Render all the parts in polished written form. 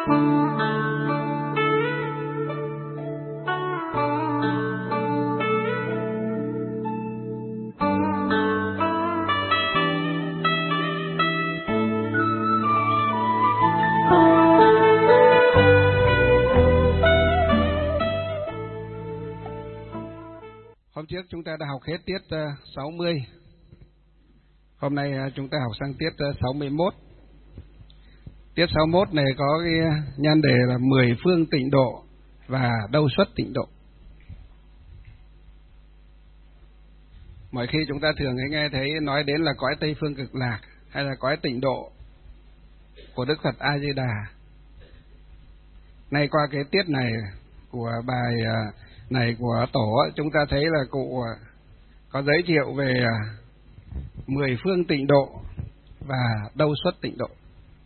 Hôm trước chúng ta đã học hết tiết 60. Hôm nay chúng ta học sang tiết 61. Tiết 61 này có cái nhan đề là 10 phương tịnh độ và đâu xuất tịnh độ. Mỗi khi chúng ta thường nghe thấy nói đến là cõi Tây Phương Cực Lạc hay là cõi tịnh độ của Đức Phật A Di Đà. Nay qua cái tiết này của bài này của tổ, chúng ta thấy là cụ có giới thiệu về 10 phương tịnh độ và đâu xuất tịnh độ.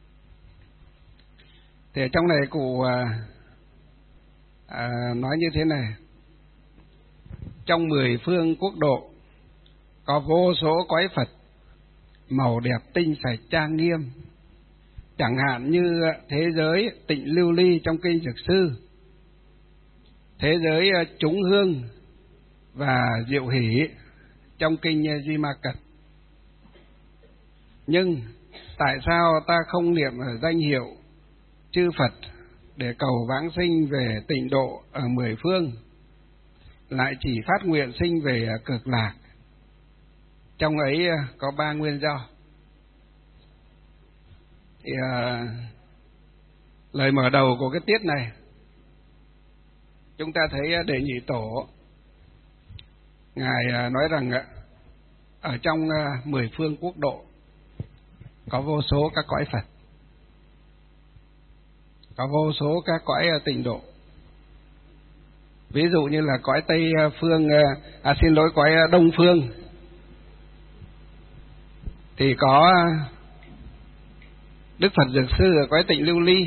Thì trong này cụ nói như thế này: trong 10 phương quốc độ có vô số cõi Phật màu đẹp tinh sạch trang nghiêm, chẳng hạn như thế giới Tịnh Lưu Ly trong kinh Dược Sư, thế giới Chúng Hương và Diệu Hỷ trong kinh Di Ma Cật. Nhưng tại sao ta không niệm danh hiệu chư Phật để cầu vãng sinh về tịnh độ ở 10 phương, lại chỉ phát nguyện sinh về Cực Lạc? Trong ấy có 3 nguyên do. Thì lời mở đầu của cái tiết này, chúng ta thấy Đệ Nhị Tổ ngài nói rằng ở trong 10 phương quốc độ có vô số các cõi Phật, có vô số các cõi tịnh độ. Ví dụ như là cõi Tây Phương, cõi Đông Phương thì có Đức Phật Dược Sư ở cõi Tịnh Lưu Ly.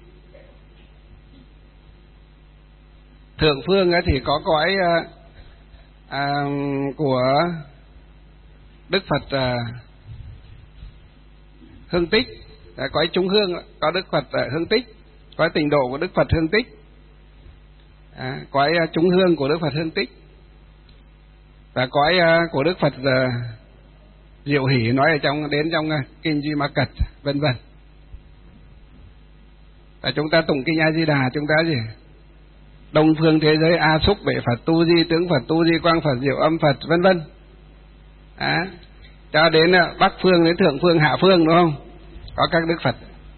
Thượng phương thì có cõi của Đức Phật Hương Tích, cõi Chúng Hương có Đức Phật Hương Tích, cõi tịnh độ của Đức Phật Hương Tích, cõi Chúng Hương của Đức Phật Hương Tích, và cõi của Đức Phật Diệu Hỷ nói ở trong kinh Di Ma Cật, vân vân. Và chúng ta tụng kinh A Di Đà, chúng ta gì? Đông phương thế giới A Xúc Bệ Phật, Tu Di Tướng Phật, Tu Di Quang Phật, Diệu Âm Phật, vân vân. Cho đến Bắc phương đến Thượng phương, Hạ phương, đúng không? Có các Đức Phật.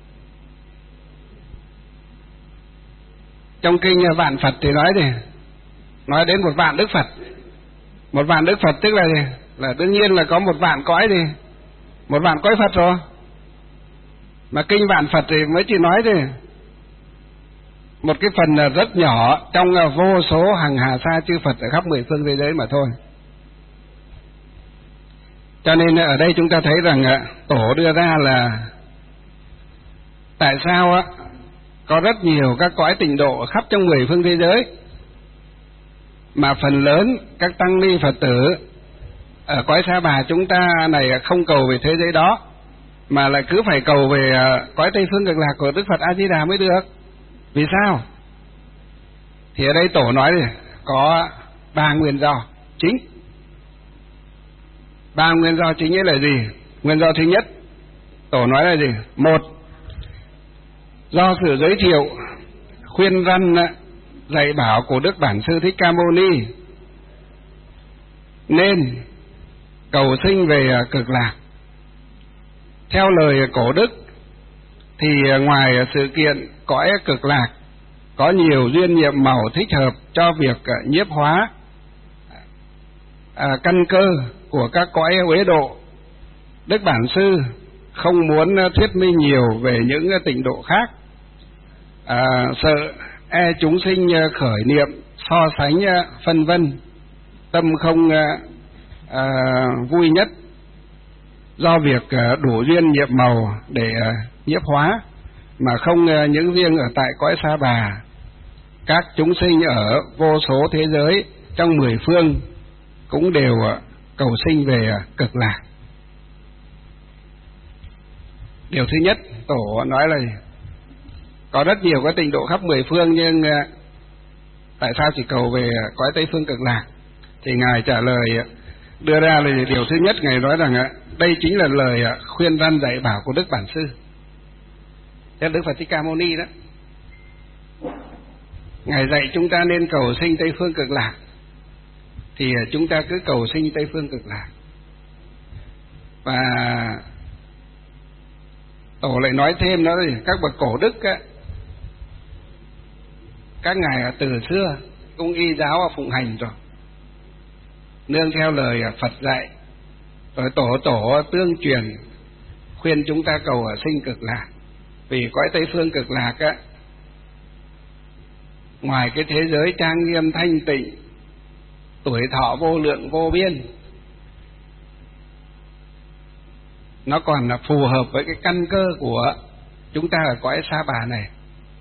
Trong kinh Vạn Phật thì nói gì? Nói đến 1 vạn Đức Phật. 1 vạn Đức Phật tức là gì? Là đương nhiên là có 1 vạn cõi gì? 1 vạn cõi Phật rồi. Mà kinh Vạn Phật thì mới chỉ nói gì? Một cái phần rất nhỏ trong vô số hằng hà sa chư Phật ở khắp 10 phương thế giới mà thôi. Cho nên ở đây chúng ta thấy rằng tổ đưa ra là tại sao có rất nhiều các cõi tịnh độ khắp trong 10 phương thế giới, mà phần lớn các tăng ni Phật tử ở cõi Sa Bà chúng ta này không cầu về thế giới đó, mà lại cứ phải cầu về cõi Tây Phương Cực Lạc của Đức Phật A Di Đà mới được. Vì sao? Thì ở đây tổ nói có 3 nguyên do chính. 3 nguyên do chính ấy là gì? Nguyên do thứ nhất, tổ nói là gì? 1. Do sự giới thiệu, khuyên răn, dạy bảo của Đức Bản Sư Thích Ca Mâu Ni nên cầu sinh về Cực Lạc. Theo lời cổ đức thì ngoài sự kiện cõi Cực Lạc có nhiều duyên nhiệm màu thích hợp cho việc nhiếp hóa căn cơ của các cõi uế độ, Đức Bản Sư không muốn thuyết minh nhiều về những tịnh độ khác, sợ chúng sinh khởi niệm so sánh phân vân, tâm không vui nhất do việc đủ duyên nhiệm màu để nhiếp hóa, mà không những riêng ở tại cõi Sa Bà, các chúng sinh ở vô số thế giới trong 10 phương cũng đều cầu sinh về Cực Lạc. Điều thứ nhất, tổ nói là Có rất nhiều cái tịnh độ khắp mười phương, nhưng tại sao chỉ cầu về cõi Tây Phương Cực Lạc? Thì Ngài trả lời đưa ra là điều thứ nhất, Ngài nói rằng đây chính là lời khuyên răn dạy bảo của Đức Bản Sư, theo Đức Phật Thích Ca Mâu Ni đó. Ngài dạy chúng ta nên cầu sinh Tây Phương Cực Lạc, thì chúng ta cứ cầu sinh Tây Phương Cực Lạc. Và Tổ lại nói thêm đó là các bậc cổ đức á, các ngài từ xưa cũng y giáo phụng hành rồi, nương theo lời Phật dạy, rồi tổ tương truyền khuyên chúng ta cầu ở sinh Cực Lạc. Vì cõi Tây Phương Cực Lạc á, ngoài cái thế giới trang nghiêm thanh tịnh, tuổi thọ vô lượng vô biên, nó còn là phù hợp với cái căn cơ của chúng ta ở cõi Sa Bà này.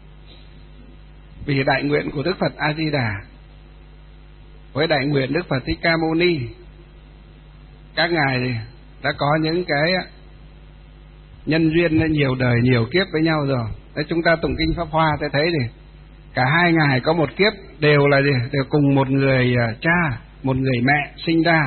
Vì đại nguyện của Đức Phật A Di Đà với đại nguyện Đức Phật Thích Ca Mâu Ni, các ngài đã có những cái nhân duyên nhiều đời nhiều kiếp với nhau rồi. Đấy, chúng ta tụng kinh Pháp Hoa sẽ thấy thì cả hai ngài có một kiếp đều là đều cùng một người cha, một người mẹ sinh ra.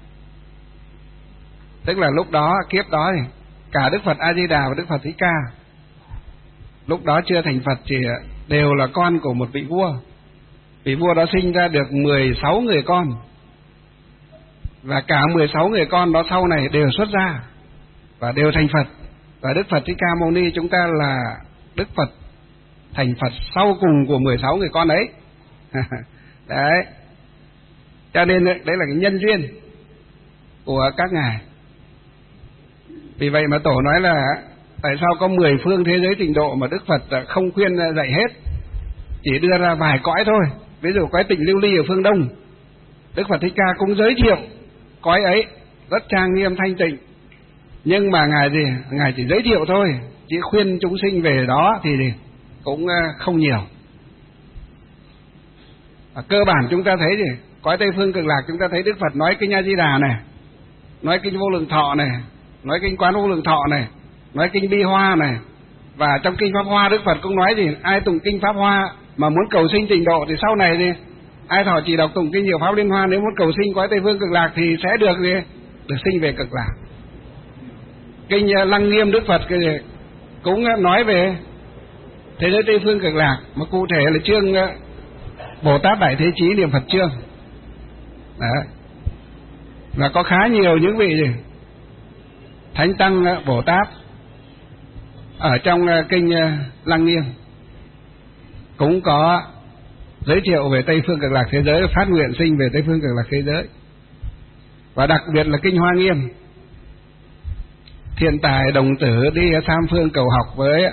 Tức là lúc đó, kiếp đó thì cả Đức Phật A Di Đà và Đức Phật Thích Ca lúc đó chưa thành Phật thì đều là con của một vị vua. Vị vua đó sinh ra được 16 người con, và cả 16 người con đó sau này đều xuất gia và đều thành Phật. Và Đức Phật Thích Ca Mâu Ni chúng ta là Đức Phật thành Phật sau cùng của 16 người con ấy. Đấy, cho nên đấy là cái nhân duyên của các ngài. Vì vậy mà Tổ nói là tại sao có 10 phương thế giới tịnh độ mà Đức Phật không khuyên dạy hết, chỉ đưa ra vài cõi thôi. Ví dụ cõi Tịnh Lưu Ly ở phương Đông, Đức Phật Thích Ca cũng giới thiệu cõi ấy rất trang nghiêm thanh tịnh, nhưng mà ngài chỉ giới thiệu thôi, chỉ khuyên chúng sinh về đó thì cũng không nhiều. Cơ bản chúng ta thấy cõi Tây Phương Cực Lạc, chúng ta thấy Đức Phật nói kinh A Di Đà này, nói kinh Vô Lượng Thọ này, nói kinh Quán Vô Lượng Thọ này, nói kinh Bi Hoa này. Và trong kinh Pháp Hoa Đức Phật cũng nói ai tụng kinh Pháp Hoa mà muốn cầu sinh tịnh độ thì sau này ai thọ trì đọc tụng kinh Diệu Pháp Liên Hoa, nếu muốn cầu sinh cõi Tây Phương Cực Lạc thì sẽ được sinh về Cực Lạc. Kinh Lăng Nghiêm Đức Phật cũng nói về thế giới Tây Phương Cực Lạc, mà cụ thể là chương Bồ Tát Đại Thế Chí Niệm Phật chương. Đấy. Và có khá nhiều những vị Thánh Tăng Bồ Tát ở trong kinh Lăng Nghiêm cũng có giới thiệu về Tây Phương Cực Lạc thế giới, phát nguyện sinh về Tây Phương Cực Lạc thế giới. Và đặc biệt là kinh Hoa Nghiêm, Thiện Tài đồng tử đi tam phương cầu học với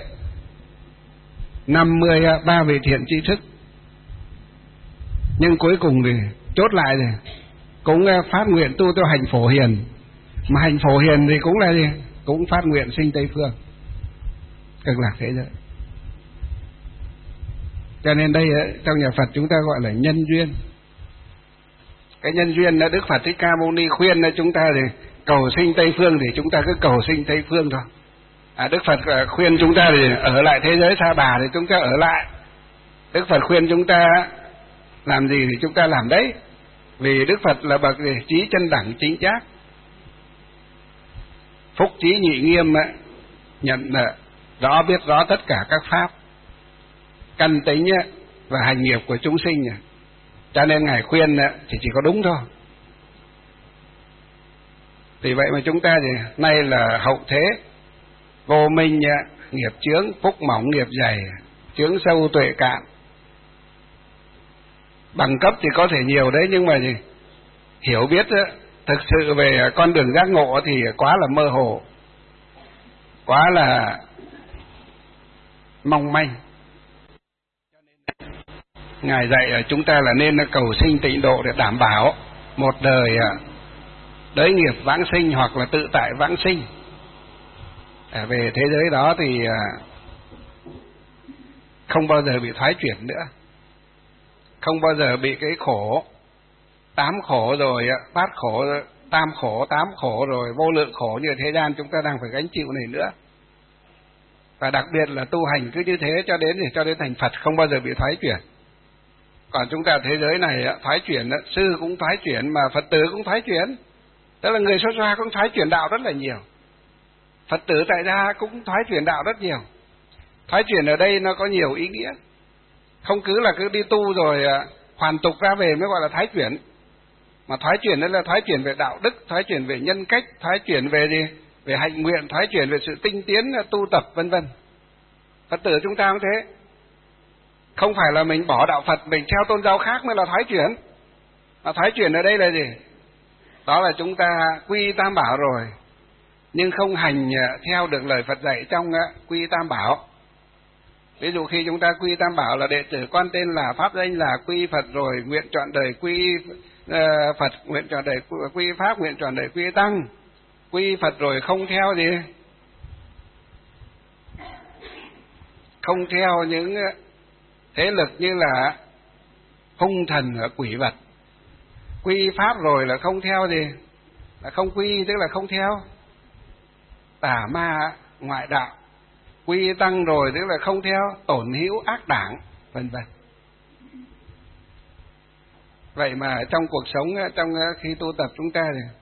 53 vị thiện tri thức, nhưng cuối cùng thì chốt lại cũng phát nguyện tu theo hành Phổ Hiền. Mà hành Phổ Hiền thì cũng là cũng phát nguyện sinh Tây Phương Cực Lạc thế giới. Cho nên đây trong nhà Phật chúng ta gọi là nhân duyên. Cái nhân duyên là Đức Phật Thích Ca Mâu Ni khuyên chúng ta thì cầu sinh Tây Phương thì chúng ta cứ cầu sinh Tây Phương thôi. Đức Phật khuyên chúng ta thì ở lại thế giới Sa Bà thì chúng ta ở lại. Đức Phật khuyên chúng ta làm gì thì chúng ta làm đấy. Vì Đức Phật là bậc trí chân đẳng chính giác, phúc trí nhị nghiêm, nhận rõ biết rõ tất cả các pháp căn tính và hành nghiệp của chúng sinh. Cho nên ngài khuyên thì chỉ có đúng thôi. Vì vậy mà chúng ta thì nay là hậu thế, vô minh nghiệp chướng, phúc mỏng nghiệp dày, chướng sâu tuệ cạn. Bằng cấp thì có thể nhiều đấy, nhưng mà hiểu biết thực sự về con đường giác ngộ thì quá là mơ hồ, quá là mong manh. Ngài dạy chúng ta là nên cầu sinh tịnh độ để đảm bảo một đời đới nghiệp vãng sinh hoặc là tự tại vãng sinh. Về thế giới đó thì không bao giờ bị thoái chuyển nữa, không bao giờ bị cái khổ, 8 khổ rồi bát khổ, tam khổ, 8 khổ rồi vô lượng khổ như thế gian chúng ta đang phải gánh chịu này nữa. Và đặc biệt là tu hành cứ như thế cho đến thành Phật, không bao giờ bị thoái chuyển. Còn chúng ta thế giới này thoái chuyển, sư cũng thoái chuyển mà Phật tử cũng thoái chuyển. Tức là người xuất gia cũng thoái chuyển đạo rất là nhiều. Phật tử tại gia cũng thoái chuyển đạo rất nhiều. Thoái chuyển ở đây nó có nhiều ý nghĩa. Không cứ là cứ đi tu rồi hoàn tục ra về mới gọi là thoái chuyển. Mà thoái chuyển đó là thoái chuyển về đạo đức, thoái chuyển về nhân cách, thoái chuyển về gì? Về hạnh nguyện, thoái chuyển về sự tinh tiến tu tập vân vân. Phật tử chúng ta cũng thế. Không phải là mình bỏ đạo Phật, mình theo tôn giáo khác mới là thoái chuyển. Mà thoái chuyển ở đây là gì? Đó là chúng ta quy Tam Bảo rồi, nhưng không hành theo được lời Phật dạy trong quy Tam Bảo. Ví dụ khi chúng ta quy Tam Bảo là đệ tử con tên là pháp danh là quy Phật rồi, nguyện trọn đời quy Phật, nguyện trọn đời quy Pháp, nguyện trọn đời quy Tăng. Quy Phật rồi không theo gì? Không theo những thế lực như là hung thần ở quỷ vật. Quy Pháp rồi là không theo gì? Là không quy, tức là không theo tà ma ngoại đạo. Quy Tăng rồi tức là không theo tổn hữu ác đảng vân vân. Vậy mà trong cuộc sống, trong khi tu tập chúng ta thì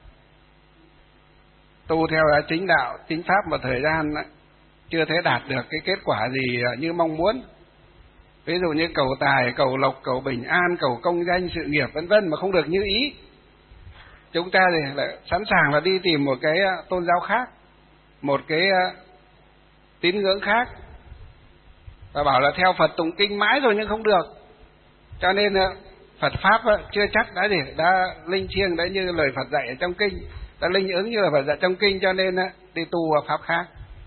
tu theo chính đạo, chính pháp một thời gian chưa thể đạt được cái kết quả gì như mong muốn. Ví dụ như cầu tài, cầu lộc, cầu bình an, cầu công danh sự nghiệp vân vân mà không được như ý. Chúng ta thì lại sẵn sàng là đi tìm một cái tôn giáo khác, một cái tín ngưỡng khác, và bảo là theo Phật tụng kinh mãi rồi nhưng không được. Cho nên Phật pháp chưa chắc đã linh thiêng đã như lời Phật dạy ở trong kinh, đã linh ứng như lời Phật dạy trong kinh, cho nên đi tu pháp khác.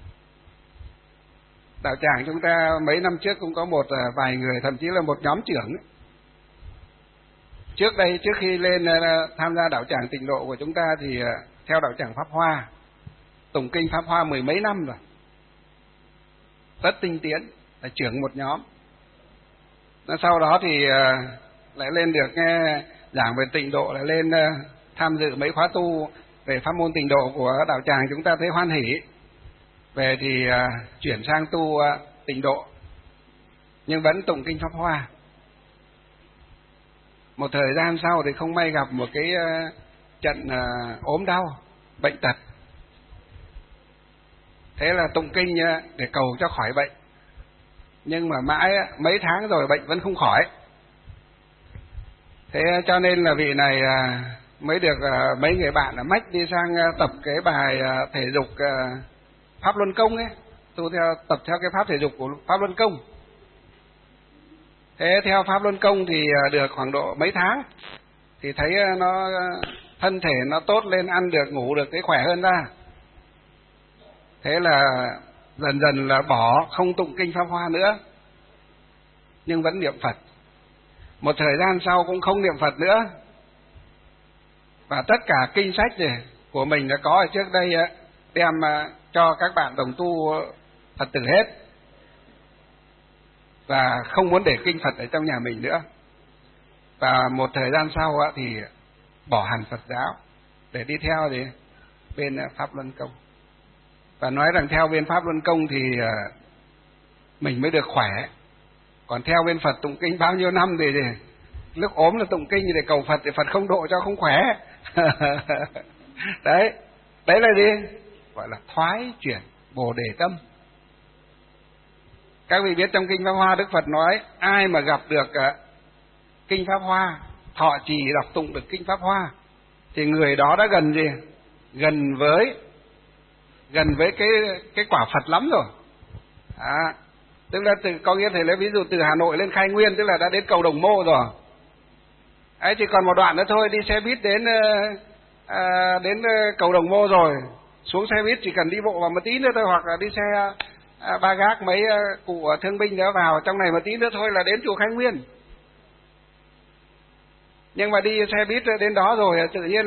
Đạo tràng chúng ta mấy năm trước cũng có một vài người, thậm chí là một nhóm trưởng trước đây, trước khi lên tham gia đạo tràng Tịnh Độ của chúng ta thì theo đạo tràng Pháp Hoa, tụng kinh Pháp Hoa mười mấy năm rồi, rất tinh tiến, là trưởng một nhóm. Sau đó thì lại lên được nghe giảng về Tịnh Độ, lại lên tham dự mấy khóa tu về pháp môn Tịnh Độ của đạo tràng, chúng ta thấy hoan hỉ. Về thì chuyển sang tu Tịnh Độ, nhưng vẫn tụng kinh Pháp Hoa. Một thời gian sau thì không may gặp một cái trận ốm đau, bệnh tật. Thế là tụng kinh để cầu cho khỏi bệnh, nhưng mà mãi mấy tháng rồi bệnh vẫn không khỏi. Thế cho nên là vị này mới được mấy người bạn mách đi sang tập cái bài thể dục Pháp Luân Công ấy, tập theo cái pháp thể dục của Pháp Luân Công. Thế theo Pháp Luân Công thì được khoảng độ mấy tháng thì thấy nó thân thể nó tốt lên, ăn được, ngủ được, cái khỏe hơn ra. Thế là dần dần là bỏ, không tụng kinh Pháp Hoa nữa, nhưng vẫn niệm Phật. Một thời gian sau cũng không niệm Phật nữa, và tất cả kinh sách này của mình đã có ở trước đây đem cho các bạn đồng tu Phật tử hết, và không muốn để kinh Phật ở trong nhà mình nữa. Và một thời gian sau thì bỏ hẳn Phật giáo để đi theo bên Pháp Luân Công. Và nói rằng theo bên Pháp Luân Công thì mình mới được khỏe, còn theo bên Phật tụng kinh bao nhiêu năm thì lúc ốm là tụng kinh để cầu Phật, thì Phật không độ cho không khỏe. Đấy là gì? Gọi là thoái chuyển Bồ Đề tâm. Các vị biết trong kinh Pháp Hoa Đức Phật nói ai mà gặp được kinh Pháp Hoa, thọ trì đọc tụng được kinh Pháp Hoa, thì người đó đã gần gì? Gần với cái quả Phật lắm rồi. Tức là có nghĩa thầy lấy ví dụ từ Hà Nội lên Khai Nguyên, tức là đã đến cầu Đồng Mô rồi. Ấy chỉ còn một đoạn nữa thôi, đi xe buýt đến cầu Đồng Mô rồi, xuống xe buýt chỉ cần đi bộ vào một tí nữa thôi, hoặc là đi xe ba gác mấy cụ thương binh nữa vào trong này một tí nữa thôi là đến chùa Khai Nguyên. Nhưng mà đi xe buýt đến đó rồi tự nhiên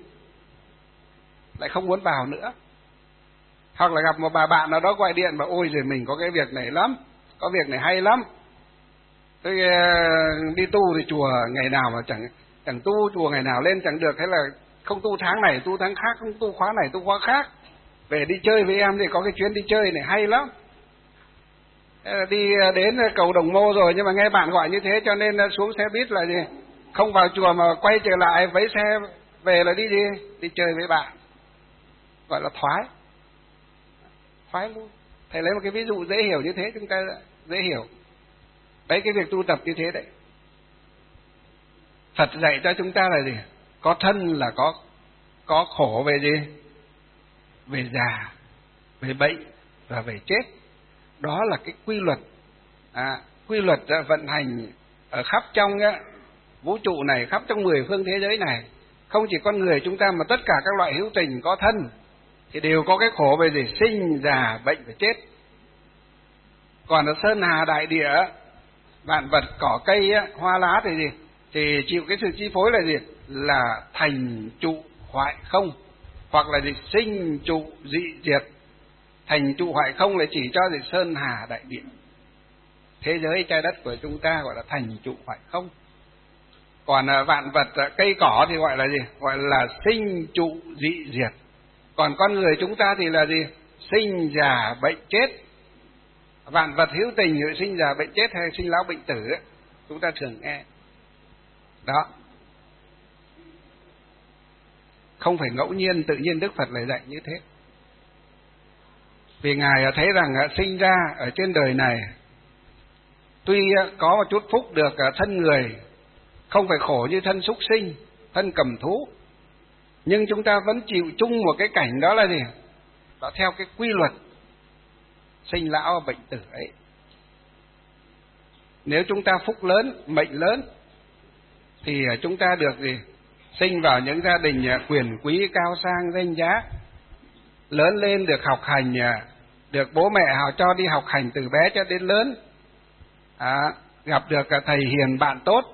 lại không muốn vào nữa. Hoặc là gặp một bà bạn nào đó gọi điện mà ôi giời mình có cái việc này lắm, có việc này hay lắm. Tôi đi tu thì chùa ngày nào mà chẳng tu, chùa ngày nào lên chẳng được, thế là không tu tháng này tu tháng khác, không tu khóa này tu khóa khác. Về đi chơi với em thì có cái chuyến đi chơi này hay lắm. đi đến cầu Đồng Mô rồi nhưng mà nghe bạn gọi như thế cho nên xuống xe buýt là gì, không vào chùa mà quay trở lại với xe về là đi chơi với bạn, gọi là thoái luôn. Thầy lấy một cái ví dụ dễ hiểu như thế, chúng ta dễ hiểu đấy, cái việc tu tập như thế đấy. Phật dạy cho chúng ta là gì, có thân là có khổ về gì, về già, về bệnh và về chết. Đó là cái quy luật vận hành ở khắp trong vũ trụ này, khắp trong 10 phương thế giới này. Không chỉ con người chúng ta mà tất cả các loại hữu tình có thân thì đều có cái khổ về gì, sinh, già, bệnh và chết. Còn ở sơn hà đại địa, vạn vật cỏ cây hoa lá thì gì, thì chịu cái sự chi phối là gì, là thành trụ hoại không, hoặc là gì, sinh trụ dị diệt. Thành trụ hoại không là chỉ cho gì, sơn hà đại địa, thế giới trái đất của chúng ta gọi là thành trụ hoại không. Còn vạn vật cây cỏ thì gọi là gì, gọi là sinh trụ dị diệt. Còn con người chúng ta thì là gì, sinh già bệnh chết. Vạn vật hữu tình sinh già bệnh chết hay sinh lão bệnh tử ấy, chúng ta thường nghe đó. Không phải ngẫu nhiên, tự nhiên Đức Phật lại dạy như thế. Vì Ngài thấy rằng sinh ra ở trên đời này tuy có một chút phúc được thân người, không phải khổ như thân súc sinh, thân cầm thú, nhưng chúng ta vẫn chịu chung một cái cảnh, đó là gì, đó theo cái quy luật sinh lão bệnh tử ấy. Nếu chúng ta phúc lớn, mệnh lớn thì chúng ta được gì, sinh vào những gia đình quyền quý cao sang danh giá, lớn lên được học hành, được bố mẹ họ cho đi học hành từ bé cho đến lớn, gặp được thầy hiền bạn tốt,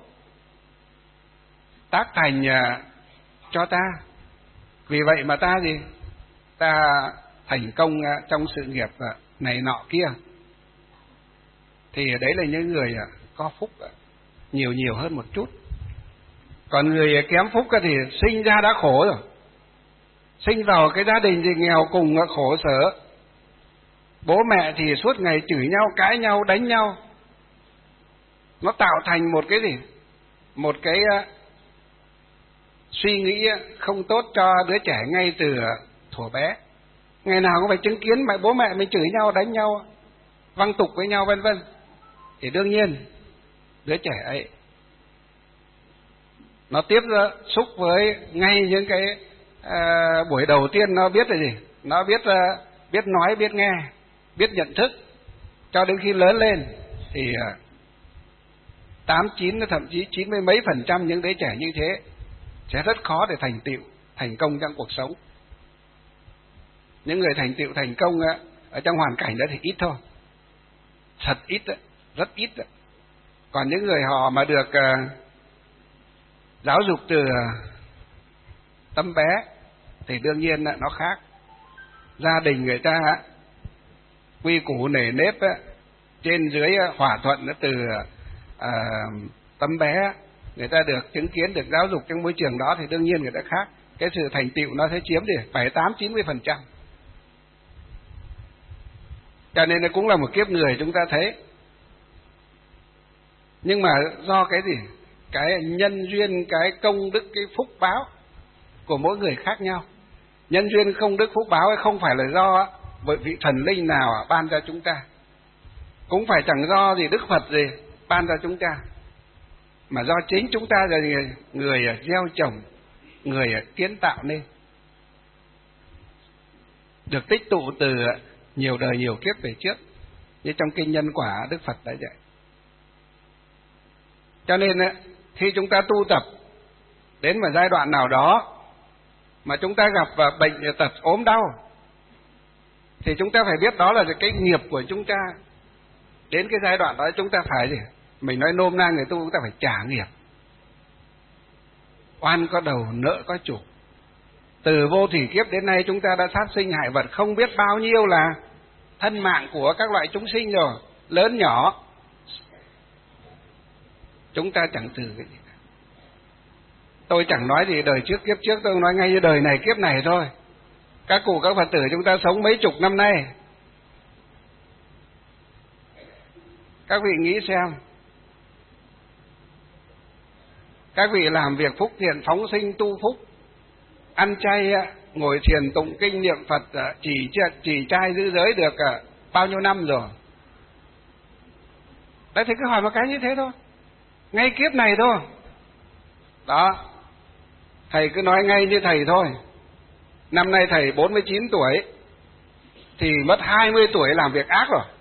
tác thành cho ta. Vì vậy mà ta gì, ta thành công trong sự nghiệp này nọ kia. Thì đấy là những người có phúc nhiều hơn một chút. Còn người kém phúc thì sinh ra đã khổ rồi, sinh vào cái gia đình thì nghèo cùng khổ sở, bố mẹ thì suốt ngày chửi nhau, cãi nhau, đánh nhau. Nó tạo thành một cái gì, một cái suy nghĩ không tốt cho đứa trẻ ngay từ thuở bé. Ngày nào cũng phải chứng kiến bố mẹ mình chửi nhau, đánh nhau, văng tục với nhau vân vân. Thì đương nhiên đứa trẻ ấy nó tiếp xúc với ngay những cái buổi đầu tiên nó biết là gì, nó biết nói, biết nghe, biết nhận thức. Cho đến khi lớn lên thì 89 thậm chí 90 mấy % những đứa trẻ như thế sẽ rất khó để thành tựu, thành công trong cuộc sống. Những người thành tựu, thành công ở trong hoàn cảnh đó thì ít thôi, thật ít đấy, rất ít đấy. Còn những người họ mà được giáo dục từ tấm bé thì đương nhiên nó khác. Gia đình người ta quy củ nề nếp trên dưới hòa thuận từ tấm bé, người ta được chứng kiến, được giáo dục trong môi trường đó thì đương nhiên người ta khác. Cái sự thành tựu nó sẽ chiếm 78-90%. Cho nên nó cũng là một kiếp người chúng ta thấy. Nhưng mà do cái gì, cái nhân duyên, cái công đức, cái phúc báo của mỗi người khác nhau. Nhân duyên công đức phúc báo ấy không phải là do bởi vị thần linh nào ban cho chúng ta, cũng phải chẳng do gì Đức Phật gì ban cho chúng ta, mà do chính chúng ta là người gieo trồng, người kiến tạo nên, được tích tụ từ nhiều đời nhiều kiếp về trước, như trong kinh Nhân Quả Đức Phật đã dạy. Cho nên khi chúng ta tu tập đến một giai đoạn nào đó mà chúng ta gặp bệnh tật ốm đau thì chúng ta phải biết đó là cái nghiệp của chúng ta. Đến cái giai đoạn đó chúng ta phải gì, mình nói nôm na người tu, chúng ta phải trả nghiệp. Oan có đầu, nợ có chủ. Từ vô thủy kiếp đến nay chúng ta đã sát sinh hại vật không biết bao nhiêu là thân mạng của các loại chúng sinh rồi, lớn nhỏ. Chúng ta chẳng từ cái gì cả. Tôi chẳng nói gì đời trước kiếp trước, tôi nói ngay như đời này kiếp này thôi. Các cụ các Phật tử chúng ta sống mấy chục năm nay, Các vị nghĩ xem, các vị làm việc phúc thiện phóng sinh tu phúc, ăn chay, ngồi thiền tụng kinh niệm Phật, chỉ trai giữ giới được bao nhiêu năm rồi? Đấy, thì cứ hỏi một cái như thế thôi, ngay kiếp này thôi. Đó, thầy cứ nói ngay như thầy thôi. Năm nay thầy 49 tuổi, thì mất 20 tuổi làm việc ác rồi.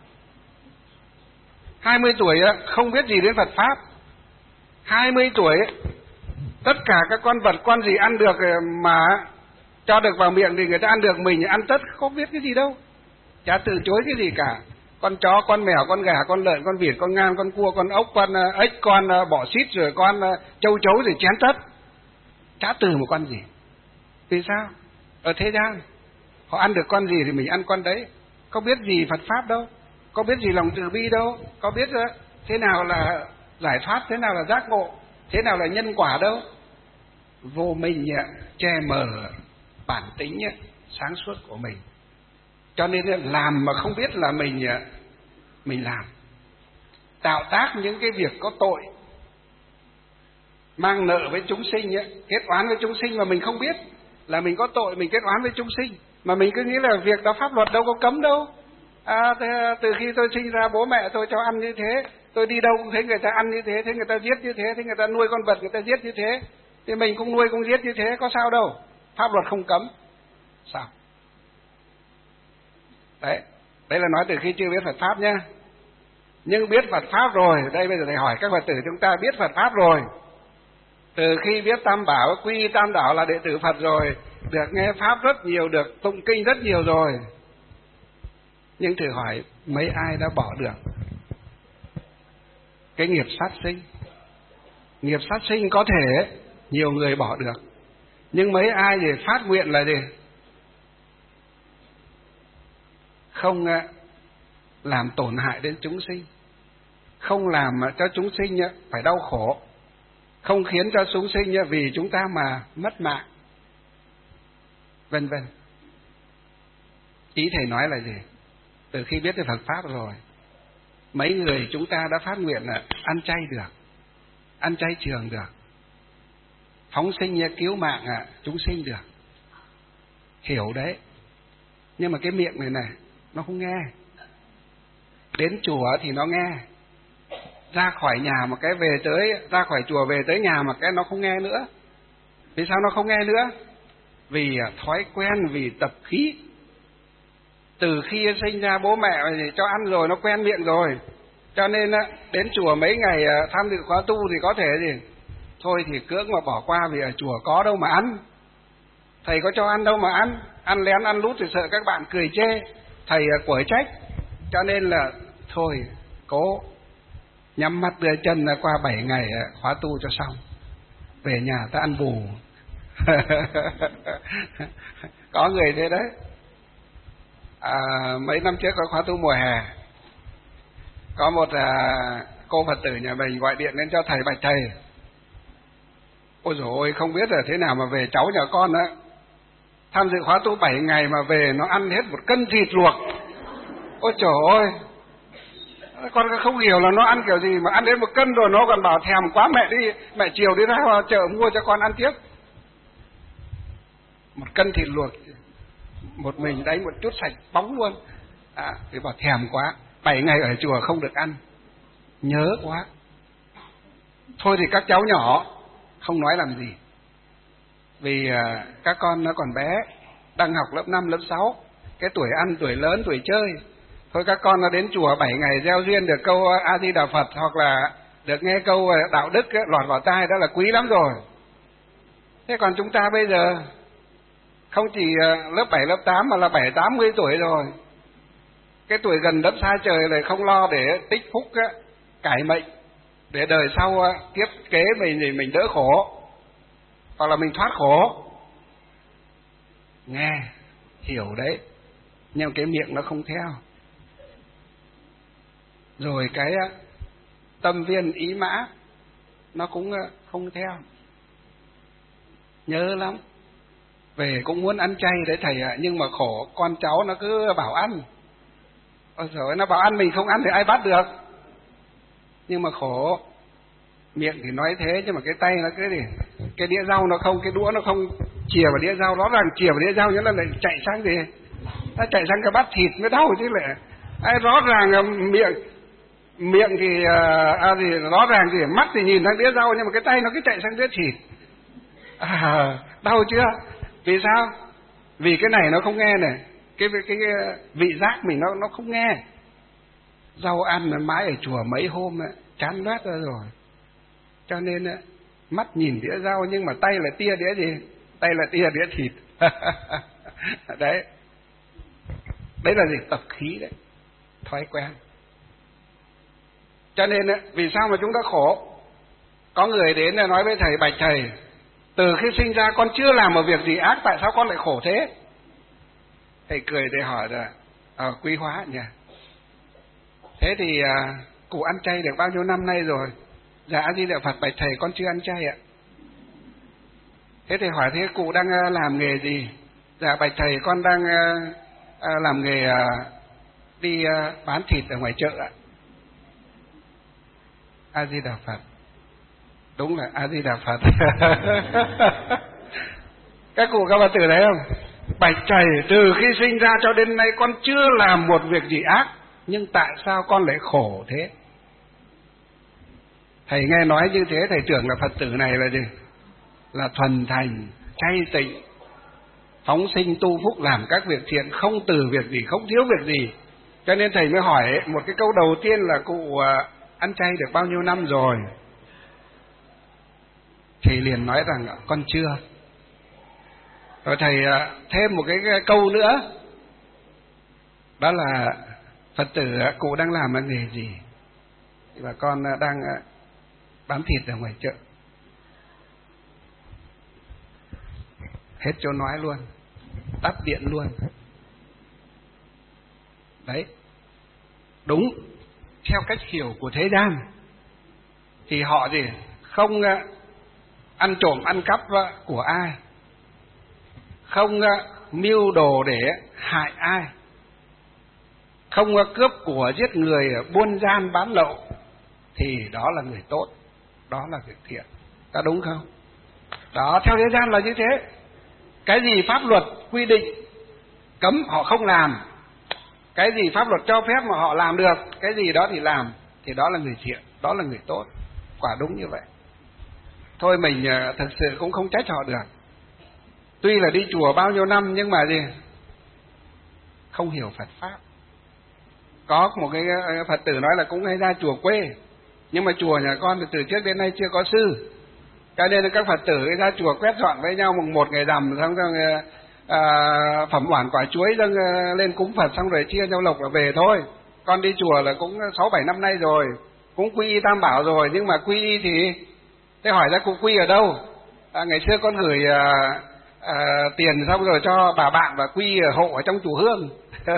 20 tuổi không biết gì đến Phật Pháp. 20 tuổi tất cả các con vật con gì ăn được mà cho được vào miệng thì người ta ăn được, mình ăn tất không biết cái gì đâu, chả từ chối cái gì cả. Con chó, con mèo, con gà, con lợn, con vịt, con ngan, con cua, con ốc, con ếch, con bọ xít, rồi con châu chấu thì chén tất, chả từ một con gì. Vì sao? Ở thế gian họ ăn được con gì thì mình ăn con đấy, có biết gì Phật Pháp đâu, có biết gì lòng từ bi đâu, có biết thế nào là giải thoát, thế nào là giác ngộ, thế nào là nhân quả đâu. Vô minh che mờ bản tính sáng suốt của mình. Cho nên làm mà không biết là mình làm, tạo tác những cái việc có tội, mang nợ với chúng sinh, kết oán với chúng sinh mà mình không biết là mình có tội, mình kết oán với chúng sinh, mà mình cứ nghĩ là việc đó pháp luật đâu có cấm đâu. Từ khi tôi sinh ra bố mẹ tôi cho ăn như thế, tôi đi đâu cũng thấy người ta ăn như thế, thấy người ta giết như thế, thấy người ta nuôi con vật người ta giết như thế, thì mình cũng nuôi cũng giết như thế, có sao đâu, pháp luật không cấm. Sao? Đấy là nói từ khi chưa biết Phật Pháp nhá. Nhưng biết Phật Pháp rồi, đây bây giờ thầy hỏi các Phật tử chúng ta biết Phật Pháp rồi, từ khi biết Tam Bảo, quy Tam Đạo là đệ tử Phật rồi, được nghe Pháp rất nhiều, được tụng kinh rất nhiều rồi, nhưng thử hỏi mấy ai đã bỏ được cái nghiệp sát sinh? Nghiệp sát sinh có thể nhiều người bỏ được, nhưng mấy ai thì phát nguyện là gì? Không làm tổn hại đến chúng sinh, không làm cho chúng sinh phải đau khổ, không khiến cho chúng sinh vì chúng ta mà mất mạng, vân vân. Ý thầy nói là gì? Từ khi biết về Phật Pháp rồi, mấy người chúng ta đã phát nguyện là ăn chay được, ăn chay trường được, phóng sinh cứu mạng chúng sinh được. Hiểu đấy, nhưng mà cái miệng này nó không nghe. Đến chùa thì nó nghe, ra khỏi nhà một cái về tới, ra khỏi chùa về tới nhà một cái nó không nghe nữa. Vì sao nó không nghe nữa? Vì thói quen, vì tập khí. Từ khi sinh ra bố mẹ thì cho ăn rồi, nó quen miệng rồi, cho nên đến chùa mấy ngày tham dự khóa tu thì có thể gì thôi thì cưỡng mà bỏ qua, vì ở chùa có đâu mà ăn, thầy có cho ăn đâu mà ăn, ăn lén ăn lút thì sợ các bạn cười chê, thầy quở trách, cho nên là thôi cố nhắm mắt đưa chân qua 7 ngày khóa tu cho xong, về nhà ta ăn bù. Có người thế đấy. Mấy năm trước có khóa tu mùa hè, có một cô Phật tử nhà mình gọi điện đến cho thầy, bạch thầy, ôi dồi ôi không biết là thế nào mà về cháu nhà con á tham dự khóa tu 7 ngày mà về nó ăn hết 1 cân thịt luộc. Ôi trời ơi, con không hiểu là nó ăn kiểu gì mà ăn đến 1 cân rồi nó còn bảo thèm quá, mẹ đi, mẹ chiều đi ra chợ mua cho con ăn tiếp. 1 cân thịt luộc một mình đánh một chút sạch bóng luôn. Thì bảo thèm quá, 7 ngày ở chùa không được ăn, nhớ quá. Thôi thì các cháu nhỏ không nói làm gì, vì các con nó còn bé, đang học lớp 5, lớp 6, cái tuổi ăn, tuổi lớn, tuổi chơi. Thôi các con nó đến chùa 7 ngày gieo duyên được câu A Di Đà Phật, hoặc là được nghe câu đạo đức lọt vào tai, đó là quý lắm rồi. Thế còn chúng ta bây giờ không chỉ lớp 7, lớp 8 mà là 7, 80 tuổi rồi, cái tuổi gần đất xa trời này không lo để tích phúc cải mệnh, để đời sau tiếp kế mình thì mình đỡ khổ, hoặc là mình thoát khổ. Nghe hiểu đấy, nhưng cái miệng nó không theo, rồi cái tâm viên ý mã nó cũng không theo. Nhớ lắm, về cũng muốn ăn chay đấy thầy ạ, nhưng mà khổ con cháu nó cứ bảo ăn. Ôi giời ơi, nó bảo ăn mình không ăn thì ai bắt được. nhưng mà khổ. Miệng thì nói thế nhưng mà cái tay nó cứ gì, cái đĩa rau nó không, cái đũa nó không chìa vào đĩa rau, rõ ràng chìa vào đĩa rau nhưng nó lại chạy sang gì, nó chạy sang cái bát thịt mới đau chứ lại. Rõ ràng là miệng thì gì rõ ràng thì mắt thì nhìn sang đĩa rau nhưng mà cái tay nó cứ chạy sang đĩa thịt. Đau chưa? Vì sao? Vì cái này nó không nghe này, cái vị giác mình nó không nghe. Rau ăn mà mãi ở chùa mấy hôm ấy, chán loét ra rồi. Cho nên mắt nhìn đĩa rau nhưng mà tay lại tia đĩa gì? Tay lại tia đĩa thịt. Đấy. Đấy là gì? Tập khí đấy. Thói quen. Cho nên vì sao mà chúng ta khổ? Có người đến nói với thầy: bạch thầy, từ khi sinh ra con chưa làm một việc gì ác, tại sao con lại khổ thế? Thầy cười để hỏi là quý hóa nhỉ. Thế thì cụ ăn chay được bao nhiêu năm nay rồi? Dạ A Di Đà Phật, bạch thầy con chưa ăn chay ạ. Thế thì hỏi thế cụ đang làm nghề gì? Dạ bạch thầy con đang làm nghề đi bán thịt ở ngoài chợ ạ. A Di Đà Phật. Đúng là A Di Đà Phật. Các cụ các bà tử đấy không? Bạch thầy, từ khi sinh ra cho đến nay con chưa làm một việc gì ác, nhưng tại sao con lại khổ thế? Thầy nghe nói như thế, thầy tưởng là Phật tử này là gì? Là thuần thành, chay tịnh, phóng sinh tu phúc, làm các việc thiện, không từ việc gì, không thiếu việc gì. Cho nên thầy mới hỏi một cái câu đầu tiên là cụ ăn chay được bao nhiêu năm rồi? Thì liền nói rằng con chưa. Rồi thầy thêm một cái câu nữa, đó là Phật tử cụ đang làm cái nghề gì? Và con đang bán thịt ở ngoài chợ. Hết chỗ nói luôn, tắt điện luôn. Đấy, đúng theo cách hiểu của thế gian thì họ gì không ăn trộm ăn cắp của ai, không mưu đồ để hại ai, không cướp của giết người, buôn gian bán lậu, thì đó là người tốt, đó là việc thiện. Có đúng không? Đó, theo thế gian là như thế. Cái gì pháp luật quy định cấm họ không làm, cái gì pháp luật cho phép mà họ làm được, cái gì đó thì làm, thì đó là người thiện, đó là người tốt. Quả đúng như vậy. Thôi mình thật sự cũng không trách họ được. Tuy là đi chùa bao nhiêu năm nhưng mà gì? Không hiểu Phật Pháp. Có một cái Phật tử nói là cũng hay ra chùa quê, nhưng mà chùa nhà con từ trước đến nay chưa có sư. Cho nên là các Phật tử ra chùa quét dọn với nhau mùng 1 ngày rằm, xong rồi phẩm oản quả chuối dâng lên cúng Phật, xong rồi chia nhau lộc là về thôi. Con đi chùa là cũng 6-7 năm nay rồi, cũng quy y Tam Bảo rồi, nhưng mà quy y thì thế hỏi ra cụ quy ở đâu? Ngày xưa con gửi tiền xong rồi cho bà bạn và quy ở hộ ở trong chùa Hương.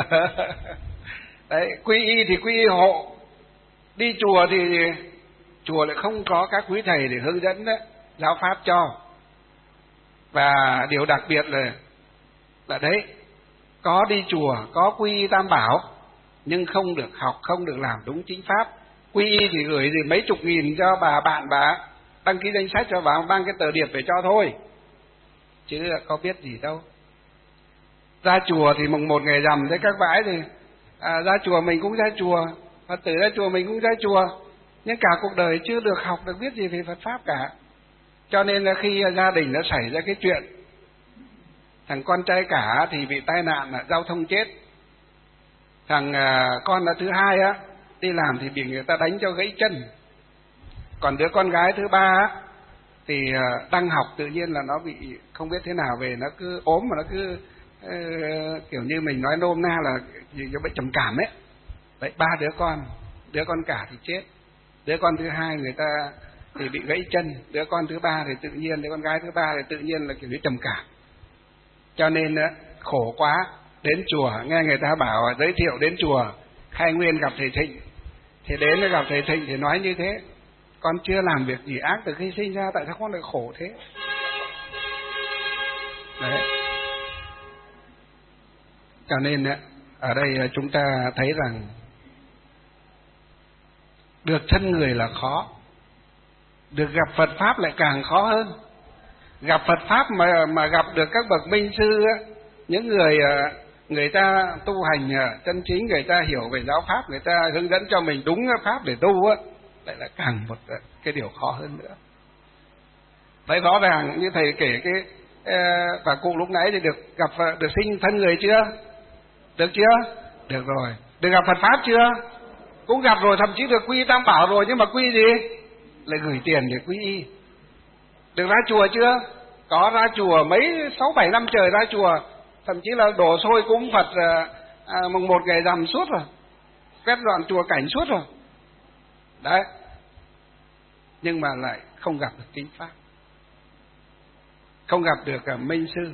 Đấy, quy y thì quy y hộ. Đi chùa thì chùa lại không có các quý thầy để hướng dẫn đấy, giáo pháp cho. Và điều đặc biệt là đấy, có đi chùa, có quy y Tam Bảo, nhưng không được học, không được làm đúng chính pháp. Quy y thì gửi gì mấy chục nghìn cho bà bạn bà đăng ký danh sách cho bà, mang cái tờ điệp về cho thôi, chứ có biết gì đâu. Ra chùa thì mùng 1 ngày rằm thấy các bãi thì ra chùa mình cũng ra chùa, Phật tử ra chùa mình cũng ra chùa, nhưng cả cuộc đời chưa được học được biết gì về Phật Pháp cả. Cho nên là khi gia đình nó xảy ra cái chuyện thằng con trai cả thì bị tai nạn giao thông chết, thằng con là thứ hai đi làm thì bị người ta đánh cho gãy chân, còn đứa con gái thứ ba thì đang học tự nhiên là nó bị không biết thế nào về, nó cứ ốm mà nó cứ kiểu như mình nói nôm na là gì cho bệnh trầm cảm ấy. Đấy, 3 đứa con cả thì chết, đứa con thứ hai người ta thì bị gãy chân, đứa con thứ ba thì tự nhiên, đứa con gái thứ ba thì tự nhiên là kiểu như trầm cảm. Cho nên khổ quá, đến chùa nghe người ta bảo giới thiệu đến chùa khai nguyên gặp thầy Thịnh, thì đến gặp thầy Thịnh thì nói như thế: con chưa làm việc gì ác từ khi sinh ra, tại sao con lại khổ thế? Đấy. Cho nên ở đây chúng ta thấy rằng được thân người là khó, được gặp Phật Pháp lại càng khó hơn. Gặp Phật Pháp mà gặp được các bậc minh sư á, những người ta tu hành chân chính, người ta hiểu về giáo pháp, người ta hướng dẫn cho mình đúng pháp để tu á, lại là càng một cái điều khó hơn nữa. Đấy, rõ ràng như thầy kể cái và cụ lúc nãy thì được sinh thân người chưa? Được chưa? Được rồi. Được gặp Phật Pháp chưa? Cũng gặp rồi, thậm chí được quy Tam Bảo rồi, nhưng mà quy gì? Lại gửi tiền để quy y. Được ra chùa chưa? Có ra chùa mấy 6-7 năm trời ra chùa, thậm chí là đổ xôi cúng Phật mùng 1 ngày rằm suốt rồi, quét dọn chùa cảnh suốt rồi. Đấy. Nhưng mà lại không gặp được chính pháp, không gặp được minh sư.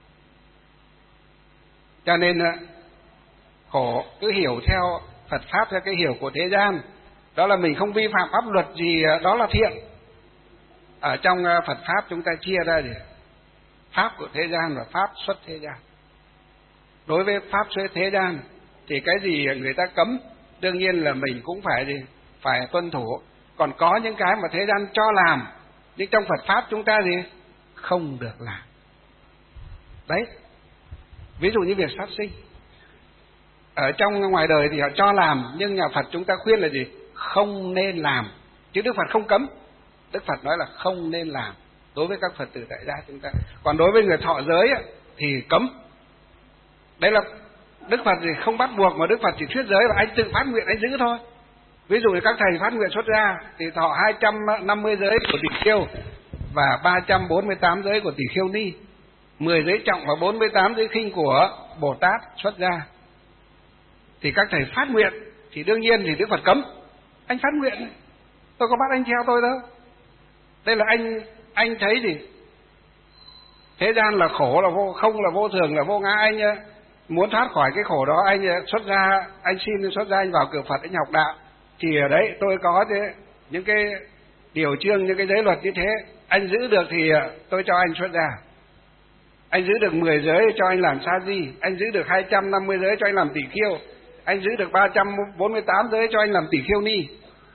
Cho nên khổ, cứ hiểu theo Phật Pháp, theo cái hiểu của thế gian, đó là mình không vi phạm pháp luật gì, đó là thiện. Ở trong Phật Pháp chúng ta chia ra thì pháp của thế gian và pháp xuất thế gian. Đối với pháp xuất thế gian thì cái gì người ta cấm, đương nhiên là mình cũng phải tuân thủ. Còn có những cái mà thế gian cho làm, nhưng trong Phật Pháp chúng ta không được làm. Đấy. Ví dụ như việc sát sinh. Ở trong ngoài đời thì họ cho làm, nhưng nhà Phật chúng ta khuyên là gì? Không nên làm. Chứ Đức Phật không cấm. Đức Phật nói là không nên làm đối với các Phật tử tại gia chúng ta. Còn đối với người thọ giới thì cấm. Đấy là Đức Phật thì không bắt buộc, mà Đức Phật chỉ thuyết giới và anh tự phát nguyện anh giữ thôi. Ví dụ như các thầy phát nguyện xuất gia thì thọ 250 giới của Tỳ Kheo và 348 giới của Tỳ Kheo Ni, 10 giới trọng và 48 giới khinh của Bồ Tát xuất gia. Thì các thầy phát nguyện thì đương nhiên thì Đức Phật cấm. Anh phát nguyện, tôi có bắt anh theo tôi đâu. Đây là anh thấy gì? Thế gian là khổ, là không, là vô thường, là vô ngã. Anh muốn thoát khỏi cái khổ đó, anh xuất gia, anh xin xuất gia, anh vào cửa Phật, anh học đạo. Thì ở đấy tôi có những cái điều chương, những cái giới luật như thế. Anh giữ được thì tôi cho anh xuất gia. Anh giữ được 10 giới cho anh làm sa di. Anh giữ được 250 giới cho anh làm Tỳ Kheo. Anh giữ được 348 giới cho anh làm Tỳ Kheo Ni.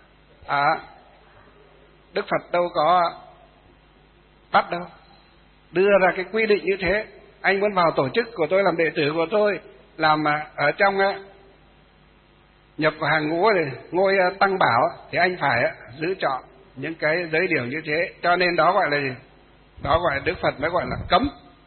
Đức Phật đâu có bắt đâu. Đưa ra cái quy định như thế. Anh muốn vào tổ chức của tôi, làm đệ tử của tôi, làm ở trong nhập vào hàng ngũ này, ngôi tăng bảo, thì anh phải giữ chọn những cái giới điều như thế. Cho nên đó gọi là gì? Đó gọi là Đức Phật mới gọi là cấm.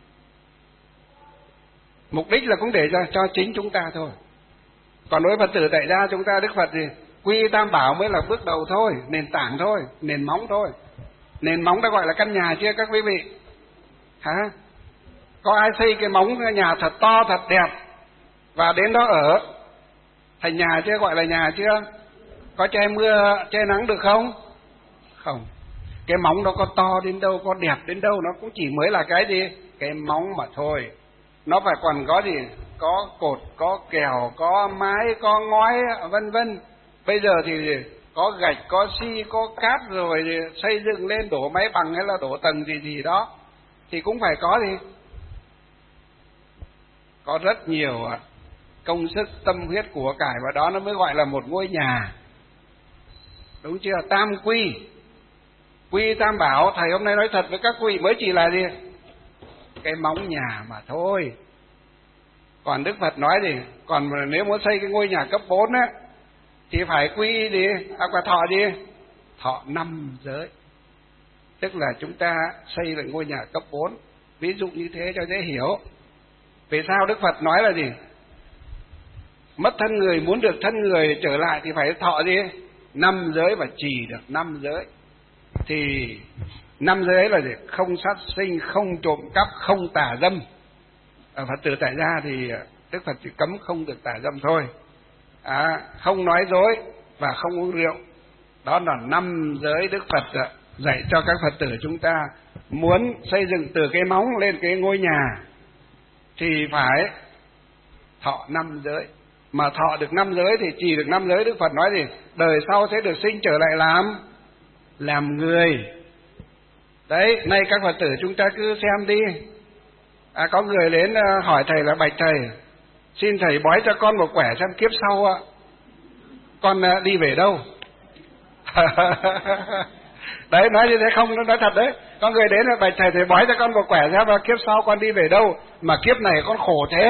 Mục đích là cũng để cho chính chúng ta thôi. Còn đối với Phật tử tại gia chúng ta, Đức Phật gì? Quy Tam Bảo mới là bước đầu thôi, nền tảng thôi, nền móng thôi. Nền móng đã gọi là căn nhà chưa các quý vị? Hả? Có ai xây cái móng nhà thật to, thật đẹp và đến đó ở thành nhà chưa, gọi là nhà chưa? Có che mưa, che nắng được không? Không. Cái móng đó có to đến đâu, có đẹp đến đâu, nó cũng chỉ mới là cái gì? Cái móng mà thôi. Nó phải còn có gì? Có cột, có kèo, có mái, có ngói, vân vân. Bây giờ thì có gạch, có xi, có cát, rồi thì xây dựng lên đổ máy bằng hay là đổ tầng gì đó thì cũng phải có gì? Có rất nhiều công sức, tâm huyết của cải, và đó nó mới gọi là một ngôi nhà. Đúng chưa? Tam quy, quy Tam Bảo. Thầy hôm nay nói thật với các quý mới chỉ là gì? Cái móng nhà mà thôi. Còn Đức Phật nói gì? Còn nếu muốn xây cái ngôi nhà cấp 4 thì phải quy gì? Phải thọ gì? Thọ 5 giới. Tức là chúng ta xây lại ngôi nhà cấp 4. Ví dụ như thế cho dễ hiểu. Vì sao Đức Phật nói là gì? Mất thân người, muốn được thân người trở lại thì phải thọ gì? 5 giới và trì được 5 giới. Thì 5 giới ấy là gì? Không sát sinh, không trộm cắp, không tà dâm. Ở Phật tử tại gia thì Đức Phật chỉ cấm không được tà dâm thôi. Không nói dối và không uống rượu. Đó là 5 giới Đức Phật dạy cho các Phật tử chúng ta. Muốn xây dựng từ cái móng lên cái ngôi nhà thì phải thọ 5 giới. Mà thọ được 5 giới thì trì được 5 giới, Đức Phật nói gì? Đời sau sẽ được sinh trở lại làm người. Đấy, nay các Phật tử chúng ta cứ xem đi. Có người đến hỏi thầy là: bạch thầy, xin thầy bói cho con một quẻ xem kiếp sau con đi về đâu. Đấy, nói như thế không, nó nói thật đấy. Có người đến là bạch thầy bói cho con một quẻ ra và kiếp sau con đi về đâu, mà kiếp này con khổ thế.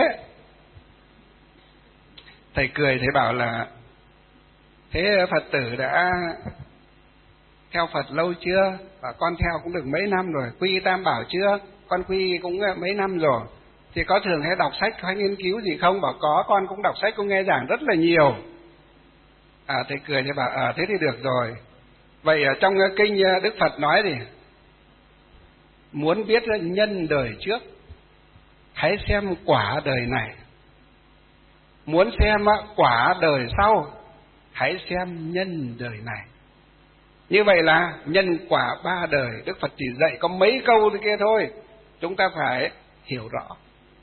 Thầy cười, thầy bảo là thế Phật tử đã theo Phật lâu chưa? Và con theo cũng được mấy năm rồi. Quy Tam Bảo chưa? Con quy cũng mấy năm rồi. Thì có thường hay đọc sách hay nghiên cứu gì không? Bảo có, con cũng đọc sách, cũng nghe giảng rất là nhiều. Thầy cười, thầy bảo thế thì được rồi. Vậy ở trong kinh Đức Phật nói thì muốn biết nhân đời trước, hãy xem quả đời này. Muốn xem quả đời sau, hãy xem nhân đời này. Như vậy là nhân quả ba đời. Đức Phật chỉ dạy có mấy câu kia thôi, chúng ta phải hiểu rõ.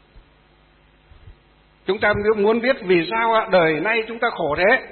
Chúng ta muốn biết vì sao đời nay chúng ta khổ thế,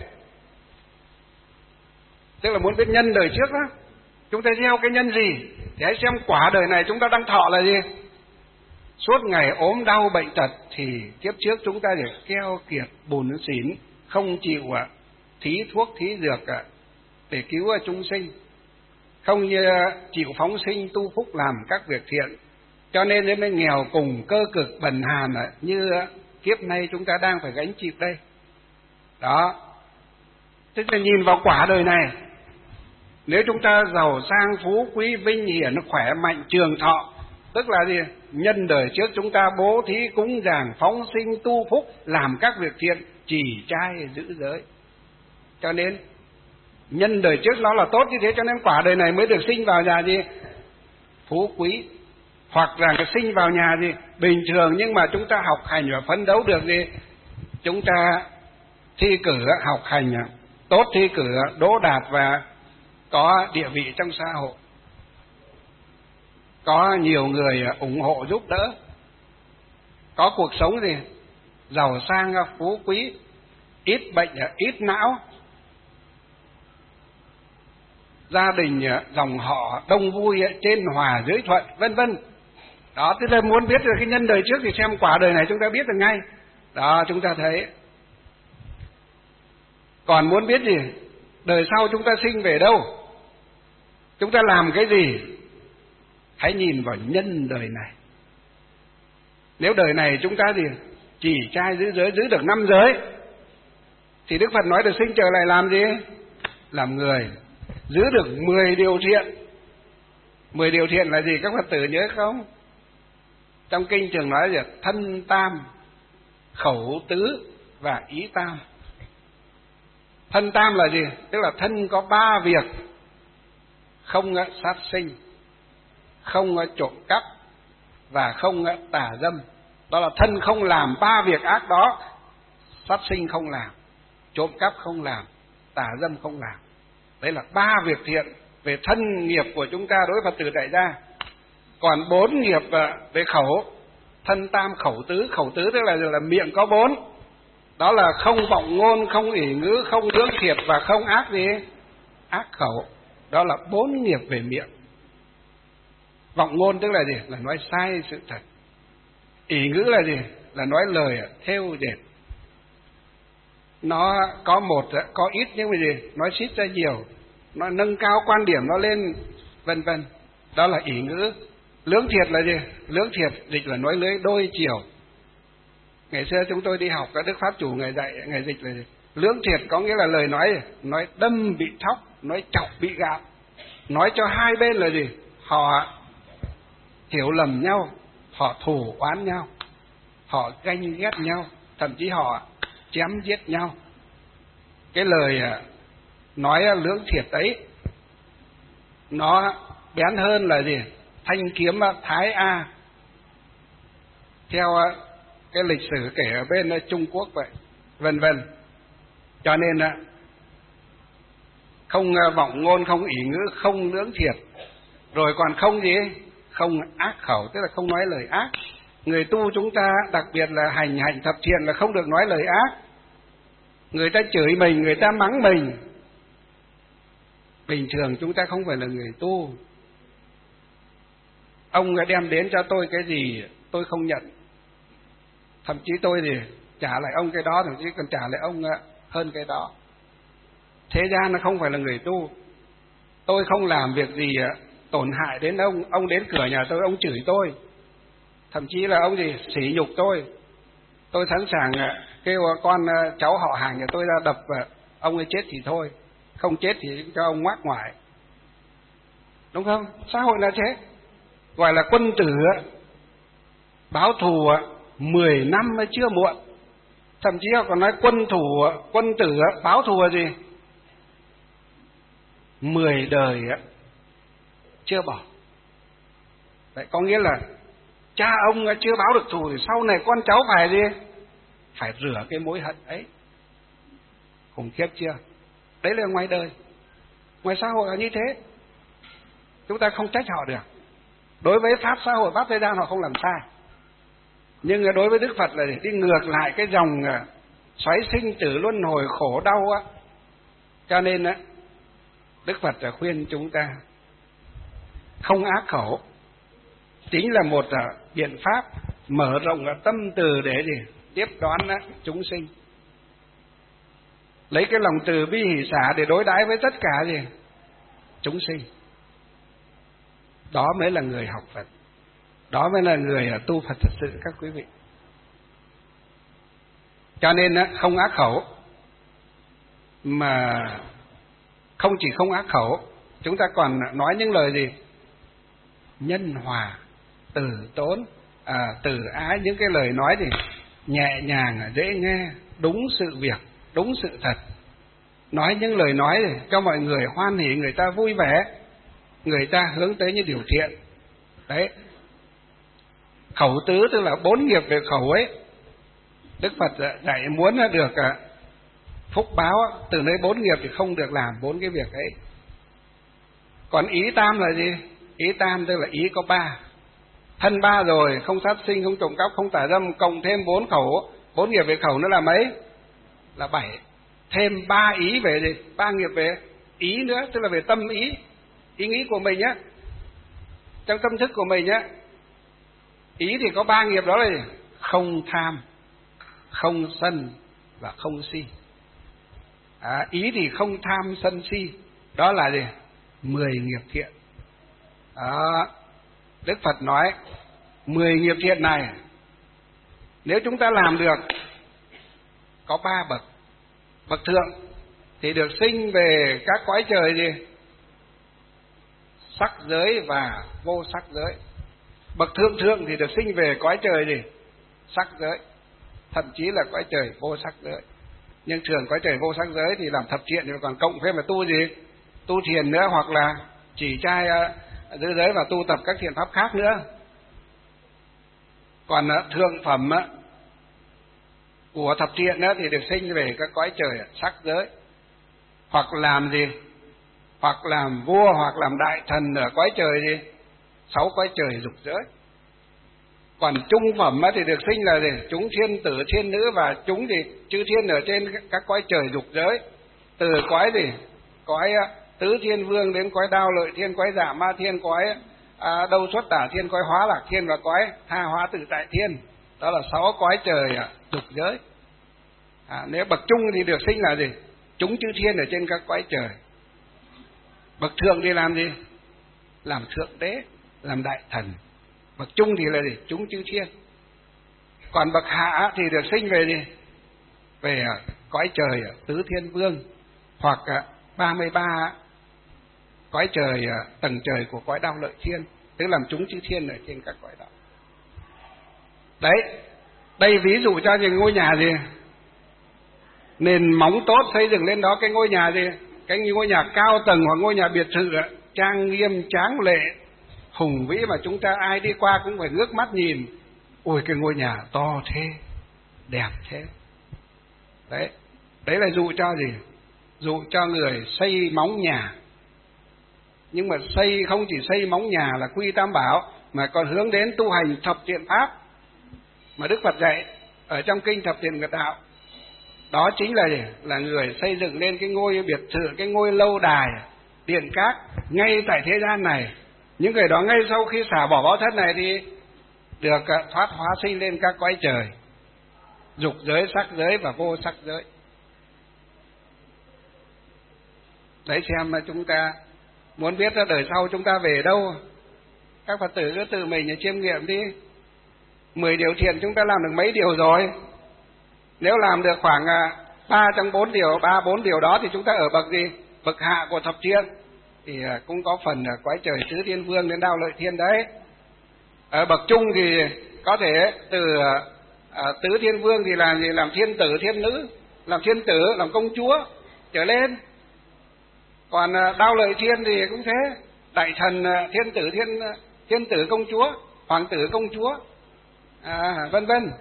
tức là muốn biết nhân đời trước đó, chúng ta gieo cái nhân gì thì hãy xem quả đời này chúng ta đang thọ là gì. Suốt ngày ốm đau bệnh tật thì kiếp trước chúng ta để keo kiệt bùn xỉn, không chịu thí thuốc thí dược để cứu chúng sinh, không chịu phóng sinh tu phúc làm các việc thiện, cho nên mới nghèo cùng cơ cực bần hàn như kiếp nay chúng ta đang phải gánh chịu đây. Đó, tức là nhìn vào quả đời này. Nếu chúng ta giàu sang phú quý vinh hiển khỏe mạnh trường thọ, tức là gì? Nhân đời trước chúng ta bố thí cúng dường phóng sinh tu phúc làm các việc thiện, trì trai giữ giới, cho nên nhân đời trước nó là tốt như thế, cho nên quả đời này mới được sinh vào nhà gì phú quý, hoặc là sinh vào nhà gì bình thường, nhưng mà chúng ta học hành và phấn đấu được gì, chúng ta thi cử học hành tốt, thi cử đỗ đạt và có địa vị trong xã hội, có nhiều người ủng hộ giúp đỡ, có cuộc sống gì giàu sang phú quý, ít bệnh ít não, gia đình dòng họ đông vui trên hòa dưới thuận, vân vân. Đó, tức là muốn biết được cái nhân đời trước thì xem quả đời này chúng ta biết được ngay. Đó, chúng ta thấy. Còn muốn biết gì, đời sau chúng ta sinh về đâu, chúng ta làm cái gì, hãy nhìn vào nhân đời này. Nếu đời này chúng ta gì chỉ trai giữ giới, giữ được 5 giới, thì Đức Phật nói được sinh trở lại làm gì? Làm người. Giữ được 10 điều thiện. 10 điều thiện là gì các Phật tử nhớ không? Trong kinh thường nói là thân tam, khẩu tứ và ý tam. Thân tam là gì? Tức là thân có 3 việc: không sát sinh, không trộm cắp và không tà dâm. Đó là thân không làm 3 việc ác đó: sát sinh không làm, trộm cắp không làm, tà dâm không làm. Đấy là 3 việc thiện về thân nghiệp của chúng ta đối với Phật tử tại gia. Còn 4 nghiệp về khẩu, thân tam khẩu tứ. Khẩu tứ tức là miệng có 4. Đó là không vọng ngôn, không ỷ ngữ, không lưỡng thiệt và không ác gì? Ác khẩu. Đó là 4 nghiệp về miệng. Vọng ngôn tức là gì? Là nói sai sự thật. Ỷ ngữ là gì? Là nói lời thêu dệt. Nó có một, có ít nhưng mà gì? Nói xít ra nhiều. Nó nâng cao quan điểm nó lên, vân vân. Đó là ỷ ngữ. Lưỡng thiệt là gì? Lưỡng thiệt dịch là nói lưỡi đôi chiều. Ngày xưa chúng tôi đi học, các Đức Pháp Chủ Ngài dạy, Ngài dịch là gì? Lưỡng thiệt có nghĩa là lời nói đâm bị thóc, nói chọc bị gạo. Nói cho hai bên là gì? Họ hiểu lầm nhau, họ thù oán nhau, họ ganh ghét nhau, thậm chí họ chém giết nhau. Cái lời nói lưỡng thiệt ấy nó bén hơn là gì? Thanh kiếm Thái A, theo cái lịch sử kể ở bên Trung Quốc vậy, vân vân. Cho nên không vọng ngôn, không ỷ ngữ, không lưỡng thiệt, rồi còn không gì? Không ác khẩu, tức là không nói lời ác. Người tu chúng ta đặc biệt là hành thập thiện là không được nói lời ác. Người ta chửi mình, người ta mắng mình, bình thường chúng ta không phải là người tu. Ông đem đến cho tôi cái gì tôi không nhận, thậm chí tôi thì trả lại ông cái đó, thậm chí còn trả lại ông hơn cái đó. Thế gian nó không phải là người tu. tôi không làm việc gì tổn hại đến ông đến cửa nhà tôi, ông chửi tôi, thậm chí là ông gì sỉ nhục tôi sẵn sàng kêu con cháu họ hàng nhà tôi ra đập ông ấy chết thì thôi, không chết thì cho ông ngoác ngoại, đúng không? Xã hội là thế, gọi là quân tử báo thù 10 năm mới chưa muộn, thậm chí họ còn nói quân tử báo thù là gì 10 đời chưa bỏ. Vậy có nghĩa là cha ông chưa báo được thù thì sau này con cháu phải gì, phải rửa cái mối hận ấy. Khủng khiếp chưa? Đấy là ngoài đời, ngoài xã hội là như thế, chúng ta không trách họ được. Đối với pháp xã hội, pháp thế gian họ không làm sai, nhưng đối với Đức Phật là để đi ngược lại cái dòng xoáy sinh tử luân hồi khổ đau á. Cho nên Đức Phật khuyên chúng ta không ác khẩu, chính là một biện pháp mở rộng tâm từ để tiếp đón chúng sinh, lấy cái lòng từ bi hỷ xả để đối đãi với tất cả chúng sinh. Đó mới là người học Phật, đó mới là người tu Phật thật sự các quý vị. Cho nên không ác khẩu, mà không chỉ không ác khẩu, chúng ta còn nói những lời gì nhân hòa, từ tốn, từ ái, những cái lời nói thì nhẹ nhàng, dễ nghe, đúng sự việc, đúng sự thật. Nói những lời nói để cho mọi người hoan hỉ, người ta vui vẻ, người ta hướng tới những điều thiện. Đấy, khẩu tứ tức là 4 nghiệp về khẩu ấy. Đức Phật dạy muốn được phúc báo từ nơi 4 nghiệp thì không được làm 4 cái việc ấy. Còn ý tam là gì? Ý tam tức là ý có 3. Thân 3 rồi, không sát sinh, không trộm cắp, không tà dâm, cộng thêm 4 khẩu, 4 nghiệp về khẩu nữa là mấy? Là 7. Thêm 3 ý về gì? 3 nghiệp về ý nữa, tức là về tâm ý, ý nghĩ của mình nhé, trong tâm thức của mình nhé. Ý thì có 3 nghiệp, đó là gì? Không tham, không sân và không si. Ý thì không tham sân si, đó là gì? 10 nghiệp thiện. Đức Phật nói 10 nghiệp thiện này nếu chúng ta làm được, có 3 bậc. Bậc thượng thì được sinh về các cõi trời gì? Sắc giới và vô sắc giới. Bậc thượng thượng thì được sinh về cõi trời gì? Sắc giới, thậm chí là cõi trời vô sắc giới. Nhưng thường cõi trời vô sắc giới thì làm thập thiện, thì còn cộng thêm là tu gì? Tu thiền nữa, hoặc là chỉ trai giữ giới và tu tập các thiện pháp khác nữa. Còn thượng phẩm của thập thiện thì được sinh về các cõi trời sắc giới, hoặc làm gì? Hoặc làm vua, hoặc làm đại thần ở cõi trời gì? 6 cõi trời dục giới. Còn trung phẩm thì được sinh là gì? Chúng thiên tử, thiên nữ và chúng gì? Chư thiên ở trên các cõi trời dục giới. Từ cõi gì? Cõi tứ thiên vương đến cõi đao lợi thiên, cõi dạ ma thiên, cõi đâu xuất tả thiên, cõi hóa lạc thiên và cõi tha hóa tự tại thiên. Đó là 6 cõi trời dục giới. Nếu bậc trung thì được sinh là gì? Chúng chư thiên ở trên các cõi trời. Bậc thượng thì làm gì? Làm thượng đế, làm đại thần. Bậc trung thì là gì? Chúng chư thiên. Còn bậc hạ thì được sinh về gì? Về cõi trời tứ thiên vương, hoặc 33 cõi trời, tầng trời của cõi đao lợi thiên, tức làm chúng chư thiên ở trên các cõi đó. Đấy, đây ví dụ cho những ngôi nhà gì? Nền móng tốt xây dựng lên đó cái ngôi nhà gì? Cái ngôi nhà cao tầng hoặc ngôi nhà biệt thự trang nghiêm tráng lệ hùng vĩ mà chúng ta ai đi qua cũng phải ngước mắt nhìn. Ôi cái ngôi nhà to thế, đẹp thế. Đấy, đấy là dụ cho gì? Dụ cho người xây móng nhà. Nhưng mà xây không chỉ xây móng nhà là quy tam bảo, mà còn hướng đến tu hành thập thiện pháp mà Đức Phật dạy ở trong kinh Thập Thiện Nghiệp Đạo. Đó chính là gì? Là người xây dựng lên cái ngôi biệt thự, cái ngôi lâu đài, điện cát ngay tại thế gian này. Những người đó ngay sau khi xả bỏ báo thất này thì được thoát hóa sinh lên các cõi trời dục giới, sắc giới và vô sắc giới. Đấy, xem mà chúng ta Muốn biết ra đời sau chúng ta về đâu, các Phật tử cứ tự mình chiêm nghiệm đi. 10 điều thiện chúng ta làm được mấy điều rồi? Nếu làm được khoảng 3 trong 4 điều, 3-4 điều đó thì chúng ta ở bậc gì? Bậc hạ của thập thiện. Thì cũng có phần cõi trời tứ thiên vương đến Đao Lợi Thiên đấy. Ở bậc trung thì có thể từ tứ thiên vương thì làm gì? Làm thiên tử, thiên nữ, làm thiên tử, làm công chúa trở lên. Còn Đao Lợi Thiên thì cũng thế, đại thần, thiên tử, thiên tử công chúa, hoàng tử công chúa, vân vân.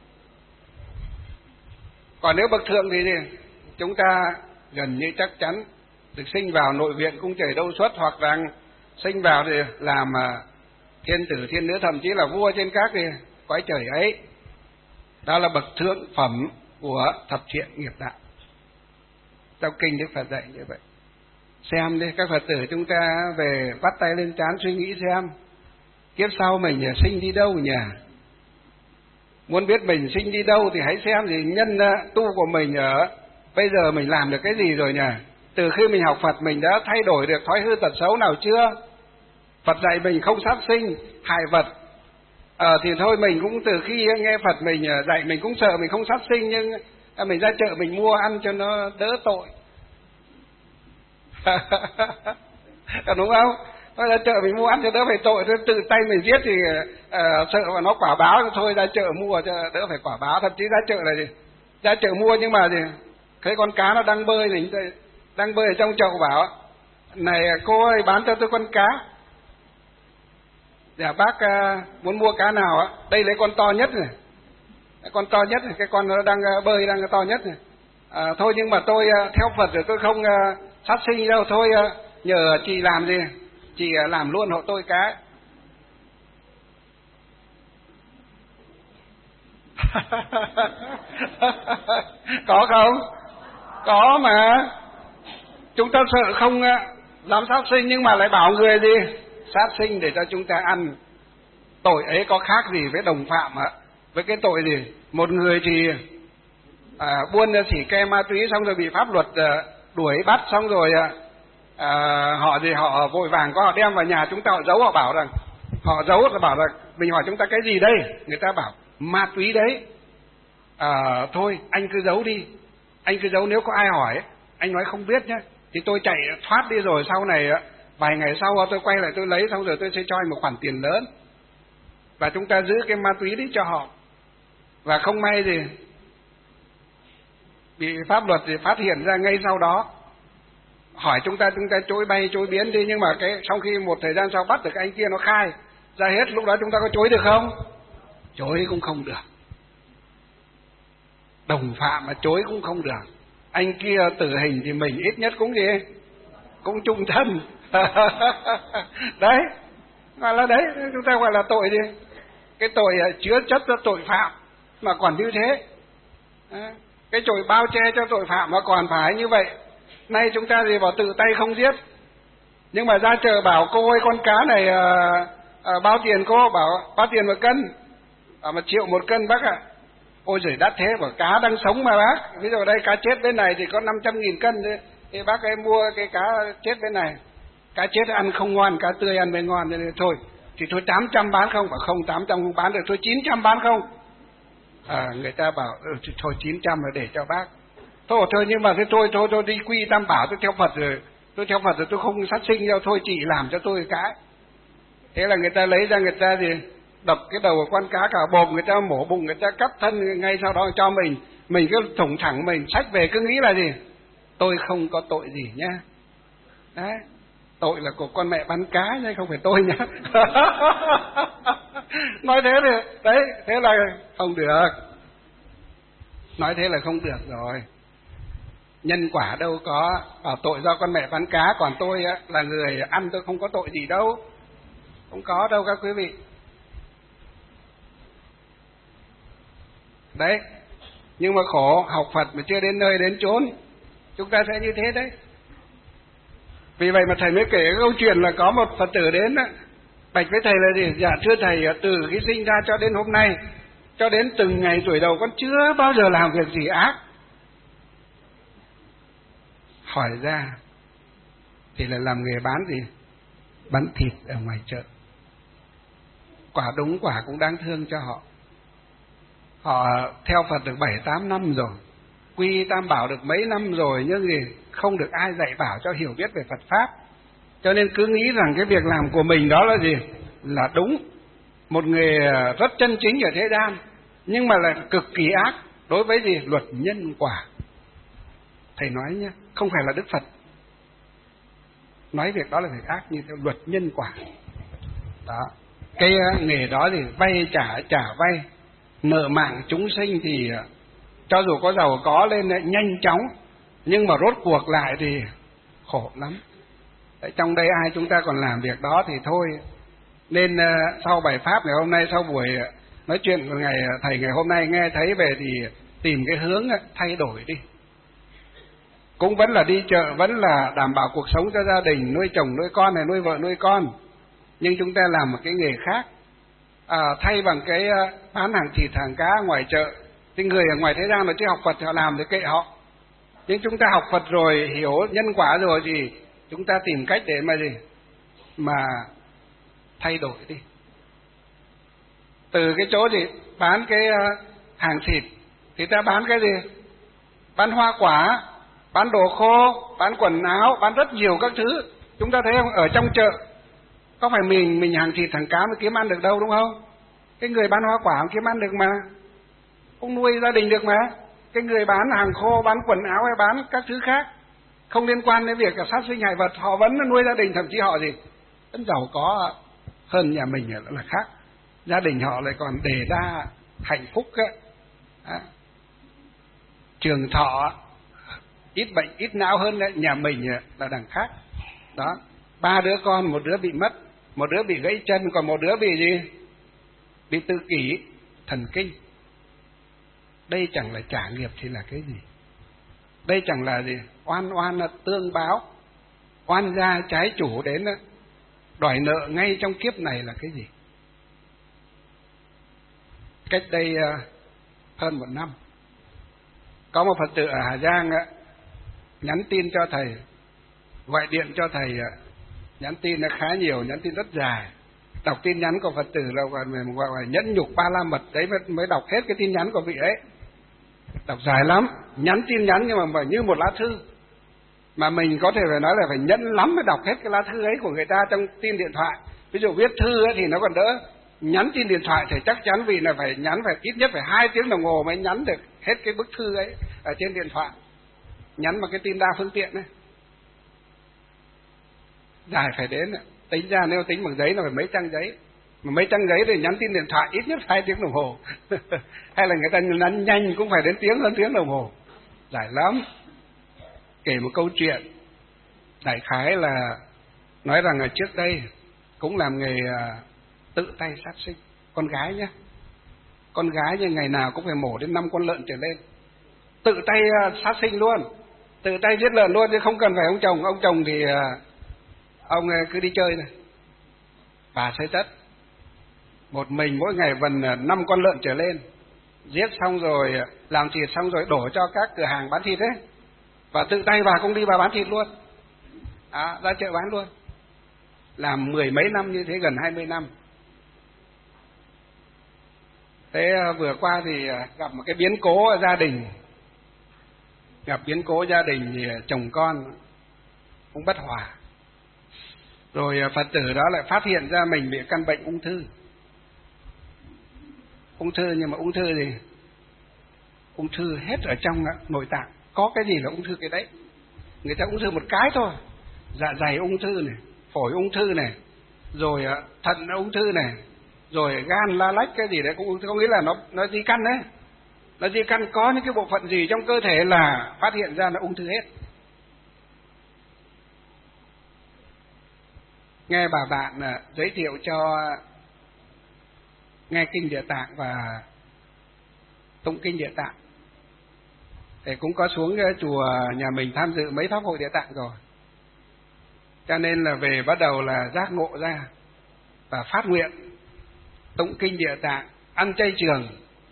Còn nếu bậc thượng thì chúng ta gần như chắc chắn được sinh vào nội viện cung trời Đâu Xuất, hoặc rằng sinh vào thì làm thiên tử, thiên nữ, thậm chí là vua trên các thì cõi trời ấy. Đó là bậc thượng phẩm của thập thiện nghiệp đạo. Trong kinh Đức Phật dạy như vậy. Xem đi các Phật tử, chúng ta về bắt tay lên trán suy nghĩ xem kiếp sau mình sinh đi đâu nhỉ? Muốn biết mình sinh đi đâu thì hãy xem gì nhân tu của mình ở bây giờ mình làm được cái gì rồi nhỉ? Từ khi mình học Phật mình đã thay đổi được thói hư tật xấu nào chưa? Phật dạy mình không sát sinh, hại vật. Thì thôi mình cũng từ khi nghe Phật mình dạy mình cũng sợ mình không sát sinh, nhưng mình ra chợ mình mua ăn cho nó đỡ tội. Đúng không? Thôi ra chợ mình mua ăn cho đỡ phải tội, thôi tự tay mình giết thì sợ mà nó quả báo, thôi ra chợ mua cho đỡ phải quả báo. Thậm chí ra chợ là gì? Ra chợ mua nhưng mà gì? Thấy con cá nó đang bơi thì đang bơi ở trong chậu bảo: này cô ơi, bán cho tôi con cá. Dạ bác muốn mua cá nào ạ? Đây lấy con to nhất này. Con to nhất này, cái con nó đang bơi đang to nhất này. Thôi nhưng mà tôi theo Phật rồi tôi không sát sinh đâu, thôi nhờ chị làm gì? Chị làm luôn hộ tôi cái. Có không? Có mà. Chúng ta sợ không dám sát sinh nhưng mà lại bảo người gì? Sát sinh để cho chúng ta ăn. Tội ấy có khác gì với đồng phạm ạ? Với cái tội gì? Một người thì buôn xỉ ke ma túy xong rồi bị pháp luật đuổi bắt, xong rồi họ vội vàng có họ đem vào nhà chúng ta, họ giấu, họ bảo rằng họ giấu, là bảo là mình hỏi chúng ta cái gì đây, người ta bảo ma túy đấy. Thôi anh cứ giấu đi, anh cứ giấu, nếu có ai hỏi anh nói không biết nhé, thì tôi chạy thoát đi rồi sau này vài ngày sau tôi quay lại tôi lấy, xong rồi tôi sẽ cho anh một khoản tiền lớn và chúng ta giữ cái ma túy đấy cho họ. Và không may gì bị pháp luật thì phát hiện ra ngay sau đó, hỏi chúng ta chối bay chối biến đi, nhưng mà sau khi một thời gian sau bắt được anh kia nó khai ra hết, lúc đó chúng ta có chối được không? Chối cũng không được. Đồng phạm mà chối cũng không được. Anh kia tử hình thì mình ít nhất cũng gì? Cũng chung thân. Đấy, gọi là đấy, chúng ta gọi là tội gì? Cái tội chứa chấp cho tội phạm mà còn như thế. Cái tội bao che cho tội phạm mà còn phải như vậy. Nay chúng ta thì bảo tự tay không giết, nhưng mà ra chợ bảo cô ơi con cá này bao tiền cô? Bảo bao tiền một cân? 1 triệu 1 cân bác ạ. Ôi giời đắt thế, bảo cá đang sống mà bác. Ví dụ đây cá chết bên này thì có 500.000 cân thì bác ấy mua cái cá chết bên này. Cá chết ăn không ngon, cá tươi ăn mới ngon, nên thôi thì thôi 800 bán không? Bảo không, 800 không bán được, thôi 900 bán không? Người ta bảo thôi 900 là để cho bác. Thôi nhưng mà thế thôi đi quy Tam Bảo, tôi theo Phật rồi, tôi không sát sinh đâu, thôi chị làm cho tôi cái. Thế là người ta lấy ra, người ta thì đập cái đầu của con cá cả bồm, người ta mổ bụng, người ta cắt thân, ngay sau đó cho mình cứ thủng thẳng mình xách về, cứ nghĩ là gì? Tôi không có tội gì nhá. Đấy, tội là của con mẹ bán cá chứ không phải tôi nhá. Nói thế thì đấy, thế là không được. Nói thế là không được rồi. Nhân quả đâu có tội do con mẹ bán cá, còn tôi là người ăn, tôi không có tội gì đâu. Không có đâu các quý vị. Đấy, nhưng mà khổ, học Phật mà chưa đến nơi đến chốn, chúng ta sẽ như thế đấy. Vì vậy mà thầy mới kể cái câu chuyện là có một Phật tử đến bạch với thầy là gì? Dạ thưa thầy, từ khi sinh ra cho đến hôm nay, cho đến từng ngày tuổi đầu con chưa bao giờ làm việc gì ác. Hỏi ra thì là làm nghề bán gì? bán thịt ở ngoài chợ. Quả đúng quả cũng đáng thương cho họ. Họ theo Phật được 7-8 năm rồi, quy Tam Bảo được mấy năm rồi, nhưng gì không được ai dạy bảo cho hiểu biết về Phật Pháp. Cho nên cứ nghĩ rằng cái việc làm của mình đó là gì? Là đúng. Một người rất chân chính ở thế gian, nhưng mà lại cực kỳ ác đối với gì? Luật nhân quả. Thầy nói nhé, không phải là Đức Phật nói việc đó là việc ác, như theo luật nhân quả. Đó. Cái nghề đó thì vay trả vay, nợ mạng chúng sinh thì cho dù có giàu có lên nhanh chóng, nhưng mà rốt cuộc lại thì khổ lắm. Trong đây ai chúng ta còn làm việc đó thì thôi. Nên sau bài pháp ngày hôm nay, sau buổi nói chuyện của thầy ngày hôm nay nghe thấy về thì tìm cái hướng thay đổi đi. Cũng vẫn là đi chợ, vẫn là đảm bảo cuộc sống cho gia đình, nuôi chồng nuôi con này, nuôi vợ nuôi con, nhưng chúng ta làm một cái nghề khác. Thay bằng cái bán hàng thịt hàng cá ngoài chợ, thì người ở ngoài thế gian mà chưa học Phật họ làm thì kệ họ. Nhưng chúng ta học Phật rồi, hiểu nhân quả rồi thì chúng ta tìm cách để mà gì? Mà thay đổi đi. Từ cái chỗ gì bán cái hàng thịt thì ta bán cái gì? Bán hoa quả, bán đồ khô, bán quần áo, bán rất nhiều các thứ. Chúng ta thấy không? Ở trong chợ có phải mình hàng thịt hàng cá mới kiếm ăn được đâu, đúng không? Cái người bán hoa quả không kiếm ăn được mà, cũng nuôi gia đình được mà. Cái người bán hàng khô, bán quần áo hay bán các thứ khác không liên quan đến việc sát sinh hại vật, họ vẫn nuôi gia đình, thậm chí họ gì vẫn giàu có hơn nhà mình là khác. Gia đình họ lại còn đề ra hạnh phúc ấy. Trường thọ, ít bệnh ít não hơn nhà mình là đằng khác. Đó, 3 đứa con, một đứa bị mất, một đứa bị gãy chân, còn một đứa bị gì? Bị tự kỷ, thần kinh. Đây chẳng là trả nghiệp thì là cái gì? Đây chẳng là gì? Oan là tương báo, oan gia trái chủ đến đòi nợ ngay trong kiếp này là cái gì? Cách đây hơn 1 năm, có một Phật tử ở Hà Giang nhắn tin cho thầy, gọi điện cho thầy, nhắn tin khá nhiều, nhắn tin rất dài. Đọc tin nhắn của Phật tử là gọi là nhẫn nhục 3 la mật, đấy mới đọc hết cái tin nhắn của vị ấy. Đọc dài lắm, nhắn tin nhắn nhưng mà như một lá thư. Mà mình có thể phải nói là phải nhẫn lắm mới đọc hết cái lá thư ấy của người ta trong tin điện thoại. Ví dụ viết thư ấy thì nó còn đỡ, nhắn tin điện thoại thì chắc chắn vì là phải nhắn phải ít nhất phải 2 tiếng đồng hồ mới nhắn được hết cái bức thư ấy ở trên điện thoại. Nhắn bằng cái tin đa phương tiện ấy, dài phải đến, tính ra nếu tính bằng giấy là phải mấy trang giấy, mà mấy trang giấy thì nhắn tin điện thoại ít nhất 2 tiếng đồng hồ hay là người ta nhắn nhanh cũng phải đến hơn tiếng đồng hồ, dài lắm. Kể một câu chuyện đại khái là nói rằng là trước đây cũng làm nghề tự tay sát sinh. Con gái nhé, con gái như ngày nào cũng phải mổ đến 5 con lợn trở lên, tự tay sát sinh luôn, tự tay giết lợn luôn chứ không cần phải ông chồng. Ông chồng thì ông cứ đi chơi này, bà xây tất. Một mình mỗi ngày vần 5 con lợn trở lên, giết xong rồi làm thịt xong rồi đổ cho các cửa hàng bán thịt ấy, và tự tay bà cũng đi bà bán thịt luôn, ra chợ bán luôn. Làm 10 mấy năm như thế, gần 20 năm. Thế vừa qua thì gặp một cái biến cố ở gia đình. Gặp biến cố gia đình thì chồng con cũng bất hòa. Rồi Phật tử đó lại phát hiện ra mình bị căn bệnh ung thư. Ung thư nhưng mà ung thư gì? Ung thư hết ở trong nội tạng. Có cái gì là ung thư cái đấy. Người ta ung thư một cái thôi. Dạ dày ung thư này, phổi ung thư này, rồi thận ung thư này, rồi gan la lách cái gì đấy cũng ung thư. Có nghĩa là nó di căn đấy. Nó di căn có những cái bộ phận gì trong cơ thể là phát hiện ra là ung thư hết. Nghe bà bạn giới thiệu cho nghe kinh Địa Tạng và tụng kinh Địa Tạng, thì cũng có xuống chùa nhà mình tham dự mấy pháp hội Địa Tạng rồi, cho nên là về bắt đầu là giác ngộ ra và phát nguyện tụng kinh Địa Tạng, ăn chay trường,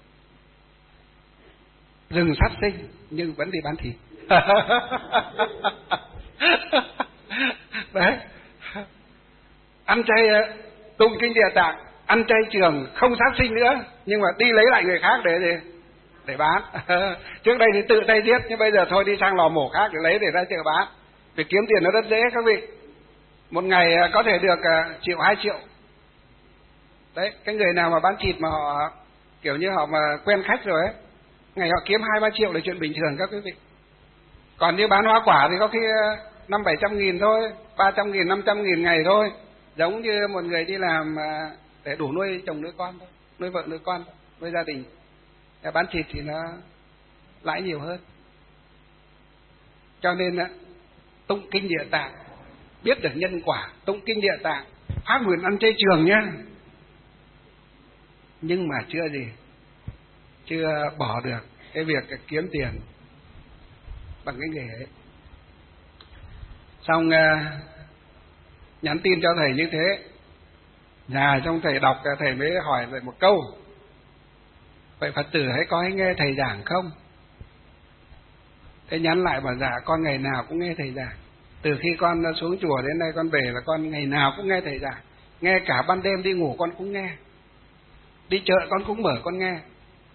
dừng sát sinh nhưng vẫn đi bán thịt. Đấy, ăn chay tụng kinh Địa Tạng, ăn chay trường, không sát sinh nữa, nhưng mà đi lấy lại người khác để gì? Để bán. Trước đây thì tự tay giết, nhưng bây giờ thôi đi sang lò mổ khác để lấy để ra chợ bán. Vì kiếm tiền nó rất dễ các vị. Một ngày có thể được 1 triệu 2 triệu. Đấy, cái người nào mà bán thịt mà họ kiểu như họ mà quen khách rồi ấy, ngày họ kiếm 2-3 triệu là chuyện bình thường các quý vị. Còn như bán hoa quả thì có khi 500-700 nghìn thôi, 300 nghìn, 500 nghìn ngày thôi. Giống như một người đi làm để đủ nuôi chồng nuôi con thôi, nuôi vợ nuôi con thôi, nuôi gia đình. Bán thịt thì nó lãi nhiều hơn. Cho nên tụng kinh Địa Tạng, biết được nhân quả, tụng kinh Địa Tạng, phát nguyện ăn chay trường nhá. Nhưng mà chưa bỏ được cái việc kiếm tiền bằng cái nghề ấy. Xong nhắn tin cho thầy như thế, xong thầy đọc, thầy mới hỏi lại một câu: vậy Phật tử hay nghe thầy giảng không? Thế nhắn lại bảo dạ con ngày nào cũng nghe thầy giảng. Từ khi con xuống chùa đến nay con về là con ngày nào cũng nghe thầy giảng. Nghe cả ban đêm đi ngủ con cũng nghe. Đi chợ con cũng mở con nghe.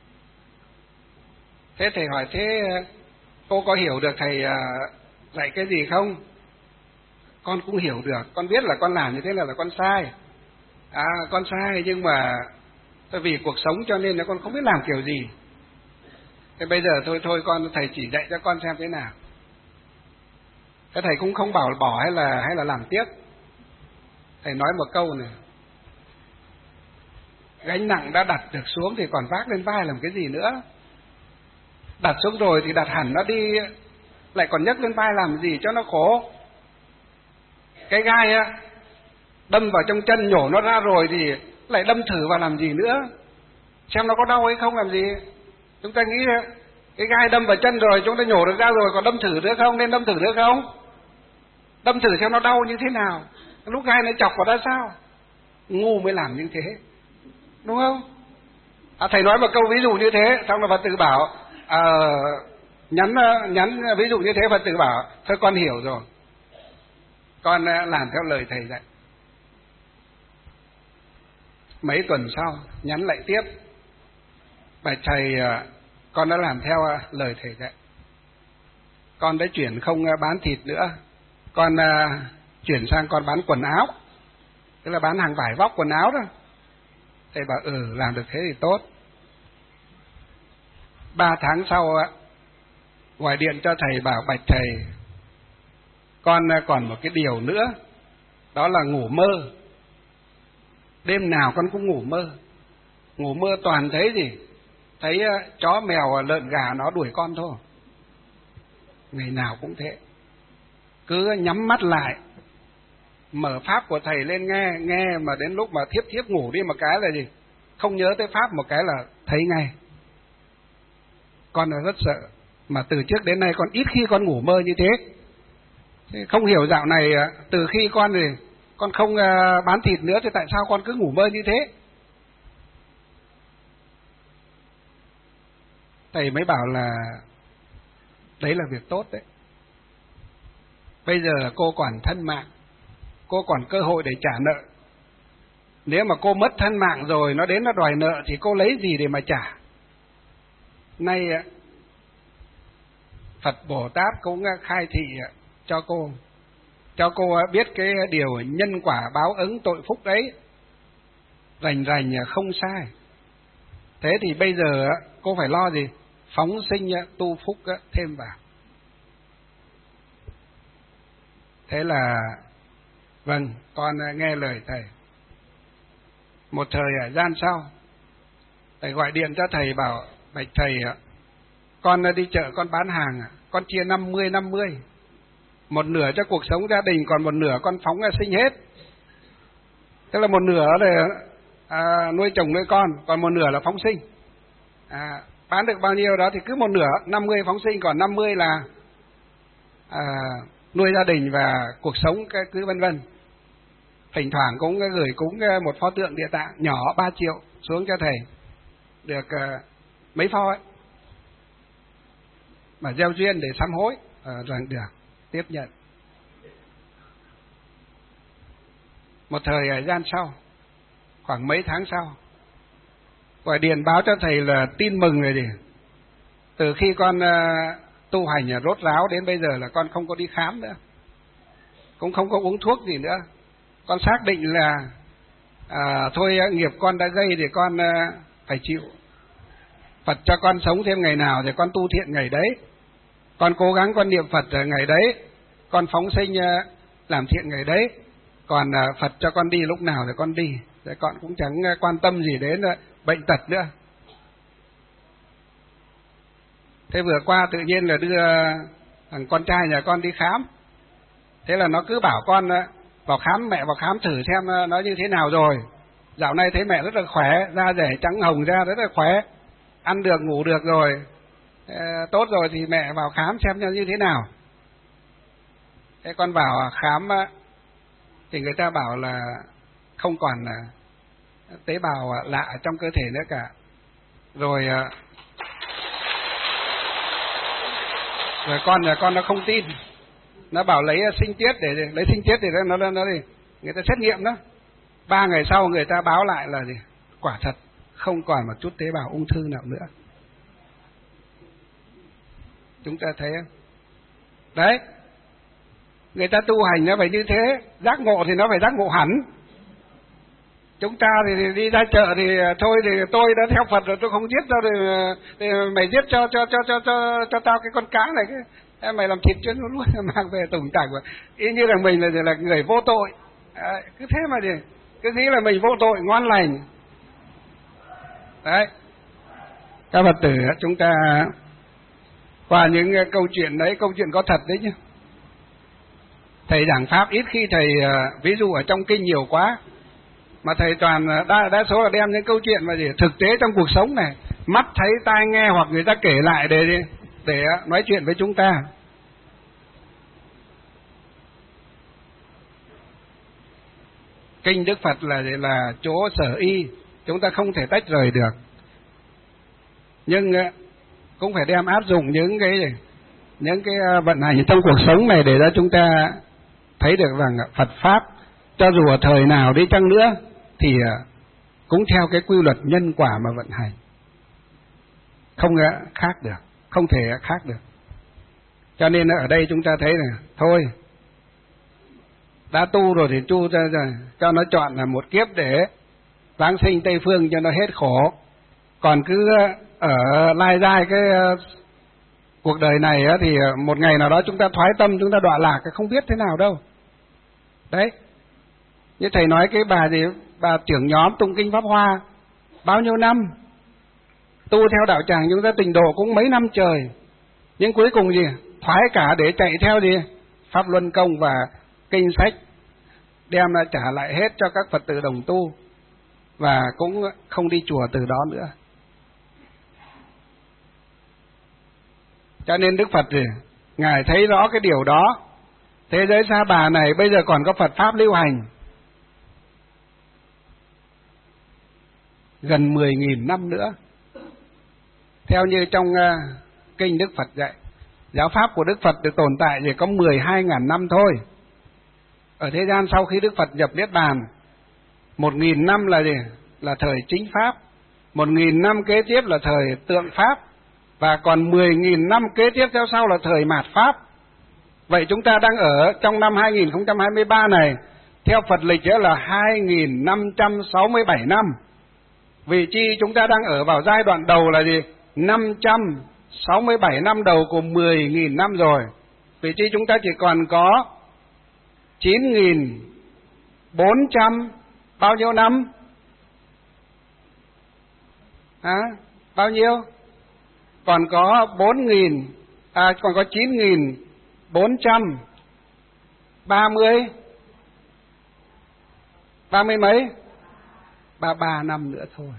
Thế thầy hỏi thế cô có hiểu được thầy dạy cái gì không? Con cũng hiểu được, con biết là con làm như thế là con sai. Con sai nhưng mà vì cuộc sống cho nên là con không biết làm kiểu gì. Thế bây giờ thôi thầy chỉ dạy cho con xem thế nào. Thế thầy cũng không bảo bỏ hay là làm tiếp. Thầy nói một câu này: gánh nặng đã đặt được xuống thì còn vác lên vai làm cái gì nữa. Đặt xuống rồi thì đặt hẳn nó đi, lại còn nhấc lên vai làm gì cho nó khổ. Cái gai đâm vào trong chân nhổ nó ra rồi thì lại đâm thử vào làm gì nữa, xem nó có đau hay không làm gì. Chúng ta nghĩ cái gai đâm vào chân rồi, chúng ta nhổ được ra rồi, còn đâm thử nữa không? Nên đâm thử nữa không? Đâm thử xem nó đau như thế nào, lúc gai nó chọc vào ra sao. Ngu mới làm như thế, đúng không? Thầy nói một câu ví dụ như thế, xong là Phật tử bảo nhắn ví dụ như thế, Phật tử bảo thôi con hiểu rồi, con làm theo lời thầy dạy. Mấy tuần sau nhắn lại tiếp: bạch thầy, con đã làm theo lời thầy dạy, con đã chuyển không bán thịt nữa, con chuyển sang con bán quần áo, tức là bán hàng vải vóc quần áo đó. Thầy bảo làm được thế thì tốt. 3 tháng sau gọi điện cho thầy bảo: bạch thầy, con còn một cái điều nữa, đó là ngủ mơ. Đêm nào con cũng ngủ mơ toàn thấy gì? Thấy chó mèo lợn gà nó đuổi con thôi. Ngày nào cũng thế. Cứ nhắm mắt lại, mở pháp của thầy lên nghe mà đến lúc mà thiếp ngủ đi một cái là gì? Không nhớ tới pháp một cái là thấy ngay. Con là rất sợ, mà từ trước đến nay con ít khi con ngủ mơ như thế. Không hiểu dạo này từ khi con không bán thịt nữa thì tại sao con cứ ngủ mơ như thế? Thầy mới bảo là đấy là việc tốt đấy. Bây giờ cô còn thân mạng, cô còn cơ hội để trả nợ. Nếu mà cô mất thân mạng rồi, nó đến nó đòi nợ thì cô lấy gì để mà trả? Nay Phật Bồ Tát cũng khai thị cho cô biết cái điều nhân quả báo ứng tội phúc đấy, rành không sai. Thế thì bây giờ cô phải lo gì? Phóng sinh tu phúc thêm vào. Thế là vâng, con nghe lời thầy. Một thời gian sau, thầy gọi điện cho thầy bảo: bạch thầy, con đi chợ con bán hàng, con chia 50-50, một nửa cho cuộc sống gia đình, còn một nửa con phóng sinh hết. Tức là một nửa là nuôi chồng nuôi con, còn một nửa là phóng sinh. Bán được bao nhiêu đó thì cứ một nửa, 50 phóng sinh, còn 50 là nuôi gia đình và cuộc sống cứ vân vân. Thỉnh thoảng cũng gửi cúng một pho tượng Địa Tạng nhỏ 3 triệu xuống cho thầy, được mấy pho ấy, mà gieo duyên để sám hối rồi được tiếp nhận. một thời gian sau, khoảng mấy tháng sau, gọi điện báo cho thầy là tin mừng rồi gì. Từ khi con tu hành rốt ráo đến bây giờ là con không có đi khám nữa, cũng không có uống thuốc gì nữa. Con xác định là thôi nghiệp con đã gây thì con phải chịu. Phật cho con sống thêm ngày nào thì con tu thiện ngày đấy, con cố gắng con niệm Phật ngày đấy, con phóng sinh làm thiện ngày đấy. Còn Phật cho con đi lúc nào thì con đi, thì con cũng chẳng quan tâm gì đến bệnh tật nữa. Thế vừa qua tự nhiên là đưa thằng con trai nhà con đi khám. Thế là nó cứ bảo con vào khám, mẹ vào khám thử xem nó như thế nào rồi. Dạo này thấy mẹ rất là khỏe, da dẻ trắng hồng ra rất là khỏe, ăn được ngủ được rồi, tốt rồi thì mẹ vào khám xem như thế nào. Thế con vào khám thì người ta bảo là không còn tế bào lạ trong cơ thể nữa cả. Rồi con nhà con nó không tin, nó bảo lấy sinh tiết để lấy sinh tiết thì nó thì người ta xét nghiệm đó. 3 ngày sau người ta báo lại là gì? Quả thật không còn một chút tế bào ung thư nào nữa. Chúng ta thấy không? Đấy, người ta tu hành nó phải như thế, giác ngộ thì nó phải giác ngộ hẳn. Chúng ta thì đi ra chợ thì thôi thì tôi đã theo Phật rồi, tôi không giết đâu, thì mày giết cho tao cái con cá này, cái mày làm thịt cho nó luôn, mang về tủng tặng. Y như là mình là người vô tội, cứ thế mà gì, cứ nghĩ là mình vô tội ngon lành. Đấy, các Phật tử chúng ta qua những câu chuyện đấy, câu chuyện có thật đấy chứ. Thầy giảng pháp ít khi thầy ví dụ ở trong kinh nhiều quá, mà thầy toàn đa số là đem những câu chuyện mà gì thực tế trong cuộc sống này, mắt thấy tai nghe hoặc người ta kể lại để nói chuyện với chúng ta. Kinh Đức Phật là chỗ sở y, chúng ta không thể tách rời được, nhưng cũng phải đem áp dụng những cái vận hành trong cuộc sống này để cho chúng ta thấy được rằng Phật pháp cho dù ở thời nào đi chăng nữa thì cũng theo cái quy luật nhân quả mà vận hành, không khác được, không thể khác được. Cho nên ở đây chúng ta thấy là thôi, đã tu rồi thì tu cho nó chọn là một kiếp để vãng sinh Tây Phương cho nó hết khổ. Còn cứ ở lai dai cái cuộc đời này thì một ngày nào đó chúng ta thoái tâm, chúng ta đọa lạc, không biết thế nào đâu. Đấy, như thầy nói cái bà trưởng nhóm tụng kinh Pháp Hoa bao nhiêu năm, tu theo đạo tràng chúng ta tịnh độ cũng mấy năm trời, nhưng cuối cùng gì thoái cả để chạy theo gì Pháp Luân Công và kinh sách, đem lại trả lại hết cho các Phật tử đồng tu, và cũng không đi chùa từ đó nữa. Cho nên Đức Phật thì Ngài thấy rõ cái điều đó. Thế giới Sa Bà này bây giờ còn có Phật Pháp lưu hành gần 10.000 năm nữa. Theo như trong kinh Đức Phật dạy, giáo Pháp của Đức Phật được tồn tại chỉ có 12.000 năm thôi. Ở thế gian sau khi Đức Phật nhập Niết Bàn, 1.000 năm là gì? Là thời chính Pháp, 1.000 năm kế tiếp là thời tượng Pháp, và còn 10.000 năm kế tiếp theo sau là thời mạt Pháp. Vậy chúng ta đang ở trong năm 2023 này, theo Phật lịch là 2.567 năm. Vì chi chúng ta đang ở vào giai đoạn đầu là gì? 567 năm đầu của 10.000 năm rồi. Vì chi chúng ta chỉ còn có 9.400 bao nhiêu năm? Bao nhiêu? Còn có 9.430 30 mấy? 33 năm nữa thôi.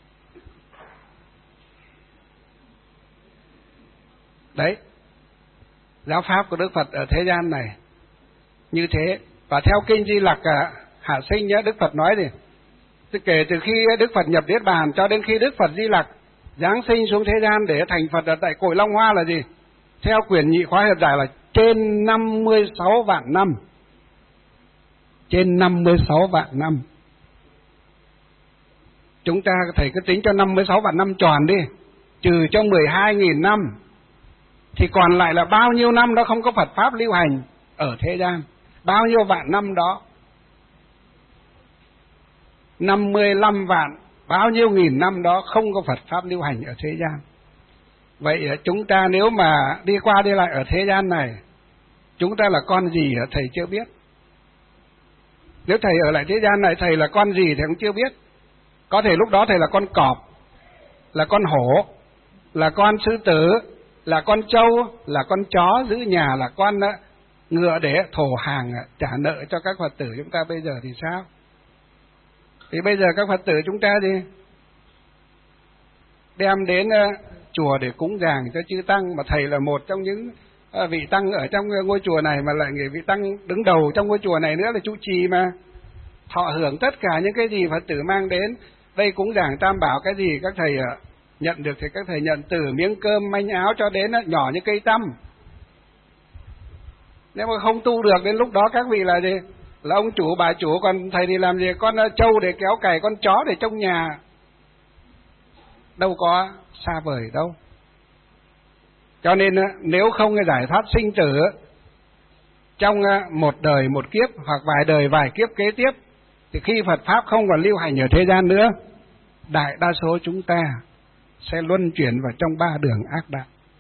Đấy, giáo pháp của Đức Phật ở thế gian này như thế. Và theo kinh Di Lặc Hạ Sinh nhá, Đức Phật nói gì? Kể từ khi Đức Phật nhập Niết Bàn cho đến khi Đức Phật Di Lặc giáng sinh xuống thế gian để thành Phật ở tại cội Long Hoa là gì? Theo quyển Nhị Khóa Hiệp Giải là trên 56 vạn năm. trên 56 vạn năm. Chúng ta thầy cứ tính cho 56 vạn năm tròn đi, trừ cho 12.000 năm, thì còn lại là bao nhiêu năm đó không có Phật Pháp lưu hành ở thế gian? Bao nhiêu vạn năm đó? 55 vạn, bao nhiêu nghìn năm đó không có Phật Pháp lưu hành ở thế gian. Vậy chúng ta nếu mà đi qua đi lại ở thế gian này, chúng ta là con gì thầy chưa biết. Nếu thầy ở lại thế gian này, thầy là con gì thầy cũng chưa biết. Có thể lúc đó thầy là con cọp, là con hổ, là con sư tử, là con trâu, là con chó giữ nhà, là con ngựa để thổ hàng trả nợ cho các Phật tử chúng ta. Bây giờ thì sao? Thì bây giờ các Phật tử chúng ta đi đem đến chùa để cúng dường cho chư tăng, mà thầy là một trong những vị tăng ở trong ngôi chùa này, mà lại người vị tăng đứng đầu trong ngôi chùa này nữa là trụ trì, mà thọ hưởng tất cả những cái gì Phật tử mang đến đây cúng dường tam bảo. Cái gì các thầy nhận được thì các thầy nhận, từ miếng cơm manh áo cho đến nhỏ như cây tăm. Nếu mà không tu được đến lúc đó các vị là gì? Là ông chủ bà chủ, còn thầy thì làm gì? Con trâu để kéo cày, con chó để trông nhà, đâu có xa vời đâu. Cho nên nếu không giải thoát sinh tử trong một đời một kiếp, hoặc vài đời vài kiếp kế tiếp, thì khi Phật Pháp không còn lưu hành ở thế gian nữa, đại đa số chúng ta sẽ luân chuyển vào trong ba đường ác đạo.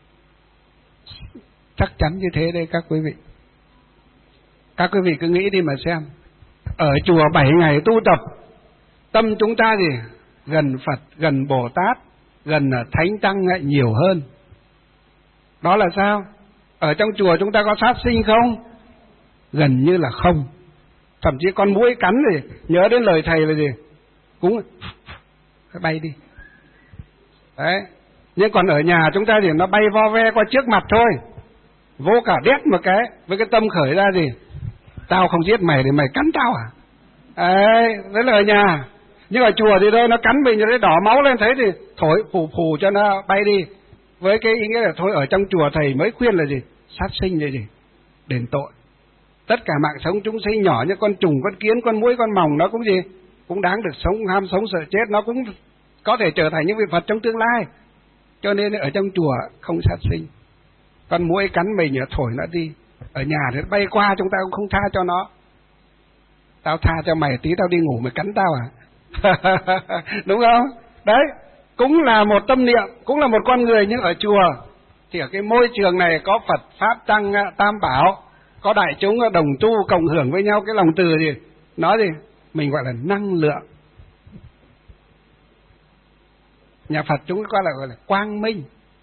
Chắc chắn như thế đây các quý vị. Các quý vị cứ nghĩ đi mà xem. Ở chùa 7 ngày tu tập, tâm chúng ta gì? Gần Phật, gần Bồ Tát, gần Thánh Tăng nhiều hơn. Đó là sao? Ở trong chùa chúng ta có sát sinh không? Gần như là không. Thậm chí con muỗi cắn thì nhớ đến lời thầy là gì? Cũng bay đi. Đấy. Nhưng còn ở nhà chúng ta thì nó bay vo ve qua trước mặt thôi, vô cả đét một cái, với cái tâm khởi ra gì? Tao không giết mày thì mày cắn tao à? Đấy là ở nhà. Nhưng ở chùa thì đâu, nó cắn mình rồi đỏ máu lên thấy thì thổi phù phù cho nó bay đi. Với cái ý nghĩa là thôi, ở trong chùa thầy mới khuyên là gì? Sát sinh là gì? Đền tội. Tất cả mạng sống chúng sinh nhỏ như con trùng, con kiến, con muỗi, con mòng, nó cũng gì? Cũng đáng được sống, ham sống sợ chết, nó cũng có thể trở thành những vị Phật trong tương lai. Cho nên ở trong chùa không sát sinh. Con muỗi cắn mình thổi nó đi. Ở nhà thì bay qua chúng ta cũng không tha cho nó. Tao tha cho mày tí tao đi ngủ mày cắn tao à? Đúng không? Đấy, cũng là một tâm niệm, cũng là một con người, nhưng ở chùa thì ở cái môi trường này có Phật Pháp Tăng Tam Bảo, có đại chúng đồng tu cộng hưởng với nhau cái lòng từ gì? Nói gì? Mình gọi là năng lượng. Nhà Phật chúng ta gọi là quang minh.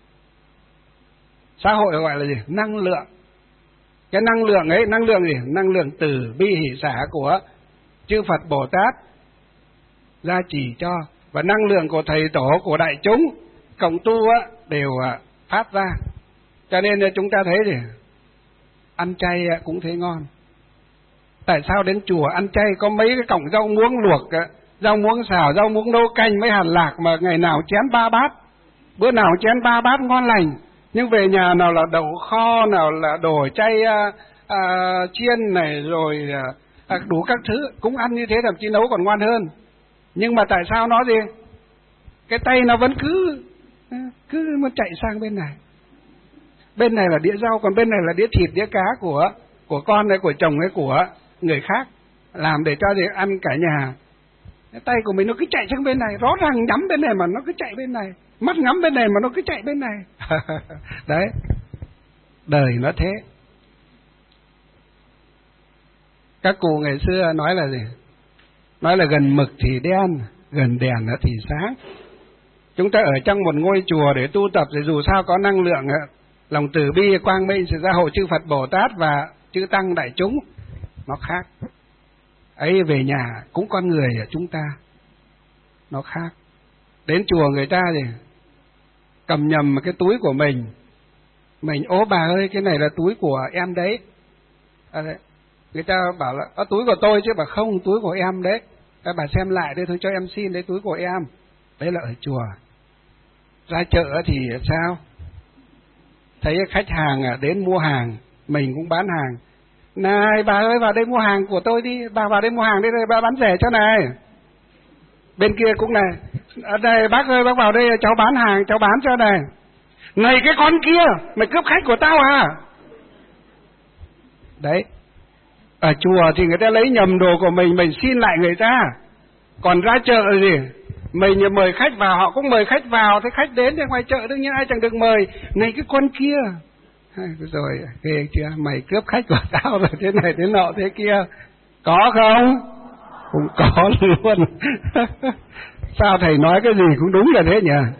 Xã hội gọi là gì? Năng lượng. Cái năng lượng ấy, năng lượng gì? Năng lượng từ bi hỷ xả của chư Phật Bồ Tát gia trì cho, và năng lượng của thầy tổ, của đại chúng cộng tu đều phát ra. Cho nên chúng ta thấy gì? Ăn chay cũng thấy ngon. Tại sao đến chùa ăn chay có mấy cái cọng rau muống luộc, rau muống xào, rau muống nấu canh, mấy hạt lạc mà ngày nào chén 3 bát, bữa nào chén 3 bát ngon lành. Nhưng về nhà nào là đậu kho, nào là đồ chay chiên này, rồi đủ các thứ cũng ăn như thế, thậm chí nấu còn ngon hơn. Nhưng mà tại sao nó gì? Cái tay nó vẫn cứ muốn chạy sang bên này. Bên này là đĩa rau, còn bên này là đĩa thịt, đĩa cá của con hay của chồng hay của người khác, làm để cho gì ăn cả nhà. Cái tay của mình nó cứ chạy sang bên này, rõ ràng nhắm bên này mà nó cứ chạy bên này, mắt ngắm bên này mà nó cứ chạy bên này. Đấy, đời nó thế. Các cụ ngày xưa nói là gì? Nói là gần mực thì đen, gần đèn thì sáng. Chúng ta ở trong một ngôi chùa để tu tập thì dù sao có năng lượng lòng từ bi quang minh sự gia hộ chư Phật Bồ Tát và chư tăng đại chúng, nó khác. Ấy về nhà cũng con người ở chúng ta, nó khác. Đến chùa người ta thì cầm nhầm cái túi của mình ố bà ơi cái này là túi của em đấy. Người ta bảo là túi của tôi chứ bà không, túi của em đấy. Bà xem lại đây thôi, cho em xin đấy, túi của em. Đấy là ở chùa. Ra chợ thì sao? Thấy khách hàng đến mua hàng, mình cũng bán hàng, Này bà ơi, vào đây mua hàng của tôi đi, bà vào đây mua hàng đi, đây bà bán rẻ cho này. Bên kia cũng này, ở đây bác ơi, bác vào đây cháu bán hàng, cháu bán cho này. Này cái con kia, mày cướp khách của tao à? Đấy, ở chùa thì người ta lấy nhầm đồ của mình xin lại người ta. Còn ra chợ gì, mình mời khách vào, họ cũng mời khách vào, thế khách đến thì ngoài chợ đương nhiên ai chẳng được mời. Này cái con kia, rồi ghê chưa, mày cướp khách của tao rồi thế này thế nọ thế kia. Có không? Cũng có luôn. Sao thầy nói cái gì cũng đúng là thế nhỉ?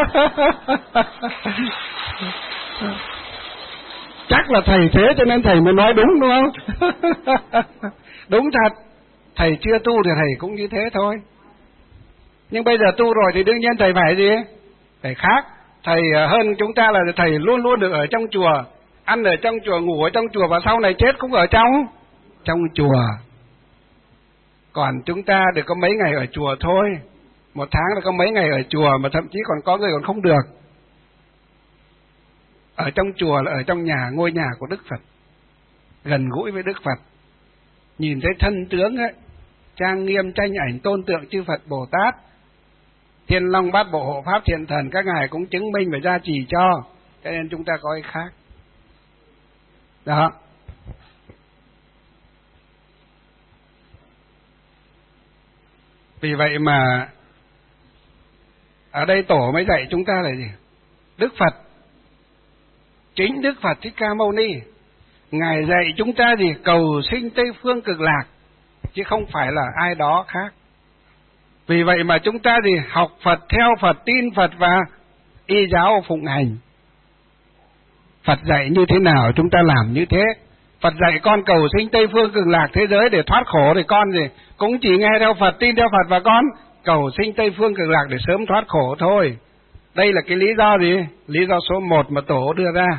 Chắc là thầy thế cho nên thầy mới nói đúng không? Đúng thật, thầy chưa tu thì thầy cũng như thế thôi. Nhưng bây giờ tu rồi thì đương nhiên thầy phải gì? Phải khác. Thầy hơn chúng ta là thầy luôn luôn được ở trong chùa, ăn ở trong chùa, ngủ ở trong chùa, và sau này chết cũng ở trong chùa. Còn chúng ta được có mấy ngày ở chùa thôi. Một tháng là có mấy ngày ở chùa, mà thậm chí còn có người còn không được. Ở trong chùa là ở trong nhà, ngôi nhà của Đức Phật, gần gũi với Đức Phật, nhìn thấy thân tướng ấy, trang nghiêm tranh ảnh tôn tượng chư Phật Bồ Tát, Thiên Long Bát Bộ Hộ Pháp Thiện Thần, các ngài cũng chứng minh và gia trì cho nên chúng ta có cái khác. Đó. Vì vậy mà ở đây Tổ mới dạy chúng ta là gì? Đức Phật, chính Đức Phật Thích Ca Mâu Ni, ngài dạy chúng ta gì? Cầu sinh Tây Phương Cực Lạc, chứ không phải là ai đó khác. Vì vậy mà chúng ta gì? Học Phật, theo Phật, tin Phật và y giáo phụng hành. Phật dạy như thế nào chúng ta làm như thế. Phật dạy con cầu sinh Tây Phương Cực Lạc thế giới để thoát khổ, thì con gì? Cũng chỉ nghe theo Phật, tin theo Phật, và con cầu sinh Tây Phương Cực Lạc để sớm thoát khổ thôi. Đây là cái lý do gì? Lý do số 1 mà Tổ đưa ra.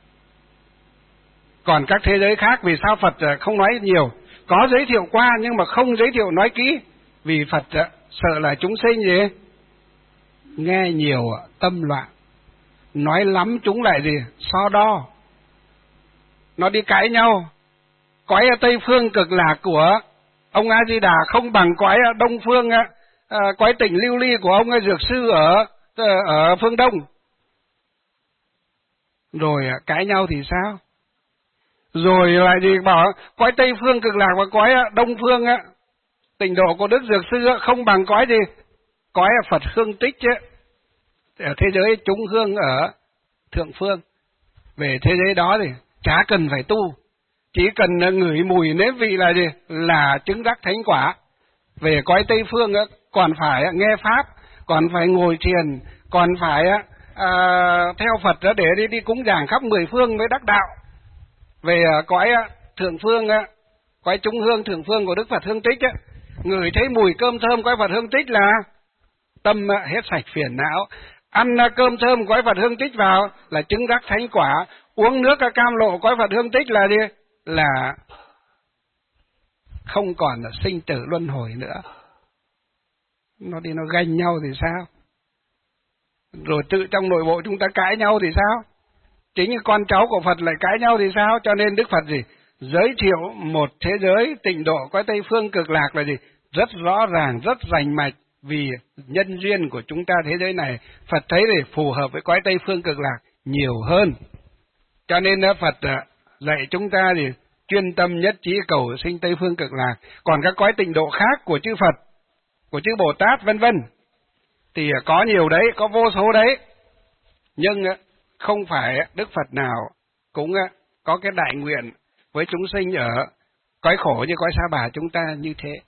Còn các thế giới khác vì sao Phật không nói nhiều? Có giới thiệu qua nhưng mà không giới thiệu nói kỹ. Vì Phật sợ là chúng sinh gì? Nghe nhiều tâm loạn. Nói lắm chúng lại gì? So đo. Nó đi cãi nhau. Cõi Tây Phương Cực Lạc của ông A Di Đà không bằng cõi Đông Phương, cõi tỉnh Lưu Ly của ông Dược Sư ở phương Đông. Rồi cãi nhau thì sao? Rồi lại gì bảo cõi Tây Phương Cực Lạc và cõi Đông Phương tịnh độ của Đức Dược Sư không bằng cõi gì? Cõi Phật Hương Tích ấy, ở thế giới chúng hương ở thượng phương. Về thế giới đó thì chả cần phải tu, chỉ cần ngửi mùi nếm vị là gì? Là chứng đắc thánh quả. Về cõi Tây Phương còn phải nghe pháp, còn phải ngồi thiền, còn phải theo Phật để đi cúng dường khắp 10 phương mới đắc đạo. Về cõi thượng phương, cõi chúng hương thượng phương của Đức Phật Hương Tích, ngửi thấy mùi cơm thơm cõi Phật Hương Tích là tâm hết sạch phiền não. Ăn cơm thơm cõi Phật Hương Tích vào là chứng đắc thánh quả. Uống nước cam lộ cõi Phật Hương Tích là gì? Là không còn là sinh tử luân hồi nữa. Nó đi nó ganh nhau thì sao? Rồi tự trong nội bộ chúng ta cãi nhau thì sao? Chính con cháu của Phật lại cãi nhau thì sao? Cho nên Đức Phật gì? Giới thiệu một thế giới tịnh độ cõi Tây Phương Cực Lạc là gì? Rất rõ ràng, rất rành mạch. Vì nhân duyên của chúng ta thế giới này, Phật thấy để phù hợp với cõi Tây Phương Cực Lạc nhiều hơn. Cho nên Phật dạy chúng ta thì chuyên tâm nhất trí cầu sinh Tây Phương Cực Lạc. Còn các cõi tịnh độ khác của chư Phật, của chư Bồ Tát vân vân thì có nhiều đấy, có vô số đấy. Nhưng không phải Đức Phật nào cũng có cái đại nguyện với chúng sinh ở cõi khổ như cõi Sa Bà chúng ta như thế.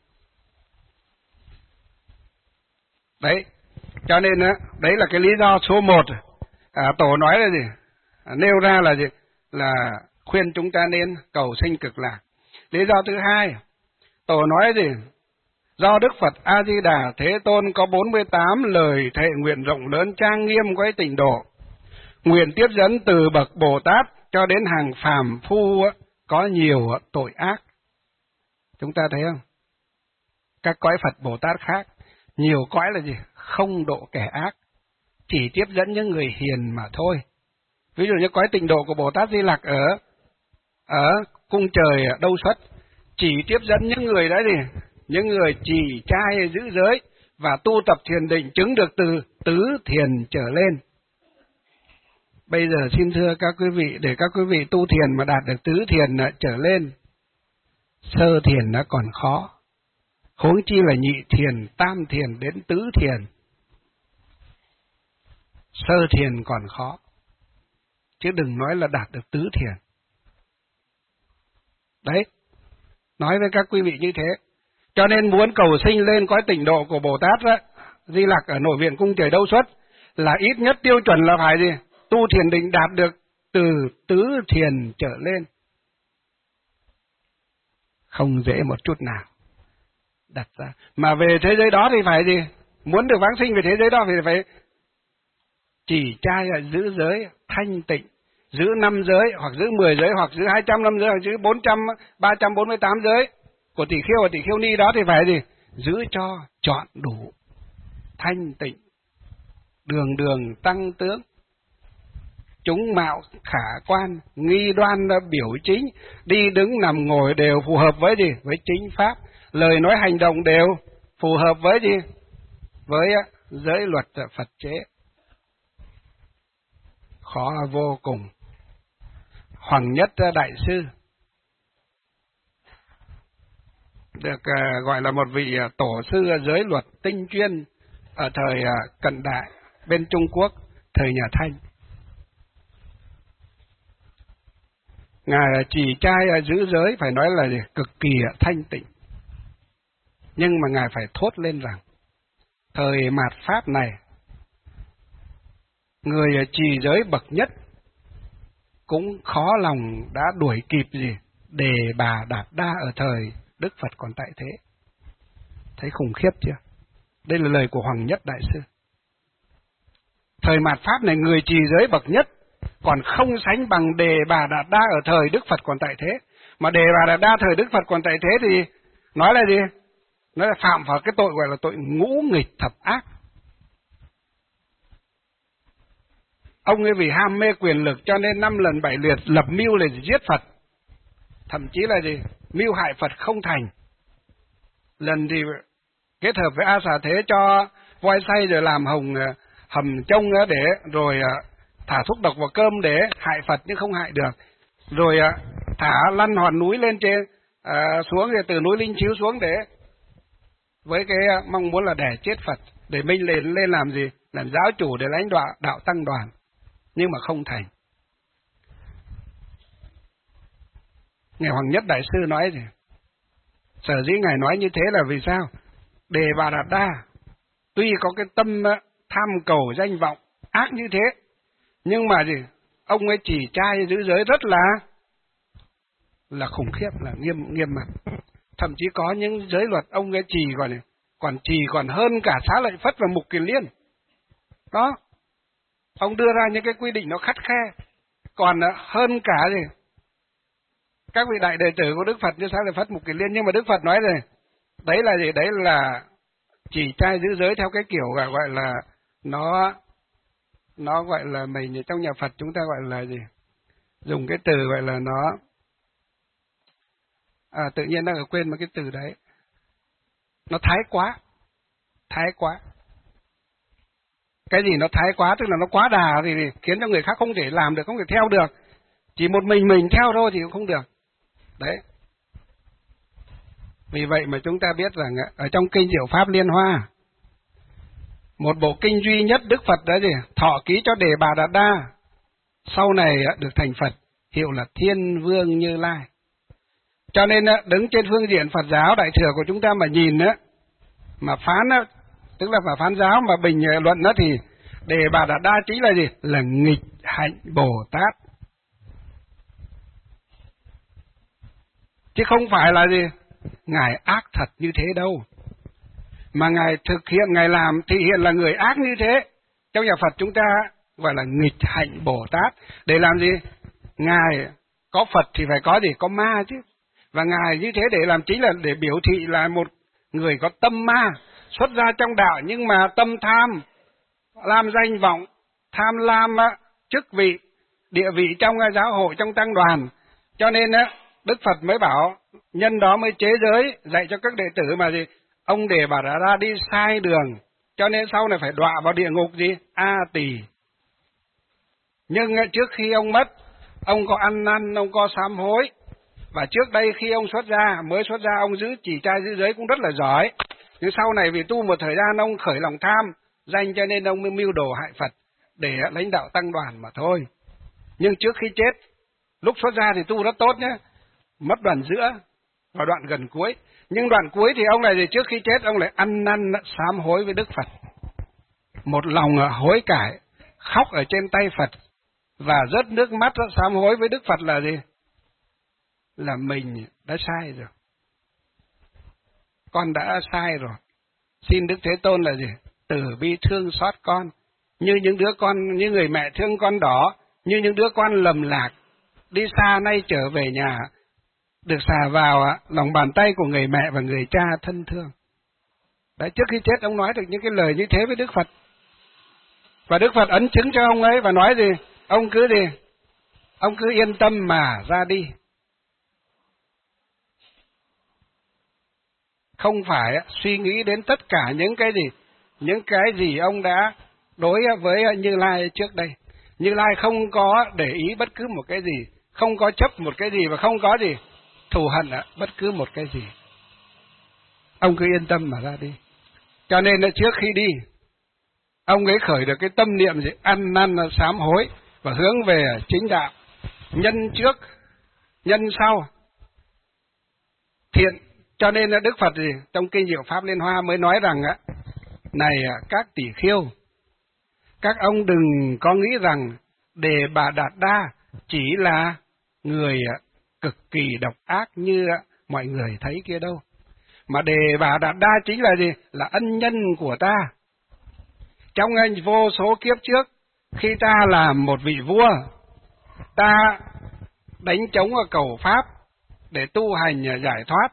Đấy, cho nên đấy là cái lý do số 1. Tổ nói là gì? Nêu ra là gì? Là khuyên chúng ta nên cầu sinh Cực Lạc. Lý do thứ 2, Tổ nói gì? Do Đức Phật A Di Đà Thế Tôn có 48 lời thệ nguyện rộng lớn trang nghiêm cõi tịnh độ, nguyện tiếp dẫn từ bậc Bồ Tát cho đến hàng phàm phu có nhiều tội ác. Chúng ta thấy không? Các cõi Phật Bồ Tát khác, nhiều cõi là gì? Không độ kẻ ác, chỉ tiếp dẫn những người hiền mà thôi. Ví dụ như cõi tịnh độ của Bồ Tát Di Lặc ở cung trời Đâu Xuất, chỉ tiếp dẫn những người đấy thì những người trì trai giữ giới và tu tập thiền định chứng được từ tứ thiền trở lên. Bây giờ xin thưa các quý vị, để các quý vị tu thiền mà đạt được tứ thiền trở lên, sơ thiền nó còn khó, huống chi là nhị thiền, tam thiền đến tứ thiền. Sơ thiền còn khó, chứ đừng nói là đạt được tứ thiền. Đấy, nói với các quý vị như thế. Cho nên muốn cầu sinh lên cõi tịnh độ của Bồ Tát đó, Di Lặc ở nội viện cung trời Đâu Xuất, là ít nhất tiêu chuẩn là phải gì? Tu thiền định đạt được từ tứ thiền trở lên. Không dễ một chút nào đặt ra. Mà về thế giới đó thì phải gì? Muốn được vãng sinh về thế giới đó thì phải chỉ trai là giữ giới thanh tịnh, giữ 5 giới, hoặc giữ 10 giới, hoặc giữ 200 năm giới, hoặc giữ 348 giới của tỷ khiêu và tỷ khiêu ni đó thì phải gì? Giữ cho trọn đủ, thanh tịnh, đường đường tăng tướng, chúng mạo khả quan, nghi đoan biểu chính, đi đứng nằm ngồi đều phù hợp với gì? Với chính pháp, lời nói hành động đều phù hợp với gì? Với giới luật Phật chế. Khó vô cùng. Hoàng Nhất Đại Sư được gọi là một vị tổ sư giới luật tinh chuyên ở thời cận đại bên Trung Quốc, thời nhà Thanh. Ngài chỉ trai giữ giới phải nói là cực kỳ thanh tịnh. Nhưng mà Ngài phải thốt lên rằng thời mạt Pháp này, người trì giới bậc nhất cũng khó lòng đã đuổi kịp gì Đề Bà Đạt Đa ở thời Đức Phật còn tại thế. Thấy khủng khiếp chưa? Đây là lời của Hoàng Nhất Đại Sư. Thời mạt Pháp này, người trì giới bậc nhất còn không sánh bằng Đề Bà Đạt Đa ở thời Đức Phật còn tại thế. Mà Đề Bà Đạt Đa thời Đức Phật còn tại thế thì nói là gì? Nói là phạm vào cái tội gọi là tội ngũ nghịch thập ác. Ông ấy vì ham mê quyền lực cho nên 5 lần 7 lượt lập mưu để giết Phật. Thậm chí là gì? Mưu hại Phật không thành. Lần thì kết hợp với A Xà Thế cho voi xay rồi làm hầm trông để rồi thả thuốc độc vào cơm để hại Phật nhưng không hại được. Rồi thả lăn hòn núi lên trên xuống rồi từ núi Linh Chiếu xuống để với cái mong muốn là để chết Phật, để mình lên làm gì? Làm giáo chủ để lãnh đạo tăng đoàn. Nhưng mà không thành. Ngài Hoàng Nhất Đại Sư nói gì? Sở dĩ Ngài nói như thế là vì sao? Đề Bà Đạt Đa tuy có cái tâm tham cầu danh vọng ác như thế, nhưng mà gì? Ông ấy chỉ trai giữ giới rất là khủng khiếp, là nghiêm mặt. Thậm chí có những giới luật ông ấy trì còn hơn cả Xá Lợi Phất và Mục Kiền Liên. Đó. Ông đưa ra những cái quy định nó khắt khe, còn hơn cả gì? Các vị đại đệ tử của Đức Phật như Xá Lợi Phất, Mục Kiền Liên. Nhưng mà Đức Phật nói rồi, đấy là gì? Đấy là chỉ trai giữ giới theo cái kiểu gọi là nó gọi là mình trong nhà Phật chúng ta gọi là gì? Dùng cái từ gọi là nó tự nhiên đang quên một cái từ đấy. Nó thái quá. Cái gì nó thái quá tức là nó quá đà thì khiến cho người khác không thể làm được, không thể theo được. Chỉ một mình theo thôi thì cũng không được. Đấy. Vì vậy mà chúng ta biết rằng ở trong kinh Diệu Pháp Liên Hoa, một bộ kinh duy nhất Đức Phật đã gì? Thọ ký cho Đề Bà Đạt Đa, sau này được thành Phật, hiệu là Thiên Vương Như Lai. Cho nên đứng trên phương diện Phật giáo Đại Thừa của chúng ta mà nhìn mà phán tức là phải phán giáo mà bình luận đó thì Đề Bà Đạt Đa chính là gì? Là nghịch hạnh Bồ Tát. Chứ không phải là gì? Ngài ác thật như thế đâu. Mà Ngài thực hiện, Ngài làm thể hiện là người ác như thế. Trong nhà Phật chúng ta gọi là nghịch hạnh Bồ Tát. Để làm gì? Ngài có Phật thì phải có gì? Có ma chứ. Và Ngài như thế để làm chính là để biểu thị là một người có tâm ma, xuất ra trong đạo nhưng mà tâm tham, lam danh vọng, tham lam chức vị, địa vị trong giáo hội, trong tăng đoàn, Cho nên á, Đức Phật mới bảo, nhân đó mới chế giới, dạy cho các đệ tử mà gì? Ông Đề Bà Đạt Đa đi sai đường, cho nên sau này phải đọa vào địa ngục gì? A Tỳ. Nhưng trước khi ông mất, ông có ăn năn, ông có sám hối. Và trước đây khi ông mới xuất gia, ông giữ chỉ trai giữ giới cũng rất là giỏi. Nhưng sau này vì tu một thời gian ông khởi lòng tham, danh cho nên ông mới mưu đồ hại Phật để lãnh đạo tăng đoàn mà thôi. Nhưng trước khi chết, lúc xuất gia thì tu rất tốt nhé, mất đoạn giữa và đoạn gần cuối. Nhưng đoạn cuối thì ông này thì trước khi chết ông lại ăn năn sám hối với Đức Phật. Một lòng hối cải, khóc ở trên tay Phật và rớt nước mắt sám hối với Đức Phật là gì? Là mình đã sai rồi. Con đã sai rồi. Xin Đức Thế Tôn là gì? Từ bi thương xót con. Như những đứa con, như người mẹ thương con đỏ, như những đứa con lầm lạc, đi xa nay trở về nhà, được xà vào lòng bàn tay của người mẹ và người cha thân thương. Đấy, trước khi chết ông nói được những cái lời như thế với Đức Phật. Và Đức Phật ấn chứng cho ông ấy và nói gì? Ông cứ gì? Ông cứ yên tâm mà ra đi. Không phải suy nghĩ đến tất cả những cái gì? Những cái gì ông đã đối với Như Lai trước đây. Như Lai không có để ý bất cứ một cái gì, không có chấp một cái gì và không có gì thù hận bất cứ một cái gì. Ông cứ yên tâm mà ra đi. Cho nên là trước khi đi, ông ấy khởi được cái tâm niệm gì? Ăn năn sám hối và hướng về chính đạo. Nhân trước, nhân sau, thiện. Cho nên là Đức Phật gì? Trong Kinh Diệu Pháp Liên Hoa mới nói rằng này các tỷ khiêu, các ông đừng có nghĩ rằng Đề Bà Đạt Đa chỉ là người cực kỳ độc ác như mọi người thấy kia đâu. Mà Đề Bà Đạt Đa chính là gì? Là ân nhân của ta. Trong vô số kiếp trước, khi ta làm một vị vua, ta đánh trống cầu Pháp để tu hành giải thoát,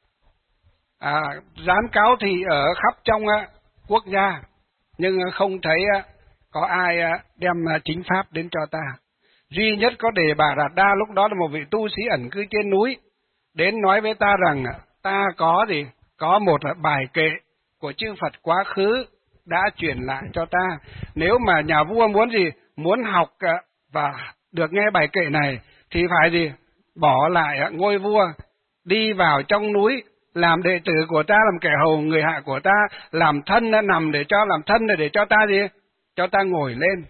gián cáo thì ở khắp trong quốc gia, nhưng không thấy có ai đem chính Pháp đến cho ta. Duy nhất có Đề Bà Đạt Đa lúc đó là một vị tu sĩ ẩn cư trên núi, đến nói với ta rằng ta có gì? Có một bài kệ của chư Phật quá khứ đã truyền lại cho ta. Nếu mà nhà vua muốn gì? Muốn học và được nghe bài kệ này thì phải gì? Bỏ lại ngôi vua, đi vào trong núi, làm đệ tử của ta, làm kẻ hầu người hạ của ta, làm thân nằm để cho làm thân để cho ta gì? Cho ta ngồi lên.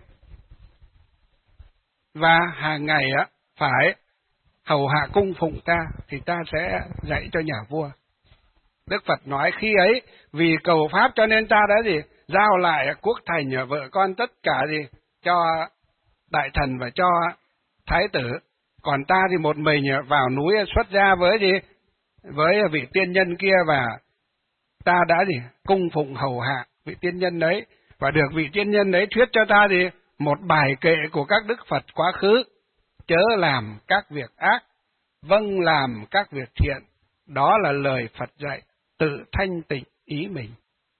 Và hàng ngày phải hầu hạ cung phụng ta thì ta sẽ dạy cho nhà vua. Đức Phật nói khi ấy vì cầu Pháp cho nên ta đã gì? Giao lại quốc thành vợ con tất cả gì? Cho đại thần và cho thái tử. Còn ta thì một mình vào núi xuất gia với gì? Với vị tiên nhân kia, và ta đã gì? Cung phụng hầu hạ vị tiên nhân đấy, và được vị tiên nhân đấy thuyết cho ta gì? Một bài kệ của các Đức Phật quá khứ: chớ làm các việc ác, vâng làm các việc thiện. Đó là lời Phật dạy, tự thanh tịnh ý mình.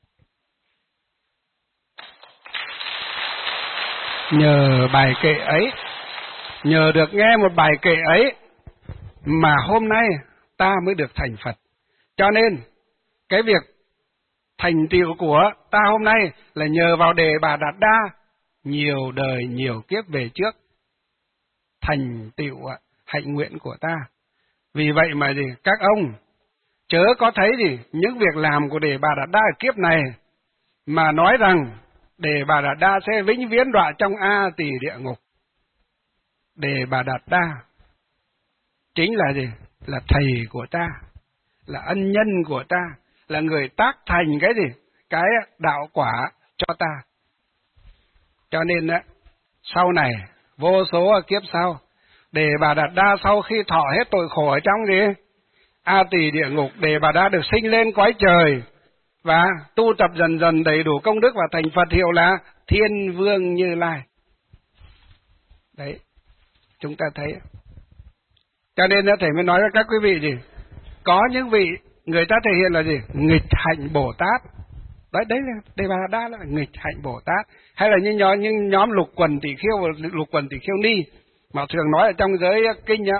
Nhờ bài kệ ấy, nhờ được nghe một bài kệ ấy mà hôm nay ta mới được thành Phật. Cho nên cái việc thành tựu của ta hôm nay là nhờ vào Đề Bà Đạt Đa nhiều đời nhiều kiếp về trước thành tựu hạnh nguyện của ta. Vì vậy mà gì? Các ông chớ có thấy gì những việc làm của Đề Bà Đạt Đa ở kiếp này mà nói rằng Đề Bà Đạt Đa sẽ vĩnh viễn đọa trong A Tỳ địa ngục. Đề Bà Đạt Đa chính là gì? Là thầy của ta, là ân nhân của ta, là người tác thành cái gì? Cái đạo quả cho ta. Cho nên sau này vô số kiếp sau, Đề Bà Đạt Đa sau khi thọ hết tội khổ ở trong gì? A Tỳ địa ngục, Đề Bà Đa được sinh lên cõi trời và tu tập dần dần đầy đủ công đức và thành Phật hiệu là Thiên Vương Như Lai. Đấy, chúng ta thấy. Cho nên thầy mới nói với các quý vị gì? Có những vị người ta thể hiện là gì? Nghịch hạnh Bồ Tát. Đấy là Đề Bà Đạt Đa là nghịch hạnh Bồ Tát. Hay là như nhóm Lục Quần Tỷ Khiêu và Lục Quần Tỷ Khiêu Ni mà thường nói ở trong giới kinh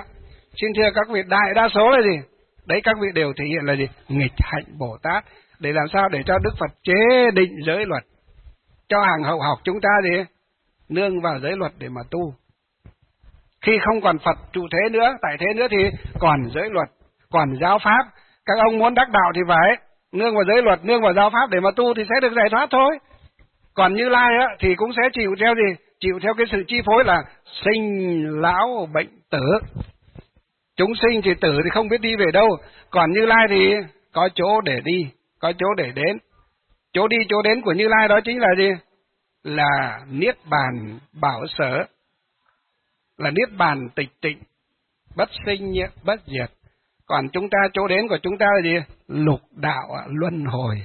Xin thưa các vị, đại đa số là gì? Đấy, các vị đều thể hiện là gì? Nghịch hạnh Bồ Tát. Để làm sao để cho Đức Phật chế định giới luật, cho hàng hậu học chúng ta gì? Nương vào giới luật để mà tu. Khi không còn Phật trụ thế nữa, tại thế nữa thì còn giới luật, còn giáo pháp. Các ông muốn đắc đạo thì phải nương vào giới luật, nương vào giáo pháp để mà tu thì sẽ được giải thoát thôi. Còn Như Lai á, thì cũng sẽ chịu theo gì? Chịu theo cái sự chi phối là sinh, lão, bệnh, tử. Chúng sinh thì tử thì không biết đi về đâu. Còn Như Lai thì có chỗ để đi, có chỗ để đến. Chỗ đi, chỗ đến của Như Lai đó chính là gì? Là Niết Bàn Bảo Sở, là Niết Bàn tịch tịnh, bất sinh bất diệt. Còn chúng ta, chỗ đến của chúng ta là gì? Lục đạo luân hồi.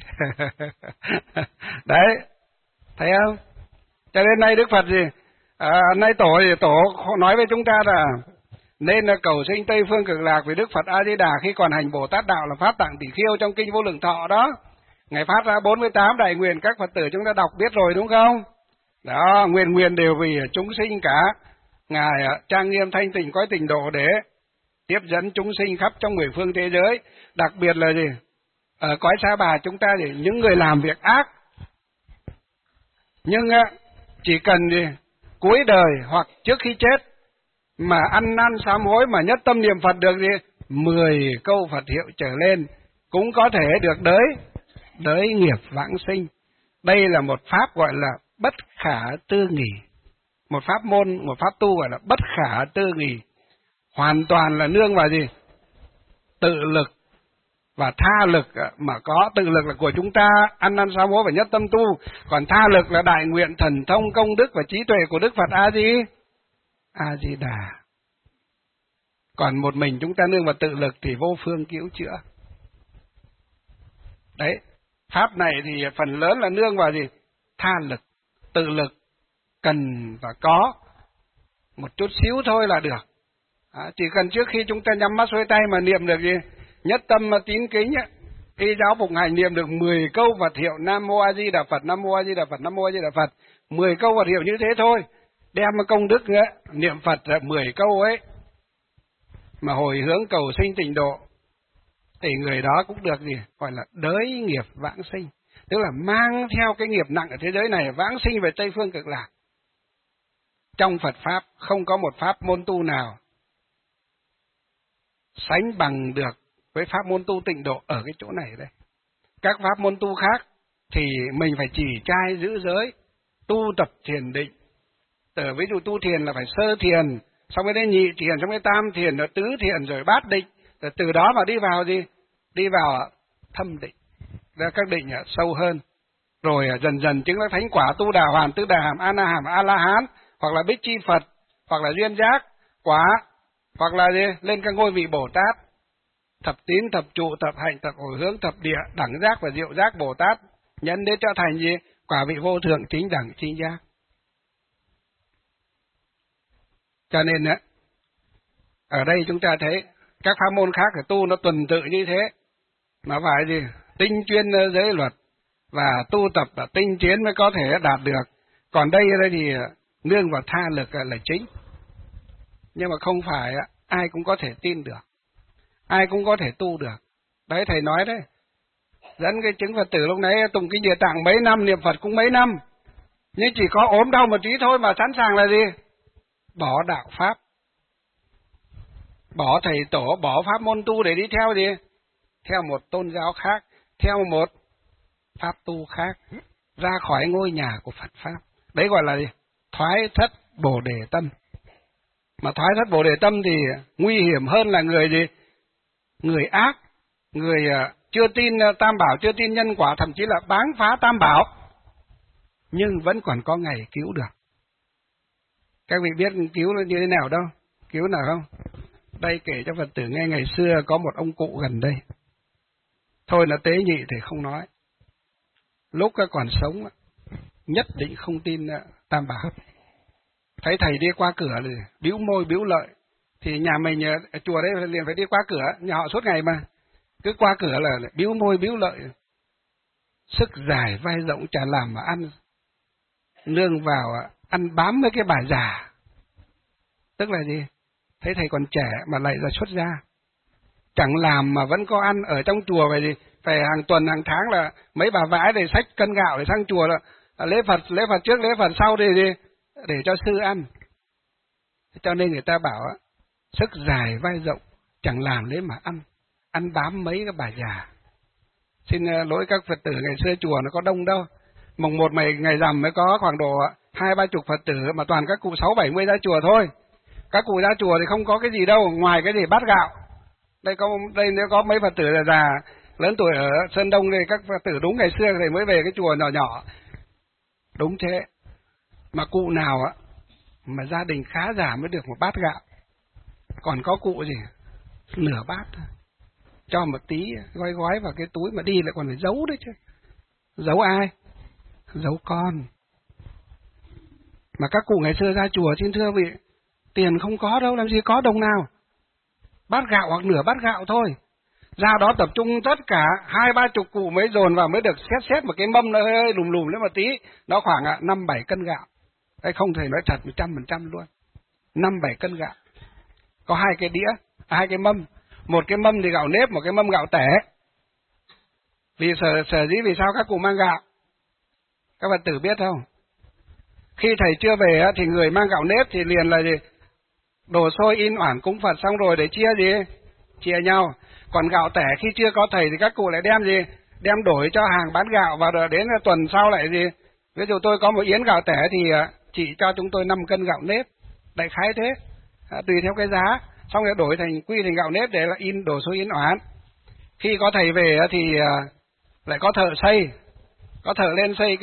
Đấy, thấy không? Cho nên nay Đức Phật gì? Nay tổ nói với chúng ta là nên là cầu sinh Tây Phương Cực Lạc, vì Đức Phật A Di Đà khi còn hành Bồ Tát đạo là Pháp Tạng Tỷ Khiêu trong kinh Vô Lượng Thọ đó. Ngài phát ra 48 đại nguyện, các Phật tử chúng ta đọc biết rồi đúng không? Đó, nguyện đều vì chúng sinh cả. Ngài trang nghiêm thanh tịnh cõi tịnh độ để tiếp dẫn chúng sinh khắp trong 10 phương thế giới. Đặc biệt là gì? Ở cõi Sa Bà chúng ta thì những người làm việc ác, nhưng chỉ cần gì? Cuối đời hoặc trước khi chết mà ăn năn sám hối mà nhất tâm niệm Phật được gì? 10 câu Phật hiệu trở lên cũng có thể được đới nghiệp vãng sinh. Đây là một pháp gọi là bất khả tư nghì. Một pháp môn, một pháp tu gọi là bất khả tư nghì. Hoàn toàn là nương vào gì? Tự lực và tha lực mà có. Tự lực là của chúng ta ăn năn sám hối và nhất tâm tu. Còn tha lực là đại nguyện thần thông công đức và trí tuệ của Đức Phật A Di Đà. Còn một mình chúng ta nương vào tự lực thì vô phương cứu chữa. Đấy, pháp này thì phần lớn là nương vào gì? Tha lực, tự lực cần và có một chút xíu thôi là được. Chỉ cần trước khi chúng ta nhắm mắt xuôi tay mà niệm được gì? Nhất tâm mà tín kính ấy, y giáo phụng hành niệm được 10 câu Phật hiệu Nam Mô A Di Đà Phật, Nam Mô A Di Đà Phật, Nam Mô A Di Đà Phật. 10 câu Phật hiệu như thế thôi. Đem công đức nữa, niệm Phật là 10 câu ấy mà hồi hướng cầu sinh tịnh độ thì người đó cũng được gì? Gọi là đới nghiệp vãng sinh. Tức là mang theo cái nghiệp nặng ở thế giới này vãng sinh về Tây Phương Cực Lạc. Trong Phật Pháp không có một pháp môn tu nào sánh bằng được với pháp môn tu tịnh độ ở cái chỗ này đây. Các pháp môn tu khác thì mình phải chỉ trai giữ giới, tu tập thiền định. Ví dụ tu thiền là phải sơ thiền, xong mới đến nhị thiền, xong mới tam thiền, rồi tứ thiền, rồi bát định. Rồi từ đó mà đi vào gì? Đi vào thâm định, ra các định sâu hơn. Rồi dần dần chứng đắc thánh quả, tu đà hoàn, tứ đà hàm, a la hán, hoặc là bích chi Phật, hoặc là duyên giác quả, hoặc là gì? Lên các ngôi vị Bồ Tát, thập tín, thập trụ, thập hạnh, thập hồi hướng, thập địa, đẳng giác và diệu giác Bồ Tát, nhân đến trở thành gì? Quả vị vô thượng chính đẳng chính giác. Cho nên ở đây chúng ta thấy các pháp môn khác thì tu nó tuần tự như thế, mà phải gì? Tinh chuyên giới luật và tu tập và tinh tiến mới có thể đạt được. Còn đây thì nương vào tha lực là chính. Nhưng mà không phải ai cũng có thể tin được, ai cũng có thể tu được. Đấy thầy nói đấy, dẫn cái chứng Phật tử lúc nãy tụng kinh Địa Tạng mấy năm, niệm Phật cũng mấy năm, nhưng chỉ có ốm đau một tí thôi mà sẵn sàng là gì? Bỏ đạo Pháp, bỏ thầy tổ, bỏ pháp môn tu để đi theo gì? Theo một tôn giáo khác, theo một pháp tu khác, ra khỏi ngôi nhà của Phật Pháp. Đấy gọi là gì? Thoái thất Bồ Đề tâm. Mà thoái thất Bồ Đề tâm thì nguy hiểm hơn là người gì? Người ác, người chưa tin Tam Bảo, chưa tin nhân quả, thậm chí là báng phá Tam Bảo, nhưng vẫn còn có ngày cứu được. Các vị biết cứu nó như thế nào đâu? Cứu nào không? Đây kể cho Phật tử nghe, ngày xưa có một ông cụ gần đây. Thôi là tế nhị thì không nói. Lúc còn sống, nhất định không tin Tam Bảo. Thấy thầy đi qua cửa thì bĩu môi bĩu lợi. Thì nhà mình, chùa đấy liền phải đi qua cửa, nhà họ suốt ngày mà. Cứ qua cửa là bĩu môi bĩu lợi. Sức dài vai rộng chả làm mà ăn. Nương vào ăn bám với cái bà già. Tức là gì? thấy thầy còn trẻ mà lại ra xuất gia, chẳng làm mà vẫn có ăn. Ở trong chùa phải hàng tuần hàng tháng là mấy bà vãi để xách cân gạo để sang chùa, là lễ Phật trước lễ Phật sau để cho sư ăn. Cho nên người ta bảo sức dài vai rộng, chẳng làm lấy mà ăn bám mấy cái bà già. Xin lỗi các Phật tử, ngày xưa chùa nó có đông đâu, mùng 1 ngày rằm mới có khoảng độ 20-30 Phật tử, mà toàn các cụ 60-70 ra chùa thôi. Các cụ ra chùa thì không có cái gì đâu ngoài cái gì bát gạo. Đây nếu có mấy Phật tử già lớn tuổi ở Sơn Đông đây, các Phật tử đúng ngày xưa thì mới về cái chùa nhỏ nhỏ. Đúng thế. Mà cụ nào mà gia đình khá giả mới được một bát gạo. Còn có cụ gì nửa bát thôi, cho một tí gói vào cái túi mà đi lại còn phải giấu đấy chứ. Giấu ai? Giấu con. Mà các cụ ngày xưa ra chùa, xin thưa vị, tiền không có đâu, làm gì có đồng nào. Bát gạo hoặc nửa bát gạo thôi. Ra đó tập trung tất cả 20-30 cụ mới dồn vào, mới được xét một cái mâm nó hơi lùm lên một tí, nó khoảng 5-7 cân gạo. Đây không thể nói thật 100% luôn. 5-7 cân gạo. Có 2 cái đĩa, 2 cái mâm. Một cái mâm thì gạo nếp, một cái mâm gạo tẻ. Vì sở dĩ vì sao các cụ mang gạo? Các Phật tử biết không? Khi thầy chưa về thì người mang gạo nếp thì liền là gì? Đổ xôi in oản cúng Phật xong rồi để chia gì? Chia nhau. Còn gạo tẻ khi chưa có thầy thì các cụ lại đem gì? Đem đổi cho hàng bán gạo, và đến tuần sau lại gì? Ví dụ tôi có một yến gạo tẻ thì chỉ cho chúng tôi 5 cân gạo nếp. Đại khái thế. Tùy theo cái giá. Xong rồi đổi thành gạo nếp để là in đổ xôi in oản. Khi có thầy về thì lại có thợ xây. Có thợ lên xây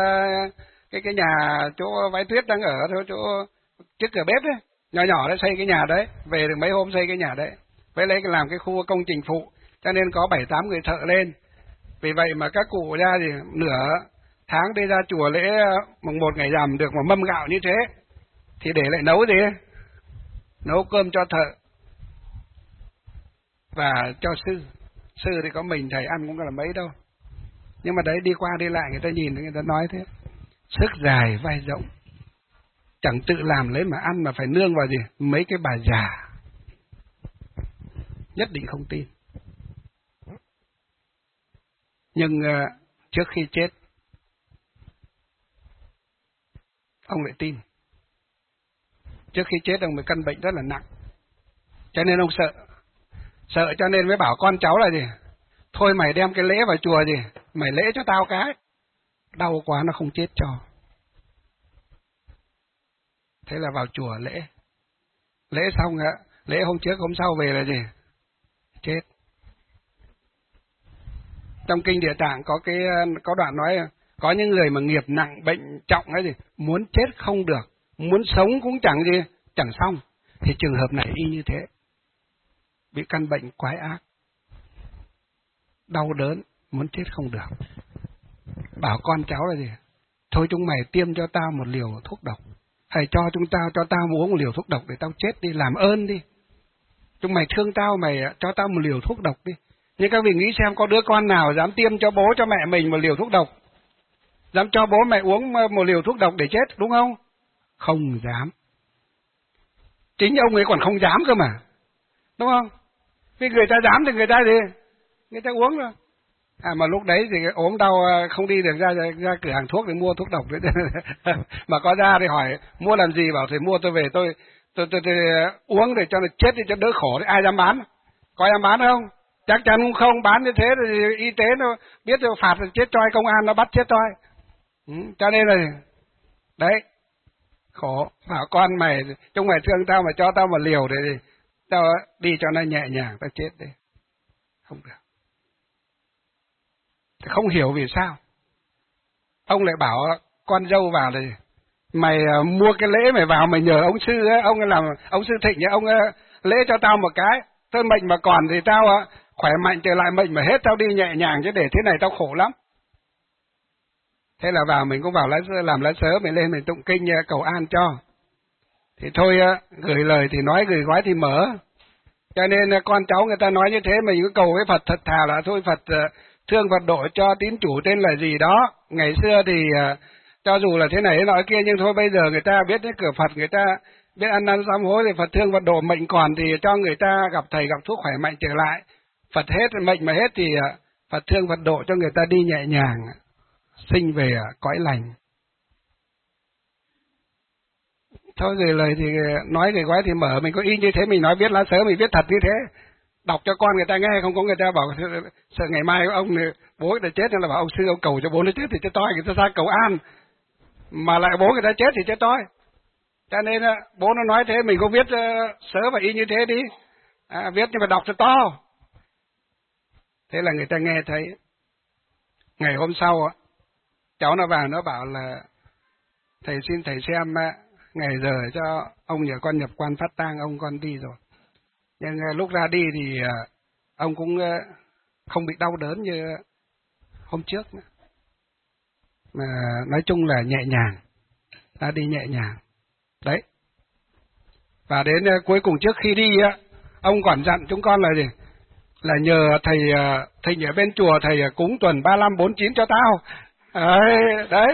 cái nhà chỗ Vái Tuyết đang ở chỗ trước cửa bếp đấy, nhỏ đấy, xây cái nhà đấy, về được mấy hôm xây cái nhà đấy, với lấy làm cái khu công trình phụ, cho nên có 7-8 người thợ lên. Vì vậy mà các cụ ra thì nửa tháng đi ra chùa lễ mùng 1 ngày rằm được một mâm gạo như thế, thì để lại nấu gì? Nấu cơm cho thợ và cho sư. Sư thì có mình thầy ăn cũng là mấy đâu, nhưng mà đấy đi qua đi lại người ta nhìn người ta nói thế. Sức dài vai rộng, chẳng tự làm lấy mà ăn, mà phải nương vào gì? Mấy cái bà già. Nhất định không tin. Nhưng trước khi chết ông lại tin. Trước khi chết ông mới căn bệnh rất là nặng, cho nên ông sợ cho nên mới bảo con cháu là gì? Thôi mày đem cái lễ vào chùa gì, mày lễ cho tao cái. Đau quá nó không chết cho. Thế là vào chùa lễ xong lễ hôm trước hôm sau về là gì? Chết. Trong kinh Địa Tạng có đoạn nói có những người mà nghiệp nặng bệnh trọng ấy gì, muốn chết không được, muốn sống cũng chẳng xong. Thì trường hợp này y như thế, bị căn bệnh quái ác, đau đớn, muốn chết không được. Bảo con cháu là gì? Thôi chúng mày tiêm cho tao một liều thuốc độc, hay cho tao uống một liều thuốc độc để tao chết đi, làm ơn đi. Chúng mày thương tao, mày cho tao một liều thuốc độc đi. Nhưng các vị nghĩ xem, có đứa con nào dám tiêm cho bố cho mẹ mình một liều thuốc độc? Dám cho bố mẹ uống một liều thuốc độc để chết, đúng không? Không dám. Chính ông ấy còn không dám cơ mà, đúng không? Vì người ta dám thì người ta uống rồi. Mà lúc đấy thì ốm đau không đi được ra cửa hàng thuốc để mua thuốc độc đấy. Mà có ra thì hỏi mua làm gì, bảo thầy mua tôi về tôi uống để cho nó chết đi cho đỡ khổ. Đấy, ai dám bán? Có dám bán không? Chắc chắn không. Bán như thế thì y tế nó biết rồi, phạt rồi chết choi, công an nó bắt chết choi. Cho nên là đấy, khổ. Bảo con mày, chúng mày thương tao mà cho tao một liều để tao đi cho nó nhẹ nhàng, tao chết đi. Không được. Thì không hiểu vì sao ông lại bảo con dâu vào thì mày mua cái lễ mày vào, mày nhờ ông sư ấy, ông làm ông sư Thịnh ấy, ông lễ cho tao một cái, tôi mệnh mà còn thì tao khỏe mạnh trở lại, mệnh mà hết tao đi nhẹ nhàng, chứ để thế này tao khổ lắm. Thế là vào mình cũng vào làm lá sớ, mình lên mình tụng kinh cầu an cho. Thì thôi gửi lời thì nói, gửi gói thì mở. Cho nên con cháu người ta nói như thế, mình cứ cầu với Phật thật thà là thôi Phật thương Phật độ cho tín chủ tên là gì đó. Ngày xưa thì cho dù là thế này thế nọ kia, nhưng thôi bây giờ người ta biết đến cửa Phật, người ta biết ăn năn sám hối thì Phật thương Phật độ, mệnh còn thì cho người ta gặp thầy gặp thuốc khỏe mạnh trở lại. Phật hết mệnh mà hết thì Phật thương Phật độ cho người ta đi nhẹ nhàng, sinh về cõi lành. Thôi rồi lời thì nói thì gói thì mở, mình có y như thế mình nói viết lá sớ mình viết thật như thế, đọc cho con người ta nghe, không có người ta bảo sợ ngày mai ông bố người ta chết nên là bảo ông sư ông cầu cho bố nó chết thì chết toi, người ta ra cầu an mà lại bố người ta chết thì chết toi. Cho nên bố nó nói thế mình có viết sớ và y như thế đi, viết nhưng mà đọc cho to. Thế là người ta nghe thấy. Ngày hôm sau cháu nó vào nó bảo là thầy xin thầy xem ngày giờ cho ông nhờ con nhập quan phát tang, ông con đi rồi. Nhưng lúc ra đi thì ông cũng không bị đau đớn như hôm trước nữa. Mà nói chung là nhẹ nhàng, ra đi nhẹ nhàng. Đấy. Và đến cuối cùng trước khi đi ông còn dặn chúng con là gì? Là nhờ thầy ở bên chùa thầy cúng tuần 3549 cho tao. Đấy.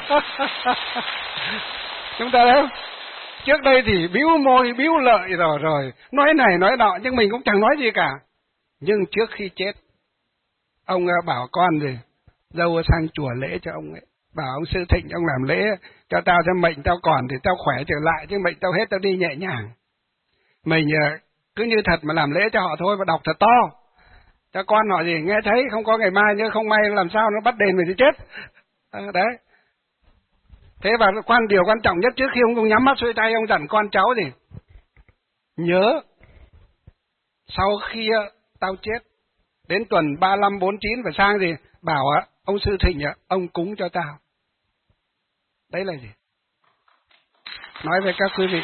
Chúng ta thấy không? Trước đây thì bĩu môi, bĩu lợi rồi, nói này nói nọ, nhưng mình cũng chẳng nói gì cả. Nhưng trước khi chết, ông bảo con gì, dâu sang chùa lễ cho ông ấy. Bảo ông sư Thịnh, ông làm lễ cho tao, cho mệnh tao còn thì tao khỏe trở lại, chứ mệnh tao hết tao đi nhẹ nhàng. Mình cứ như thật mà làm lễ cho họ thôi, và đọc thật to. Cho con họ gì, nghe thấy không có ngày mai, nhưng không may làm sao nó bắt đền mình thì chết. Đấy. Thế và điều quan trọng nhất trước khi ông nhắm mắt xuôi tay, ông dặn con cháu gì? Nhớ, sau khi tao chết, đến tuần 3549 phải sang gì? Bảo ông sư Thịnh ông cúng cho tao. Đấy là gì? Nói với các quý vị,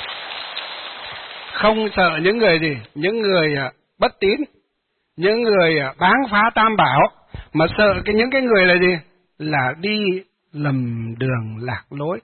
không sợ những người gì? Những người bất tín, những người báng phá tam bảo, mà sợ những cái người là gì? Là đi lầm đường lạc lối.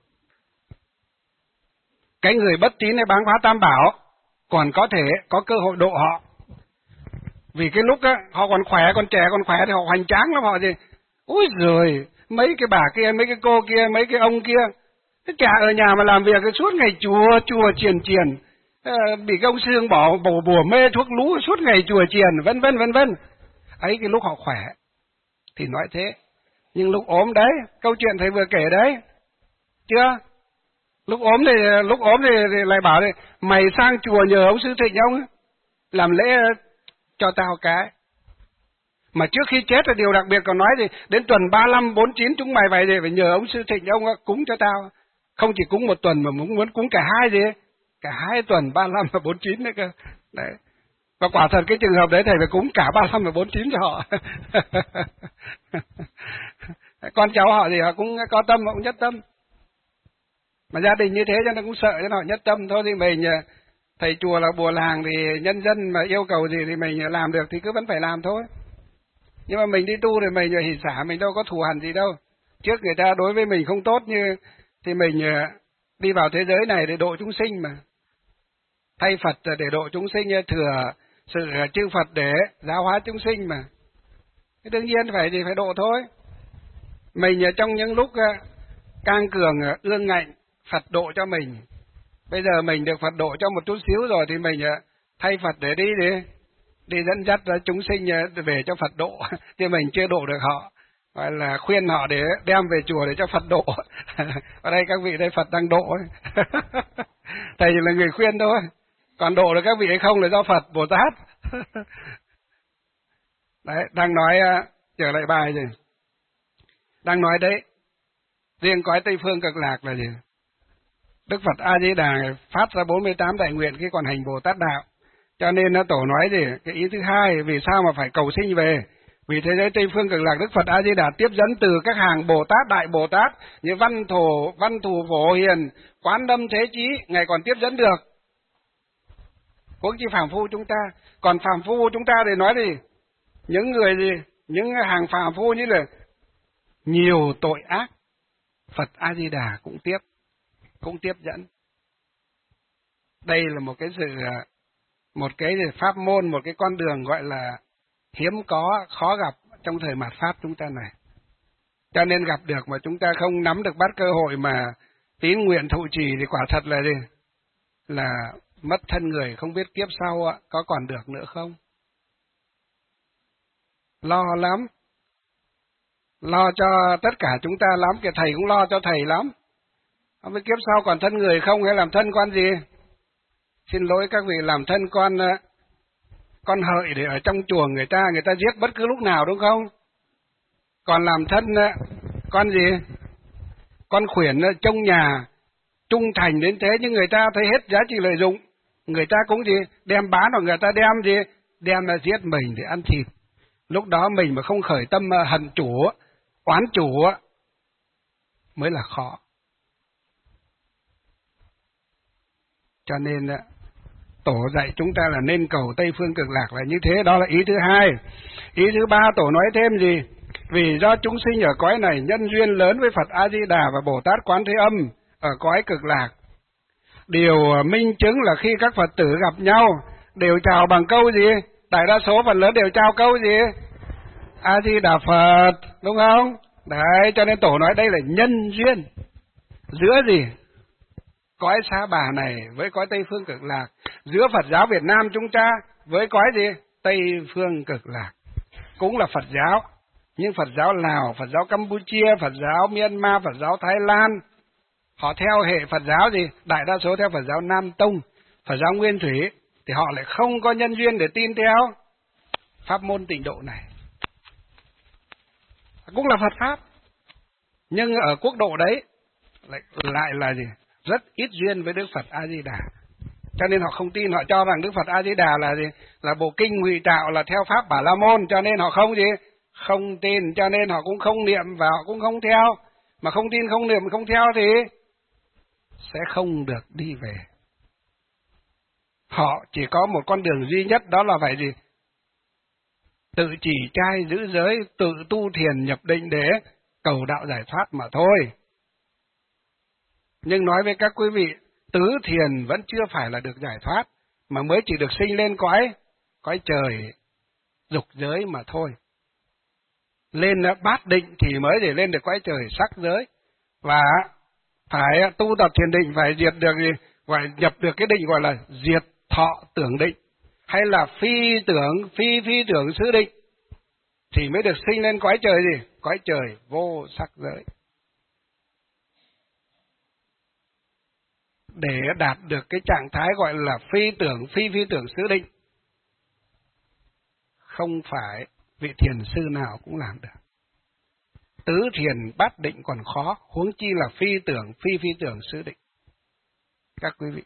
Cái người bất tín hay báng phá tam bảo còn có thể có cơ hội độ họ. Vì cái lúc họ còn khỏe, còn trẻ, còn khỏe thì họ hoành tráng lắm, họ gì? Úi giời, mấy cái bà kia, mấy cái cô kia, mấy cái ông kia, cái chả ở nhà mà làm việc suốt ngày chùa triền, bị cái ông sư bỏ bùa mê thuốc lú suốt ngày chùa triền, vân vân. Ấy cái lúc họ khỏe thì nói thế. Nhưng lúc ốm đấy, câu chuyện thầy vừa kể đấy, chưa? Lúc ốm thì lại bảo đây, mày sang chùa nhờ ông sư Thịnh ông làm lễ cho tao cái. Mà trước khi chết là điều đặc biệt còn nói gì? Đến tuần 3549 chúng mày phải nhờ ông sư Thịnh ông cúng cho tao. Không chỉ cúng một tuần mà muốn cúng cả hai gì? Cả 2 tuần 35 và 49 nữa cơ. Đấy. Và quả thật cái trường hợp đấy thầy phải cúng cả 35 và 49 cho họ. Con cháu họ thì họ cũng có tâm, họ cũng nhất tâm. Mà gia đình như thế cho nên cũng sợ cho họ nhất tâm thôi. Thì mình thầy chùa là bùa làng thì nhân dân mà yêu cầu gì thì mình làm được thì cứ vẫn phải làm thôi. Nhưng mà mình đi tu thì mình hỷ xả, mình đâu có thù hằn gì đâu. Trước người ta đối với mình không tốt như thì mình đi vào thế giới này để độ chúng sinh mà. Thay Phật để độ chúng sinh, thừa sự chư Phật để giáo hóa chúng sinh mà. Thế đương nhiên phải độ thôi. Mình trong những lúc cang cường, ương ngạnh, Phật độ cho mình. Bây giờ mình được Phật độ cho một chút xíu rồi thì mình thay Phật để đi dẫn dắt chúng sinh về cho Phật độ. Chứ mình chưa độ được họ. Gọi là khuyên họ để đem về chùa để cho Phật độ. Ở đây các vị đây Phật đang độ. Thầy chỉ là người khuyên thôi. Còn độ được các vị hay không là do Phật, Bồ Tát. Đấy, đang nói, trở lại bài gì? Đang nói đấy, riêng cõi Tây Phương Cực Lạc là gì? Đức Phật A-di-đà phát ra 48 đại nguyện khi còn hành Bồ Tát Đạo. Cho nên Tổ nói gì? Cái ý thứ hai, vì sao mà phải cầu sinh về? Vì thế giới Tây Phương Cực Lạc, Đức Phật A-di-đà tiếp dẫn từ các hàng Bồ Tát, Đại Bồ Tát, như Văn Thù Phổ Hiền, Quán Đâm Thế Chí, Ngài còn tiếp dẫn được. Huống chi phàm phu chúng ta. Còn phàm phu chúng ta thì nói gì? Những người gì? Những hàng phàm phu như là nhiều tội ác, Phật A-di-đà cũng tiếp dẫn. Đây là một cái pháp môn, một cái con đường gọi là hiếm có, khó gặp trong thời mạt Pháp chúng ta này. Cho nên gặp được mà chúng ta không nắm được bắt cơ hội mà tín nguyện thụ trì thì quả thật là gì? là mất thân người không biết kiếp sau có còn được nữa không? Lo lắm. Lo cho tất cả chúng ta lắm, kìa thầy cũng lo cho thầy lắm. Không biết kiếp sau còn thân người không, hay làm thân con gì? Xin lỗi các vị, làm thân con hợi để ở trong chùa người ta giết bất cứ lúc nào, đúng không? Còn làm thân con gì? Con khuyển trong nhà trung thành đến thế, nhưng người ta thấy hết giá trị lợi dụng, người ta cũng gì đem bán, hoặc người ta đem gì đem giết mình để ăn thịt. Lúc đó mình mà không khởi tâm hận chủ, oán chủ mới là khó. Cho nên Tổ dạy chúng ta là nên cầu Tây Phương Cực Lạc là như thế, đó là ý thứ hai. Ý thứ ba, Tổ nói thêm gì? Vì do chúng sinh ở cõi này nhân duyên lớn với Phật A Di Đà và Bồ Tát Quán Thế Âm ở cõi Cực Lạc. Điều minh chứng là khi các Phật tử gặp nhau đều chào bằng câu gì? Đại đa số phần lớn đều chào câu gì? A Di Đà Phật, đúng không? Đấy, cho nên Tổ nói đây là nhân duyên giữa gì? Cõi Sa Bà này với cõi Tây Phương Cực Lạc, giữa Phật giáo Việt Nam chúng ta với cõi gì? Tây Phương Cực Lạc. Cũng là Phật giáo, nhưng Phật giáo Lào, Phật giáo Campuchia, Phật giáo Myanmar, Phật giáo Thái Lan, họ theo hệ Phật giáo gì? Đại đa số theo Phật giáo Nam Tông, Phật giáo Nguyên Thủy, thì họ lại không có nhân duyên để tin theo pháp môn tịnh độ này. Cũng là Phật pháp, nhưng ở quốc độ đấy lại là gì? Rất ít duyên với Đức Phật A Di Đà. Cho nên họ không tin, họ cho rằng Đức Phật A Di Đà là gì? Là bộ kinh ngụy tạo, là theo pháp Bà La Môn, cho nên họ không gì? Không tin, cho nên họ cũng không niệm và họ cũng không theo. Mà không tin, không niệm, không theo thì sẽ không được đi về. Họ chỉ có một con đường duy nhất, đó là phải gì? Tự trì trai giữ giới, tự tu thiền nhập định để cầu đạo giải thoát mà thôi. Nhưng nói với các quý vị, tứ thiền vẫn chưa phải là được giải thoát, mà mới chỉ được sinh lên cõi trời dục giới mà thôi. Lên bát định thì mới để lên được cõi trời sắc giới, và phải tu tập thiền định, phải diệt được gì? Phải nhập được cái định gọi là diệt thọ tưởng định, hay là phi tưởng xứ định, thì mới được sinh lên cõi trời gì? Cõi trời vô sắc giới. Để đạt được cái trạng thái gọi là phi tưởng xứ định, không phải vị thiền sư nào cũng làm được. Tứ thiền bát định còn khó, huống chi là phi tưởng xứ định. Các quý vị.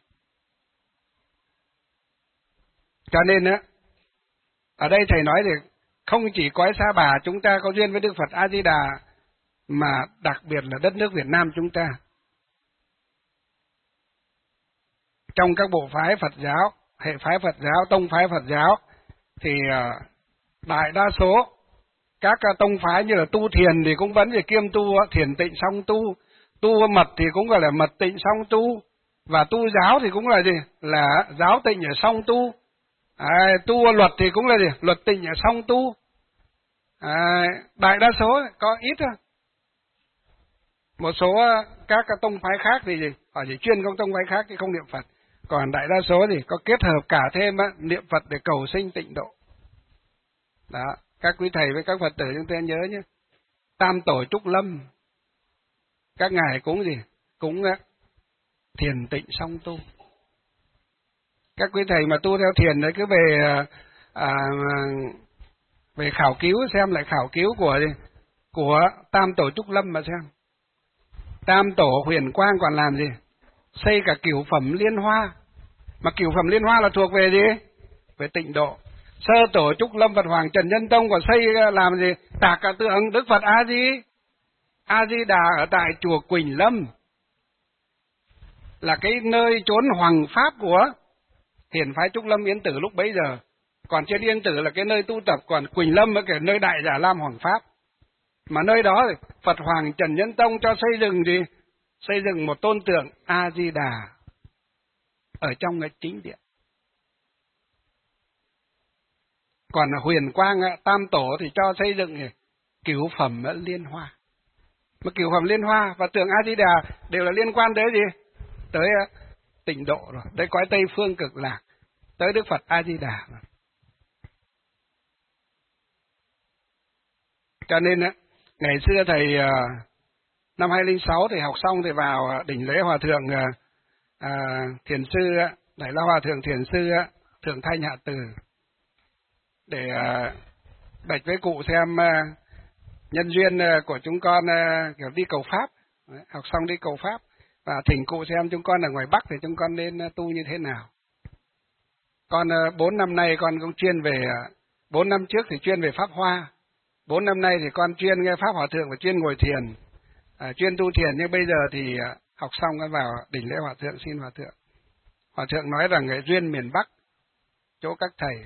Cho nên ở đây thầy nói thì không chỉ cõi Sa Bà chúng ta có duyên với Đức Phật A Di Đà, mà đặc biệt là đất nước Việt Nam chúng ta. Trong các bộ phái Phật giáo, hệ phái Phật giáo, tông phái Phật giáo, thì đại đa số các tông phái như là tu thiền thì cũng vẫn là kiêm tu thiền tịnh song tu mật thì cũng gọi là mật tịnh song tu, và tu giáo thì cũng là gì? Là giáo tịnh ở song tu. Tu luật thì cũng là gì? Luật tịnh ở song tu. Đại đa số có ít thôi. Một số các tông phái khác thì gì? Họ chỉ chuyên công tông phái khác thì không niệm Phật. Còn đại đa số thì có kết hợp cả thêm niệm Phật để cầu sinh tịnh độ. Đó, các quý thầy với các Phật tử chúng ta nhớ nhé. Tam tổ Trúc Lâm, các ngài cũng gì? Cũng thiền tịnh song tu. Các quý thầy mà tu theo thiền đấy cứ về khảo cứu xem lại khảo cứu của Tam tổ Trúc Lâm mà xem. Tam tổ Huyền Quang còn làm gì? Xây cả cửu phẩm liên hoa. Mà cửu phẩm liên hoa là thuộc về gì? Về tịnh độ. Sơ tổ Trúc Lâm Phật Hoàng Trần Nhân Tông còn xây làm gì? Tạc cả tượng Đức Phật A Di Đà ở tại chùa Quỳnh Lâm, là cái nơi chốn hoằng pháp của hiển phái Trúc Lâm Yên Tử lúc bấy giờ. Còn trên Yên Tử là cái nơi tu tập, còn Quỳnh Lâm là cái nơi Đại Giả Lam Hoàng Pháp. Mà nơi đó Phật Hoàng Trần Nhân Tông cho xây dựng gì? Xây dựng một tôn tượng A Di Đà ở trong cái chính điện. Còn Huyền Quang Tam tổ thì cho xây dựng cửu phẩm liên hoa. Mà cửu phẩm liên hoa và tượng A Di Đà đều là liên quan tới gì? Tới tịnh độ rồi, tới cõi Tây Phương Cực Lạc, tới Đức Phật A Di Đà rồi. Cho nên ngày xưa thầy năm 2006 thì học xong thì vào đỉnh lễ Hòa thượng Thiền sư, Đại La Hòa thượng Thiền sư Thượng Thanh Hạ Từ, để bạch với cụ xem nhân duyên của chúng con kiểu đi cầu pháp. Đấy, học xong đi cầu pháp và thỉnh cụ xem chúng con ở ngoài Bắc thì chúng con nên tu như thế nào. Con 4 năm nay con cũng chuyên về, 4 năm trước thì chuyên về Pháp Hoa, 4 năm nay thì con chuyên nghe Pháp Hòa thượng và chuyên ngồi thiền, chuyên tu thiền. Nhưng bây giờ thì học xong con vào đỉnh lễ Hòa thượng xin Hòa thượng. Hòa thượng nói rằng cái duyên miền Bắc chỗ các thầy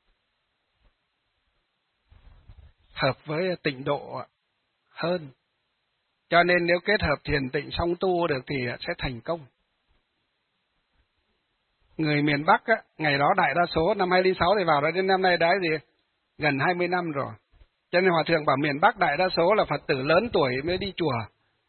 hợp với tịnh độ hơn, cho nên nếu kết hợp thiền tịnh song tu được thì sẽ thành công. Người miền Bắc ngày đó đại đa số, năm 2006 thì vào đó đến năm nay đã gì gần 20 năm rồi. Cho nên Hòa thượng bảo miền Bắc đại đa số là Phật tử lớn tuổi mới đi chùa,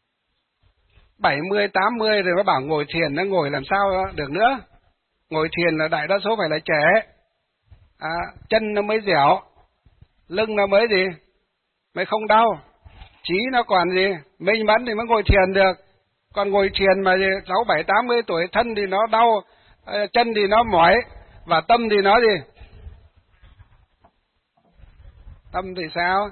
70, 80 rồi nó bảo ngồi thiền, nó ngồi làm sao được nữa. Ngồi thiền là đại đa số phải là trẻ, chân nó mới dẻo, lưng nó mới gì, mới không đau, trí nó còn gì, minh mẫn thì mới ngồi thiền được. Còn ngồi thiền mà 6, 7, 80 tuổi, thân thì nó đau, chân thì nó mỏi, và tâm thì nó gì? Tâm thì sao?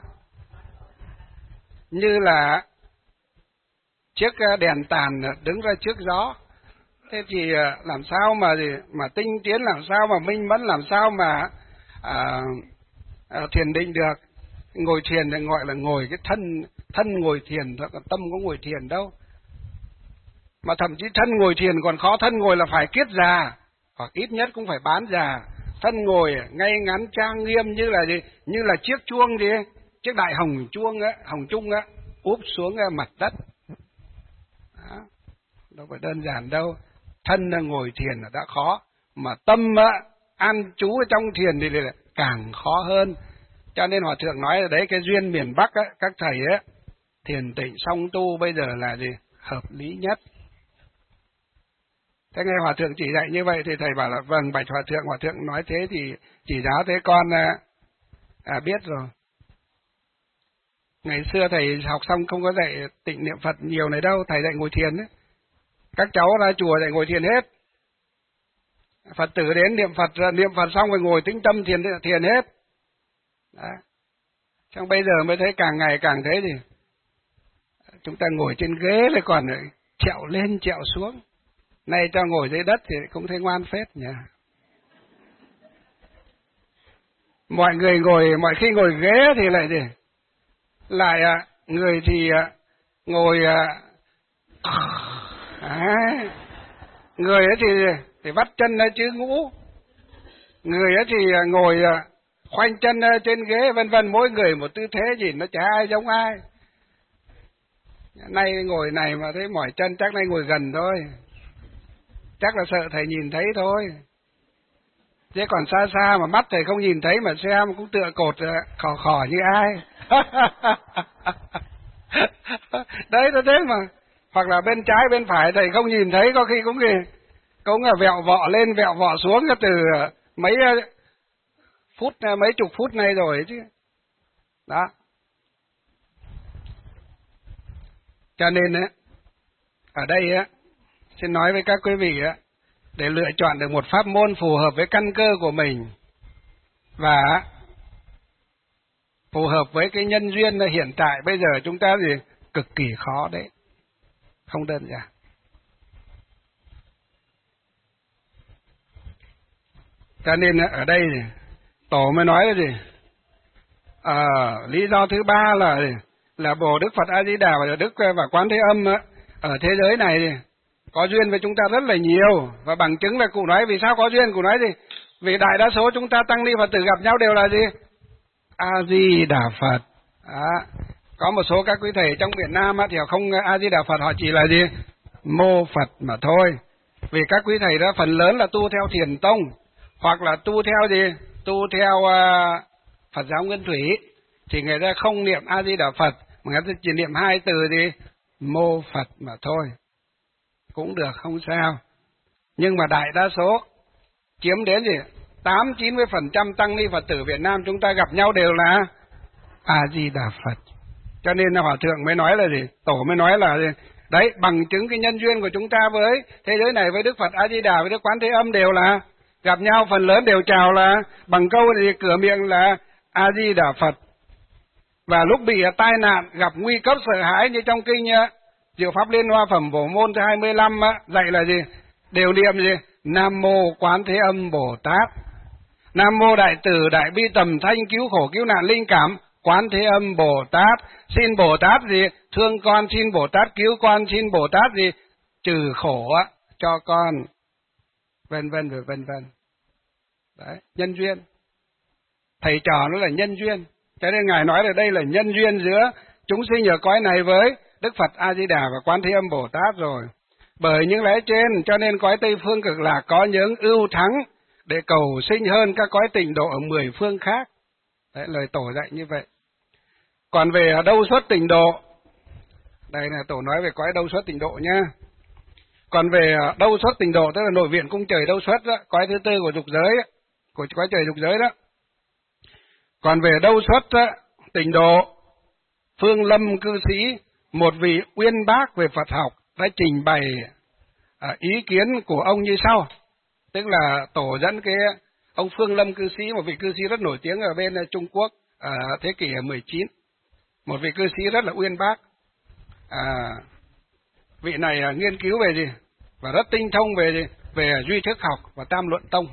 Như là chiếc đèn tàn đứng ra trước gió. Thế thì làm sao mà tinh tiến, làm sao mà minh mẫn, làm sao mà thiền định được. Ngồi thiền thì gọi là ngồi cái thân ngồi thiền thôi, còn tâm có ngồi thiền đâu. Mà thậm chí thân ngồi thiền còn khó, thân ngồi là phải kiết già, hoặc ít nhất cũng phải bán già. Thân ngồi ngay ngắn trang nghiêm như là gì? Như là chiếc chuông gì? Chiếc đại hồng chuông hồng chung úp xuống mặt đất. Đó. Đâu phải đơn giản đâu. Thân ngồi thiền là đã khó, mà tâm an trú ở trong thiền thì càng khó hơn. Cho nên Hòa thượng nói là đấy, cái duyên miền Bắc các thầy thiền tịnh song tu bây giờ là gì? Hợp lý nhất. Thế nghe Hòa thượng chỉ dạy như vậy thì thầy bảo là vâng, bạch Hòa thượng nói thế thì chỉ giáo thế con biết rồi. Ngày xưa thầy học xong không có dạy tịnh niệm Phật nhiều này đâu, thầy dạy ngồi thiền ấy. Các cháu ra chùa dạy ngồi thiền hết. Phật tử đến niệm Phật xong rồi ngồi tĩnh tâm thiền hết. Đó. Trong bây giờ mới thấy càng ngày càng thế gì? Chúng ta ngồi trên ghế lại còn trèo lên trèo xuống. Nay cho ngồi dưới đất thì cũng thấy ngoan phết nhỉ. Mọi khi ngồi ghế thì lại gì? Lại người thì ngồi người ấy thì vắt chân chữ ngũ, người ấy thì ngồi khoanh chân trên ghế, vân vân, mỗi người một tư thế gì nó chả ai giống ai. Nay ngồi này mà thấy mỏi chân chắc nay ngồi gần thôi, chắc là sợ thầy nhìn thấy thôi. Chứ còn xa xa mà mắt thầy không nhìn thấy mà xem cũng tựa cột khò khò như ai. Đấy nó thế mà. Hoặc là bên trái bên phải thầy không nhìn thấy, có khi cũng là vẹo vọ lên vẹo vọ xuống từ mấy chục phút nay rồi chứ. Đó. Cho nên ở đây xin nói với các quý vị để lựa chọn được một pháp môn phù hợp với căn cơ của mình và phù hợp với cái nhân duyên hiện tại bây giờ chúng ta thì cực kỳ khó đấy, không đơn giản. Cho nên ở đây tổ mới nói là gì? Lý do thứ ba là Bồ Đức Phật A Di Đà và Đức và Quán Thế Âm ở thế giới này có duyên với chúng ta rất là nhiều, và bằng chứng là cụ nói vì sao có duyên. Cụ nói gì? Vì đại đa số chúng ta tăng ni Phật tử gặp nhau đều là gì? A Di Đà Phật. Có một số các quý thầy trong Việt Nam thì họ không A Di Đà Phật, họ chỉ là gì? Mô Phật mà thôi. Vì các quý thầy đó phần lớn là tu theo Thiền Tông, hoặc là tu theo gì? Tu theo Phật giáo Nguyên Thủy, thì người ta không niệm A Di Đà Phật, mà người ta chỉ niệm 2 từ gì? Mô Phật mà thôi. Cũng được, không sao. Nhưng mà đại đa số chiếm đến gì 80-90% tăng ni Phật tử Việt Nam chúng ta gặp nhau đều là A Di Đà Phật. Cho nên là Hòa thượng mới nói là gì, tổ mới nói là gì? Đấy, bằng chứng cái nhân duyên của chúng ta với thế giới này, với Đức Phật A Di Đà, với Đức Quán Thế Âm đều là gặp nhau, phần lớn đều chào là bằng câu gì cửa miệng là A Di Đà Phật. Và lúc bị tai nạn, gặp nguy cấp sợ hãi như trong kinh Diệu Pháp Liên Hoa Phẩm Phổ Môn thứ 25 dạy là gì? Đều niệm gì? Nam Mô Quán Thế Âm Bồ Tát, Nam Mô Đại Từ Đại Bi Tầm Thanh Cứu Khổ Cứu Nạn Linh Cảm Quán Thế Âm Bồ Tát. Xin Bồ Tát gì? Thương con, xin Bồ Tát cứu con, xin Bồ Tát gì? Trừ khổ cho con, vân vân và vân vân. Đấy, nhân duyên. Thầy trò nó là nhân duyên. Cho nên Ngài nói là đây là nhân duyên giữa chúng sinh ở cõi này với Đức Phật A Di Đà và Quán Thế Âm Bồ Tát rồi. Bởi những lẽ trên cho nên cõi Tây Phương Cực Lạc có những ưu thắng để cầu sinh hơn các cõi tịnh độ ở 10 phương khác. Đấy, lời tổ dạy như vậy. Còn về đâu xuất tịnh độ, đây là tổ nói về cõi đâu xuất tịnh độ nhá. Còn về đâu xuất tịnh độ tức là nội viện cung trời đâu xuất đó, cõi thứ tư của dục giới đó, của cõi trời dục giới đó. Còn về đâu xuất tịnh độ, Phương Lâm cư sĩ, một vị uyên bác về Phật học đã trình bày ý kiến của ông như sau. Tức là tổ dẫn cái ông Phương Lâm cư sĩ, một vị cư sĩ rất nổi tiếng ở bên Trung Quốc ở thế kỷ 19. Một vị cư sĩ rất là uyên bác. Vị này nghiên cứu về gì? Và rất tinh thông về gì? Về duy thức học và tam luận tông.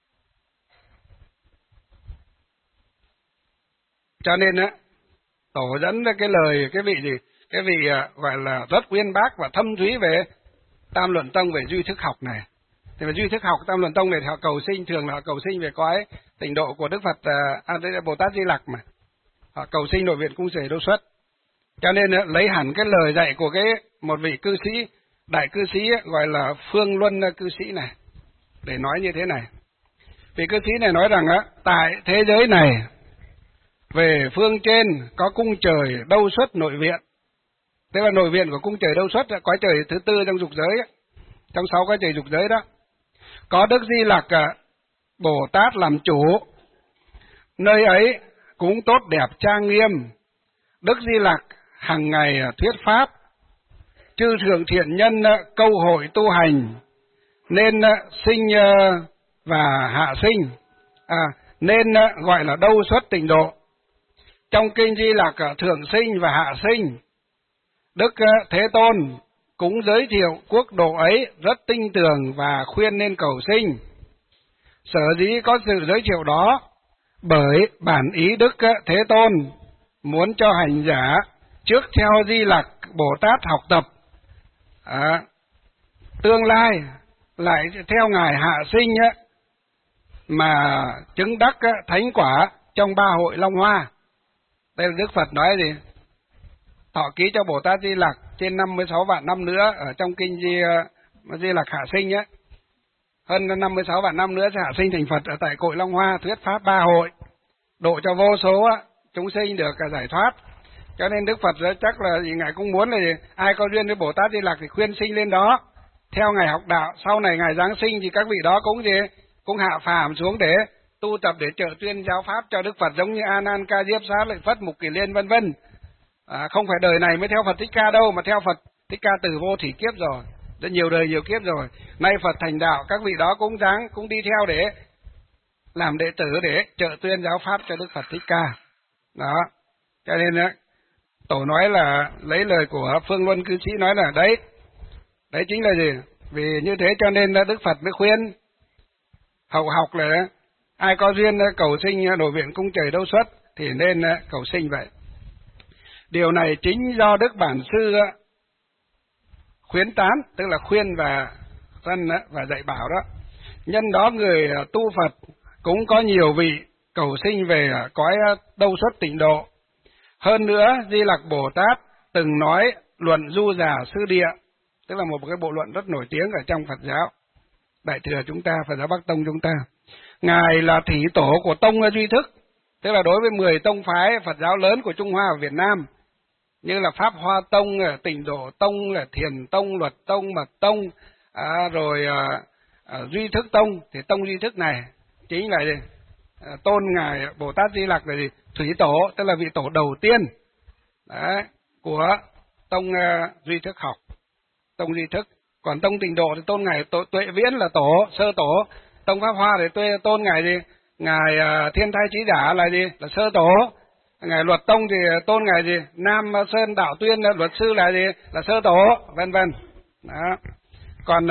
Cho nên tổ dẫn cái lời cái vị gì? Cái vị gọi là rất uyên bác và thâm thúy về tam luận tông, về duy thức học này. Thì về duy thức học tam luận tông này thì họ cầu sinh, thường là họ cầu sinh về cõi tịnh độ của Đức Phật Bồ Tát Di Lặc mà. Họ cầu sinh nội viện cung trời đâu xuất. Cho nên lấy hẳn cái lời dạy của cái một vị cư sĩ, đại cư sĩ gọi là Phương Luân cư sĩ này để nói như thế này. Vị cư sĩ này nói rằng tại thế giới này về phương trên có cung trời đâu xuất nội viện. Tức là nội viện của cung trời đâu xuất, cõi trời thứ tư trong dục giới, trong 6 cõi trời dục giới đó. Có Đức Di Lặc Bồ Tát làm chủ, nơi ấy cũng tốt đẹp trang nghiêm. Đức Di Lặc hàng ngày thuyết pháp, chư thượng thiện nhân câu hội tu hành, nên sinh và hạ sinh, nên gọi là đâu xuất tịnh độ. Trong kinh Di Lặc thượng sinh và hạ sinh, Đức Thế Tôn cũng giới thiệu quốc độ ấy rất tinh tường và khuyên nên cầu sinh. Sở dĩ có sự giới thiệu đó bởi bản ý Đức Thế Tôn muốn cho hành giả trước theo Di Lặc Bồ Tát học tập, tương lai lại theo Ngài hạ sinh mà chứng đắc thánh quả trong 3 hội Long Hoa. Đây là Đức Phật nói gì? Thọ ký cho Bồ Tát Di Lặc trên 56 vạn năm nữa ở trong kinh Di Lặc hạ sinh á, hơn 56 vạn năm nữa sẽ hạ sinh thành Phật ở tại cội Long Hoa, thuyết pháp 3 hội, độ cho vô số chúng sinh được giải thoát. Cho nên Đức Phật chắc là gì, Ngài cũng muốn là gì? Ai có duyên với Bồ Tát Di Lặc thì khuyên sinh lên đó, theo Ngài học đạo. Sau này Ngài giáng sinh thì các vị đó cũng gì? Cũng hạ phàm xuống để tu tập, để trợ tuyên giáo pháp cho Đức Phật, giống như A Nan, Ca Diếp, Xá Lợi Phất, Mục Kiền Liên vân vân. Không phải đời này mới theo Phật Thích Ca đâu, mà theo Phật Thích Ca từ vô thỉ kiếp rồi, rất nhiều đời nhiều kiếp rồi. Nay Phật thành đạo, các vị đó cũng đi theo để làm đệ tử, để trợ tuyên giáo pháp cho Đức Phật Thích Ca. Đó, cho nên tổ nói là lấy lời của Phương Luân cư sĩ nói là đấy chính là gì? Vì như thế cho nên Đức Phật mới khuyên hậu học là ai có duyên cầu sinh nội viện cung trời đâu xuất thì nên cầu sinh vậy. Điều này chính do Đức Bản Sư khuyến tán, tức là khuyên và dạy bảo đó. Nhân đó người tu Phật cũng có nhiều vị cầu sinh về cõi đâu xuất tịnh độ. Hơn nữa, Di Lặc Bồ Tát từng nói luận Du Già Sư Địa, tức là một cái bộ luận rất nổi tiếng ở trong Phật giáo Đại thừa chúng ta, Phật giáo Bắc Tông chúng ta. Ngài là thủy tổ của tông duy thức, tức là đối với 10 tông phái Phật giáo lớn của Trung Hoa và Việt Nam, như là Pháp Hoa Tông, Tịnh Độ Tông, là Thiền Tông, Luật Tông, Mật Tông, rồi duy thức tông, thì tông duy thức này chính là gì? Tôn ngài Bồ Tát Di Lặc là gì? Thủy tổ, tức là vị tổ đầu tiên đấy, của tông duy thức học, tông duy thức. Còn tông Tịnh Độ thì tôn ngài Tuệ Viễn là tổ, sơ tổ. Tông Pháp Hoa thì tôn ngài gì? Ngài Thiên Thai Chí Giả là gì? Là sơ tổ. Ngài Luật Tông thì tôn ngài gì? Nam Sơn Đạo Tuyên luật sư là gì? Là sơ tổ, vân vân. Đó. Còn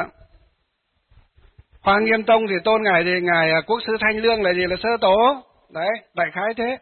Hoa Nghiêm Tông thì tôn ngài gì? Ngài Quốc sư Thanh Lương là gì? Là sơ tổ. Đấy, đại khái thế.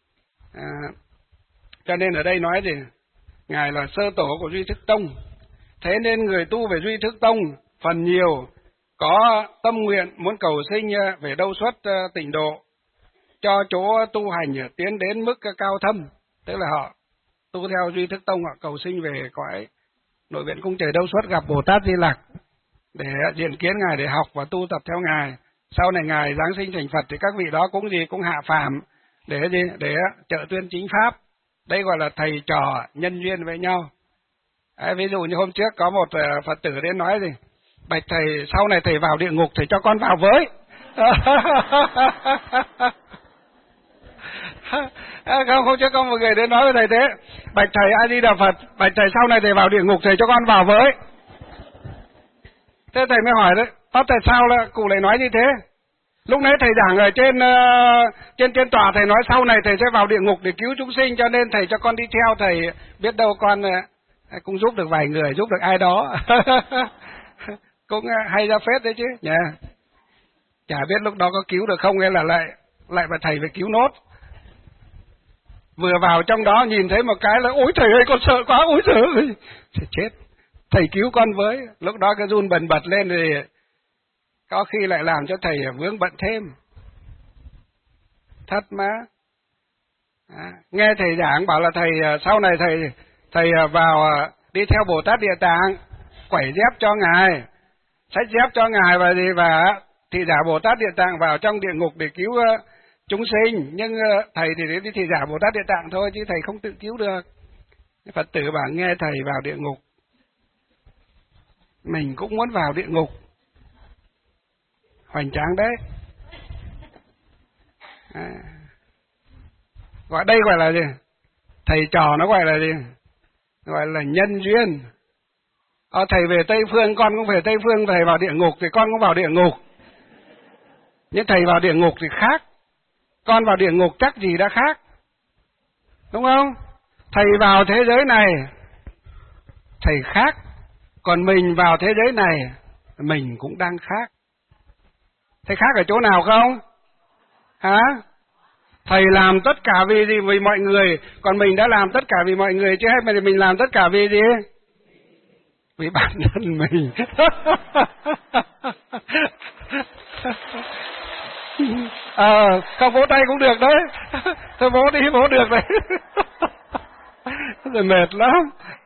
Cho nên ở đây nói gì? Ngài là sơ tổ của duy thức tông. Thế nên người tu về duy thức tông phần nhiều có tâm nguyện muốn cầu sinh về đâu xuất tịnh độ, cho chỗ tu hành tiến đến mức cao thâm, tức là họ tu theo duy thức tông, họ cầu sinh về cõi nội viện cung trời đâu xuất gặp Bồ Tát Di Lặc để diện kiến ngài, để học và tu tập theo ngài. Sau này ngài giáng sinh thành Phật thì các vị đó cũng gì, cũng hạ phàm để gì, để trợ tuyên chính pháp. Đây gọi là thầy trò nhân duyên với nhau. Ví dụ như hôm trước có một Phật tử đến nói gì: bạch thầy, sau này thầy vào địa ngục thầy cho con vào với. Không chứ có một người đến nói với thầy thế: bạch thầy A Di Đà Phật, bạch thầy sau này thầy vào địa ngục thầy cho con vào với. Thế thầy mới hỏi đấy: tại sao là cụ lại nói như thế? Lúc nãy thầy giảng ở trên tòa, thầy nói sau này thầy sẽ vào địa ngục để cứu chúng sinh, cho nên thầy cho con đi theo thầy, biết đâu con cũng giúp được vài người, giúp được ai đó. Cũng hay ra phết đấy chứ nhỉ. Chả biết lúc đó có cứu được không, hay là lại mà thầy phải cứu nốt. Vừa vào trong đó nhìn thấy một cái là ôi thầy ơi con sợ quá, ôi trời ơi thì chết, thầy cứu con với. Lúc đó cái run bần bật lên thì có khi lại làm cho thầy vướng bận thêm. Thật mà. Nghe thầy giảng bảo là thầy sau này thầy vào đi theo Bồ Tát Địa Tạng, quẩy dép cho ngài, xách dép cho ngài và thị giả Bồ Tát Địa Tạng vào trong địa ngục để cứu chúng sinh. Nhưng thầy thì đi thị giả Bồ Tát Địa Tạng thôi, chứ thầy không tự cứu được. Phật tử bảo nghe thầy vào địa ngục, mình cũng muốn vào địa ngục. Hoành tráng đấy. Đây gọi là gì? Thầy trò nó gọi là gì? Gọi là nhân duyên. Thầy về Tây Phương, con cũng về Tây Phương, thầy vào địa ngục thì con cũng vào địa ngục. Nhưng thầy vào địa ngục thì khác, con vào địa ngục chắc gì đã khác, đúng không? Thầy vào thế giới này thầy khác, còn mình vào thế giới này mình cũng đang khác. Thầy khác ở chỗ nào không? Hả? Thầy làm tất cả vì gì? Vì mọi người. Còn mình đã làm tất cả vì mọi người chứ, hay mình làm tất cả vì gì? Vì bản thân mình. Không vỗ tay cũng được đấy. Thôi vỗ đi, vỗ được đấy. Rồi mệt lắm.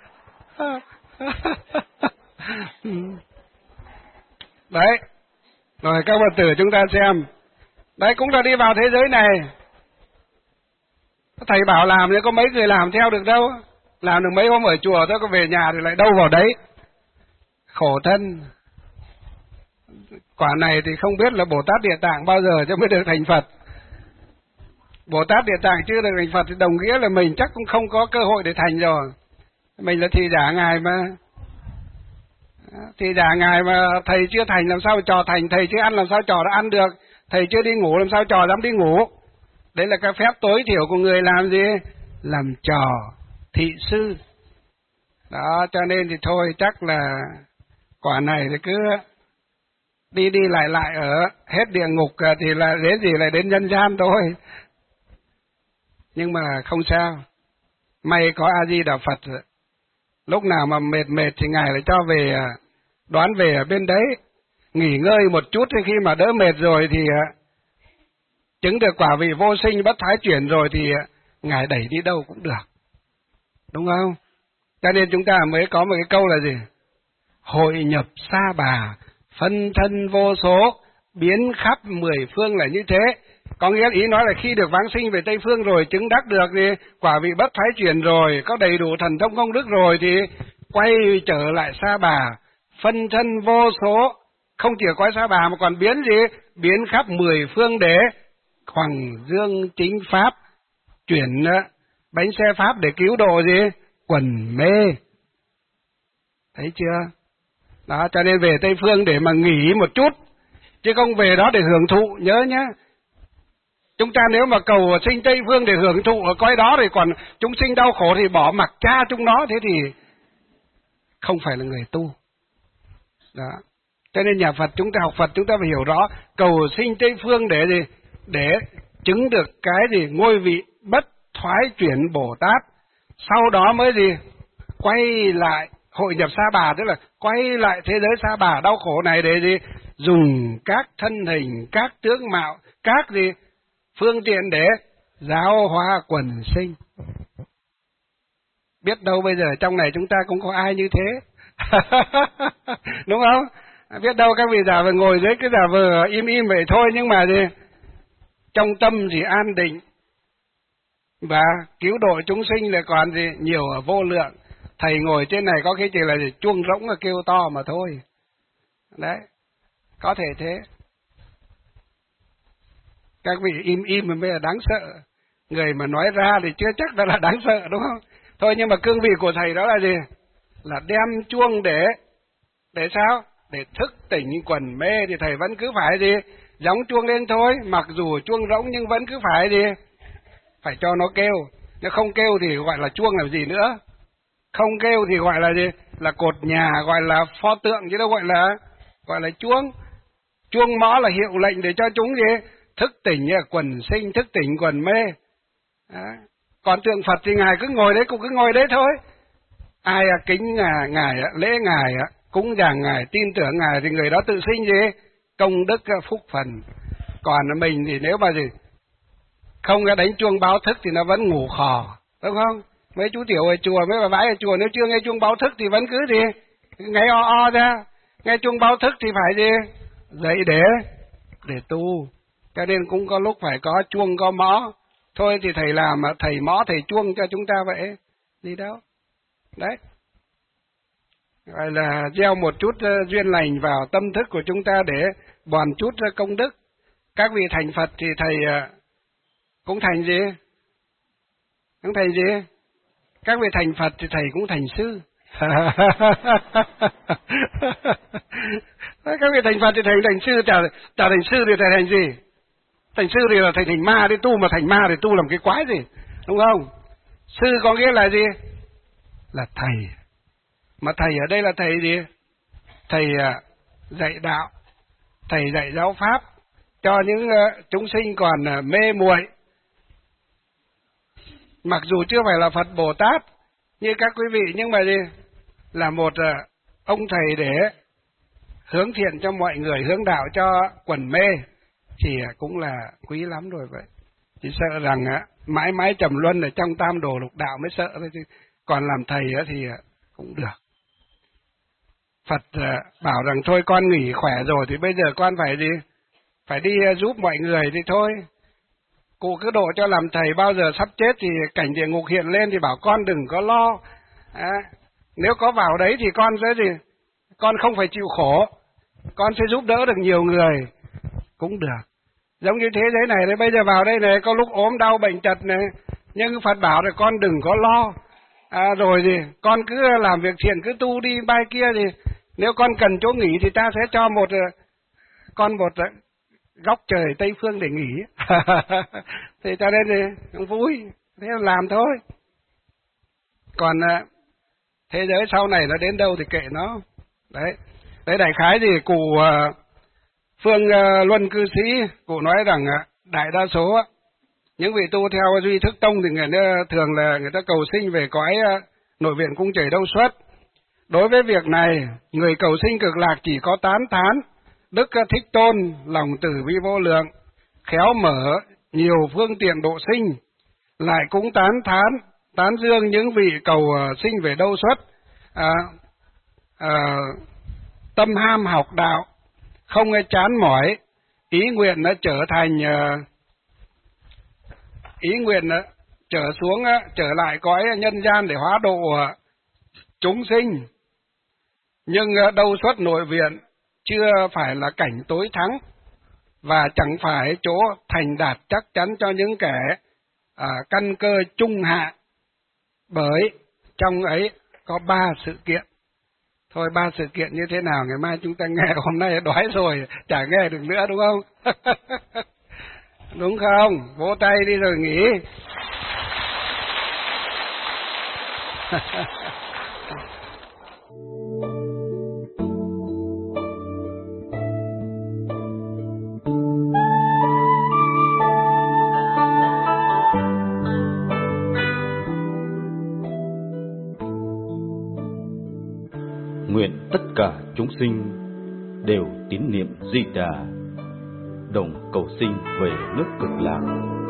Đấy. Rồi các Phật tử chúng ta xem. Đấy cũng là đi vào thế giới này. Thầy bảo làm nhưng có mấy người làm theo được đâu. Làm được mấy hôm ở chùa thôi, có về nhà thì lại đâu vào đấy. Khổ thân. Quả này thì không biết là Bồ Tát Địa Tạng bao giờ cho mới được thành Phật. Bồ Tát Địa Tạng chưa được thành Phật thì đồng nghĩa là mình chắc cũng không có cơ hội để thành rồi. Mình là thị giả ngài mà. Thị giả ngài mà thầy chưa thành làm sao trò thành, thầy chưa ăn làm sao trò đã ăn được, thầy chưa đi ngủ làm sao trò dám đi ngủ. Đấy là cái phép tối thiểu của người làm gì? Làm trò, thị sư. Đó, cho nên thì thôi chắc là quả này thì cứ đi lại ở hết địa ngục thì là đến gì lại đến nhân gian thôi. Nhưng mà không sao, may có A Di Đà Phật, lúc nào mà mệt thì ngài lại cho về, đoán về ở bên đấy nghỉ ngơi một chút, khi mà đỡ mệt rồi thì chứng được quả vị vô sinh bất thái chuyển rồi thì ngài đẩy đi đâu cũng được, đúng không? Cho nên chúng ta mới có một cái câu là gì? Hội nhập sa bà, phân thân vô số, biến khắp mười phương là như thế. Có nghĩa ý nói là khi được vãng sinh về Tây Phương rồi, chứng đắc được thì quả vị bất thái chuyển rồi, có đầy đủ thần thông công đức rồi thì quay trở lại sa bà, phân thân vô số Không chỉ ở cõi Sa Bà mà còn biến gì? Biến khắp 10 phương để hoằng dương chính pháp, chuyển bánh xe pháp để cứu độ gì? Quần mê. Thấy chưa? Đó, cho nên về Tây Phương để mà nghỉ một chút, chứ không về đó để hưởng thụ, nhớ nhá. Chúng ta nếu mà cầu sinh Tây Phương để hưởng thụ ở cõi đó thì còn chúng sinh đau khổ thì bỏ mặc cha chúng nó, thế thì không phải là người tu. Đó. Cho nên nhà Phật chúng ta học Phật chúng ta phải hiểu rõ cầu sinh Tây Phương để gì? Để chứng được cái gì? Ngôi vị bất thoái chuyển Bồ Tát. Sau đó mới gì? Quay lại hội nhập Sa Bà, tức là quay lại thế giới Sa Bà đau khổ này để gì? Dùng các thân hình, các tướng mạo, các gì? Phương tiện để giáo hóa quần sinh. Biết đâu bây giờ trong này chúng ta cũng có ai như thế. Đúng không? Biết đâu các vị giả vờ ngồi dưới cái giả vờ im im vậy thôi, nhưng mà gì? Trong tâm thì an định. Và cứu độ chúng sinh là còn gì? Nhiều ở vô lượng. Thầy ngồi trên này có khi chỉ là chuông rỗng kêu to mà thôi. Đấy. Có thể thế. Các vị im im mà bây giờ đáng sợ. Người mà nói ra thì chưa chắc đã là đáng sợ, đúng không? Thôi nhưng mà cương vị của thầy đó là gì? Là đem chuông để sao? Để thức tỉnh quần mê thì thầy vẫn cứ phải gì? Gióng chuông lên thôi. Mặc dù chuông rỗng nhưng vẫn cứ phải gì? Phải cho nó kêu. Nếu không kêu thì gọi là chuông làm gì nữa? Không kêu thì gọi là gì? Là cột nhà, gọi là pho tượng chứ đâu gọi là chuông. Chuông mõ là hiệu lệnh để cho chúng gì? Thức tỉnh quần sinh, thức tỉnh quần mê. Đó. Còn tượng Phật thì Ngài cứ ngồi đấy, cũng cứ ngồi đấy thôi. Ai kính Ngài, lễ Ngài, cúng dường Ngài, tin tưởng Ngài thì người đó tự sinh gì? Công đức phúc phần. Còn mình thì nếu mà gì? Không đánh chuông báo thức thì nó vẫn ngủ khò, đúng không? Mấy chú tiểu ở chùa, mấy bà bái ở chùa nếu chưa nghe chuông báo thức thì vẫn cứ gì? Ngáy o ra. Nghe chuông báo thức thì phải gì? Dậy để tu. Cho nên cũng có lúc phải có chuông có mõ. Thôi thì thầy làm mà thầy mõ thầy chuông cho chúng ta vậy. Gì đâu. Đấy. Gọi là gieo một chút duyên lành vào tâm thức của chúng ta để bòn chút công đức. Các vị thành Phật thì thầy cũng thành gì? Cũng thành gì? Các vị thành Phật thì thầy cũng thành sư. Các vị thành Phật thì thầy thành sư, chả thành sư thì thầy thành gì? Thành sư thì là thầy thành ma, đi tu mà thành ma thì tu làm cái quái gì, đúng không? Sư có nghĩa là gì? Là thầy. Mà thầy ở đây là thầy gì? Thầy dạy đạo, thầy dạy giáo pháp cho những chúng sinh còn mê muội. Mặc dù chưa phải là Phật Bồ Tát như các quý vị, nhưng mà gì? Là một ông thầy để hướng thiện cho mọi người, hướng đạo cho quần mê thì cũng là quý lắm rồi vậy. Chỉ sợ rằng mãi mãi trầm luân ở trong tam đồ lục đạo mới sợ thôi, chứ còn làm thầy thì cũng được. Phật bảo rằng thôi con nghỉ khỏe rồi thì bây giờ con phải gì? Phải đi giúp mọi người thì thôi. Cụ cứ độ cho làm thầy, bao giờ sắp chết thì cảnh địa ngục hiện lên thì bảo con đừng có lo. Nếu có vào đấy thì con sẽ gì? Con không phải chịu khổ, con sẽ giúp đỡ được nhiều người. Cũng được. Giống như thế giới này đấy, bây giờ vào đây này, có lúc ốm đau bệnh tật này, nhưng Phật bảo là con đừng có lo. Rồi gì? Con cứ làm việc thiện, cứ tu đi bay kia thì nếu con cần chỗ nghỉ thì ta sẽ cho một góc trời Tây Phương để nghỉ. Thì cho nên thì vui, thế là làm thôi. Còn thế giới sau này nó đến đâu thì kệ nó. Đấy đại khái thì cụ Phương Luân cư sĩ, cụ nói rằng đại đa số những vị tu theo duy thức tông thì thường là người ta cầu sinh về cõi nội viện cung trời Đâu Xuất. Đối với việc này, người cầu sinh cực lạc chỉ có tán thán Đức Thích Tôn lòng từ bi vô lượng, khéo mở nhiều phương tiện độ sinh, lại cũng tán dương những vị cầu sinh về Đâu Xuất, tâm ham học đạo, không chán mỏi, ý nguyện đã trở xuống trở lại cõi nhân gian để hóa độ chúng sinh. Nhưng Đâu Xuất nội viện chưa phải là cảnh tối thắng, và chẳng phải chỗ thành đạt chắc chắn cho những kẻ căn cơ trung hạ, bởi trong ấy có 3 sự kiện. Thôi 3 sự kiện như thế nào ngày mai chúng ta nghe, hôm nay đói rồi chả nghe được nữa, đúng không? Đúng không? Vỗ tay đi rồi nghỉ. Nguyện tất cả chúng sinh đều tín niệm Di Đà, đồng cầu sinh về nước Cực Lạc.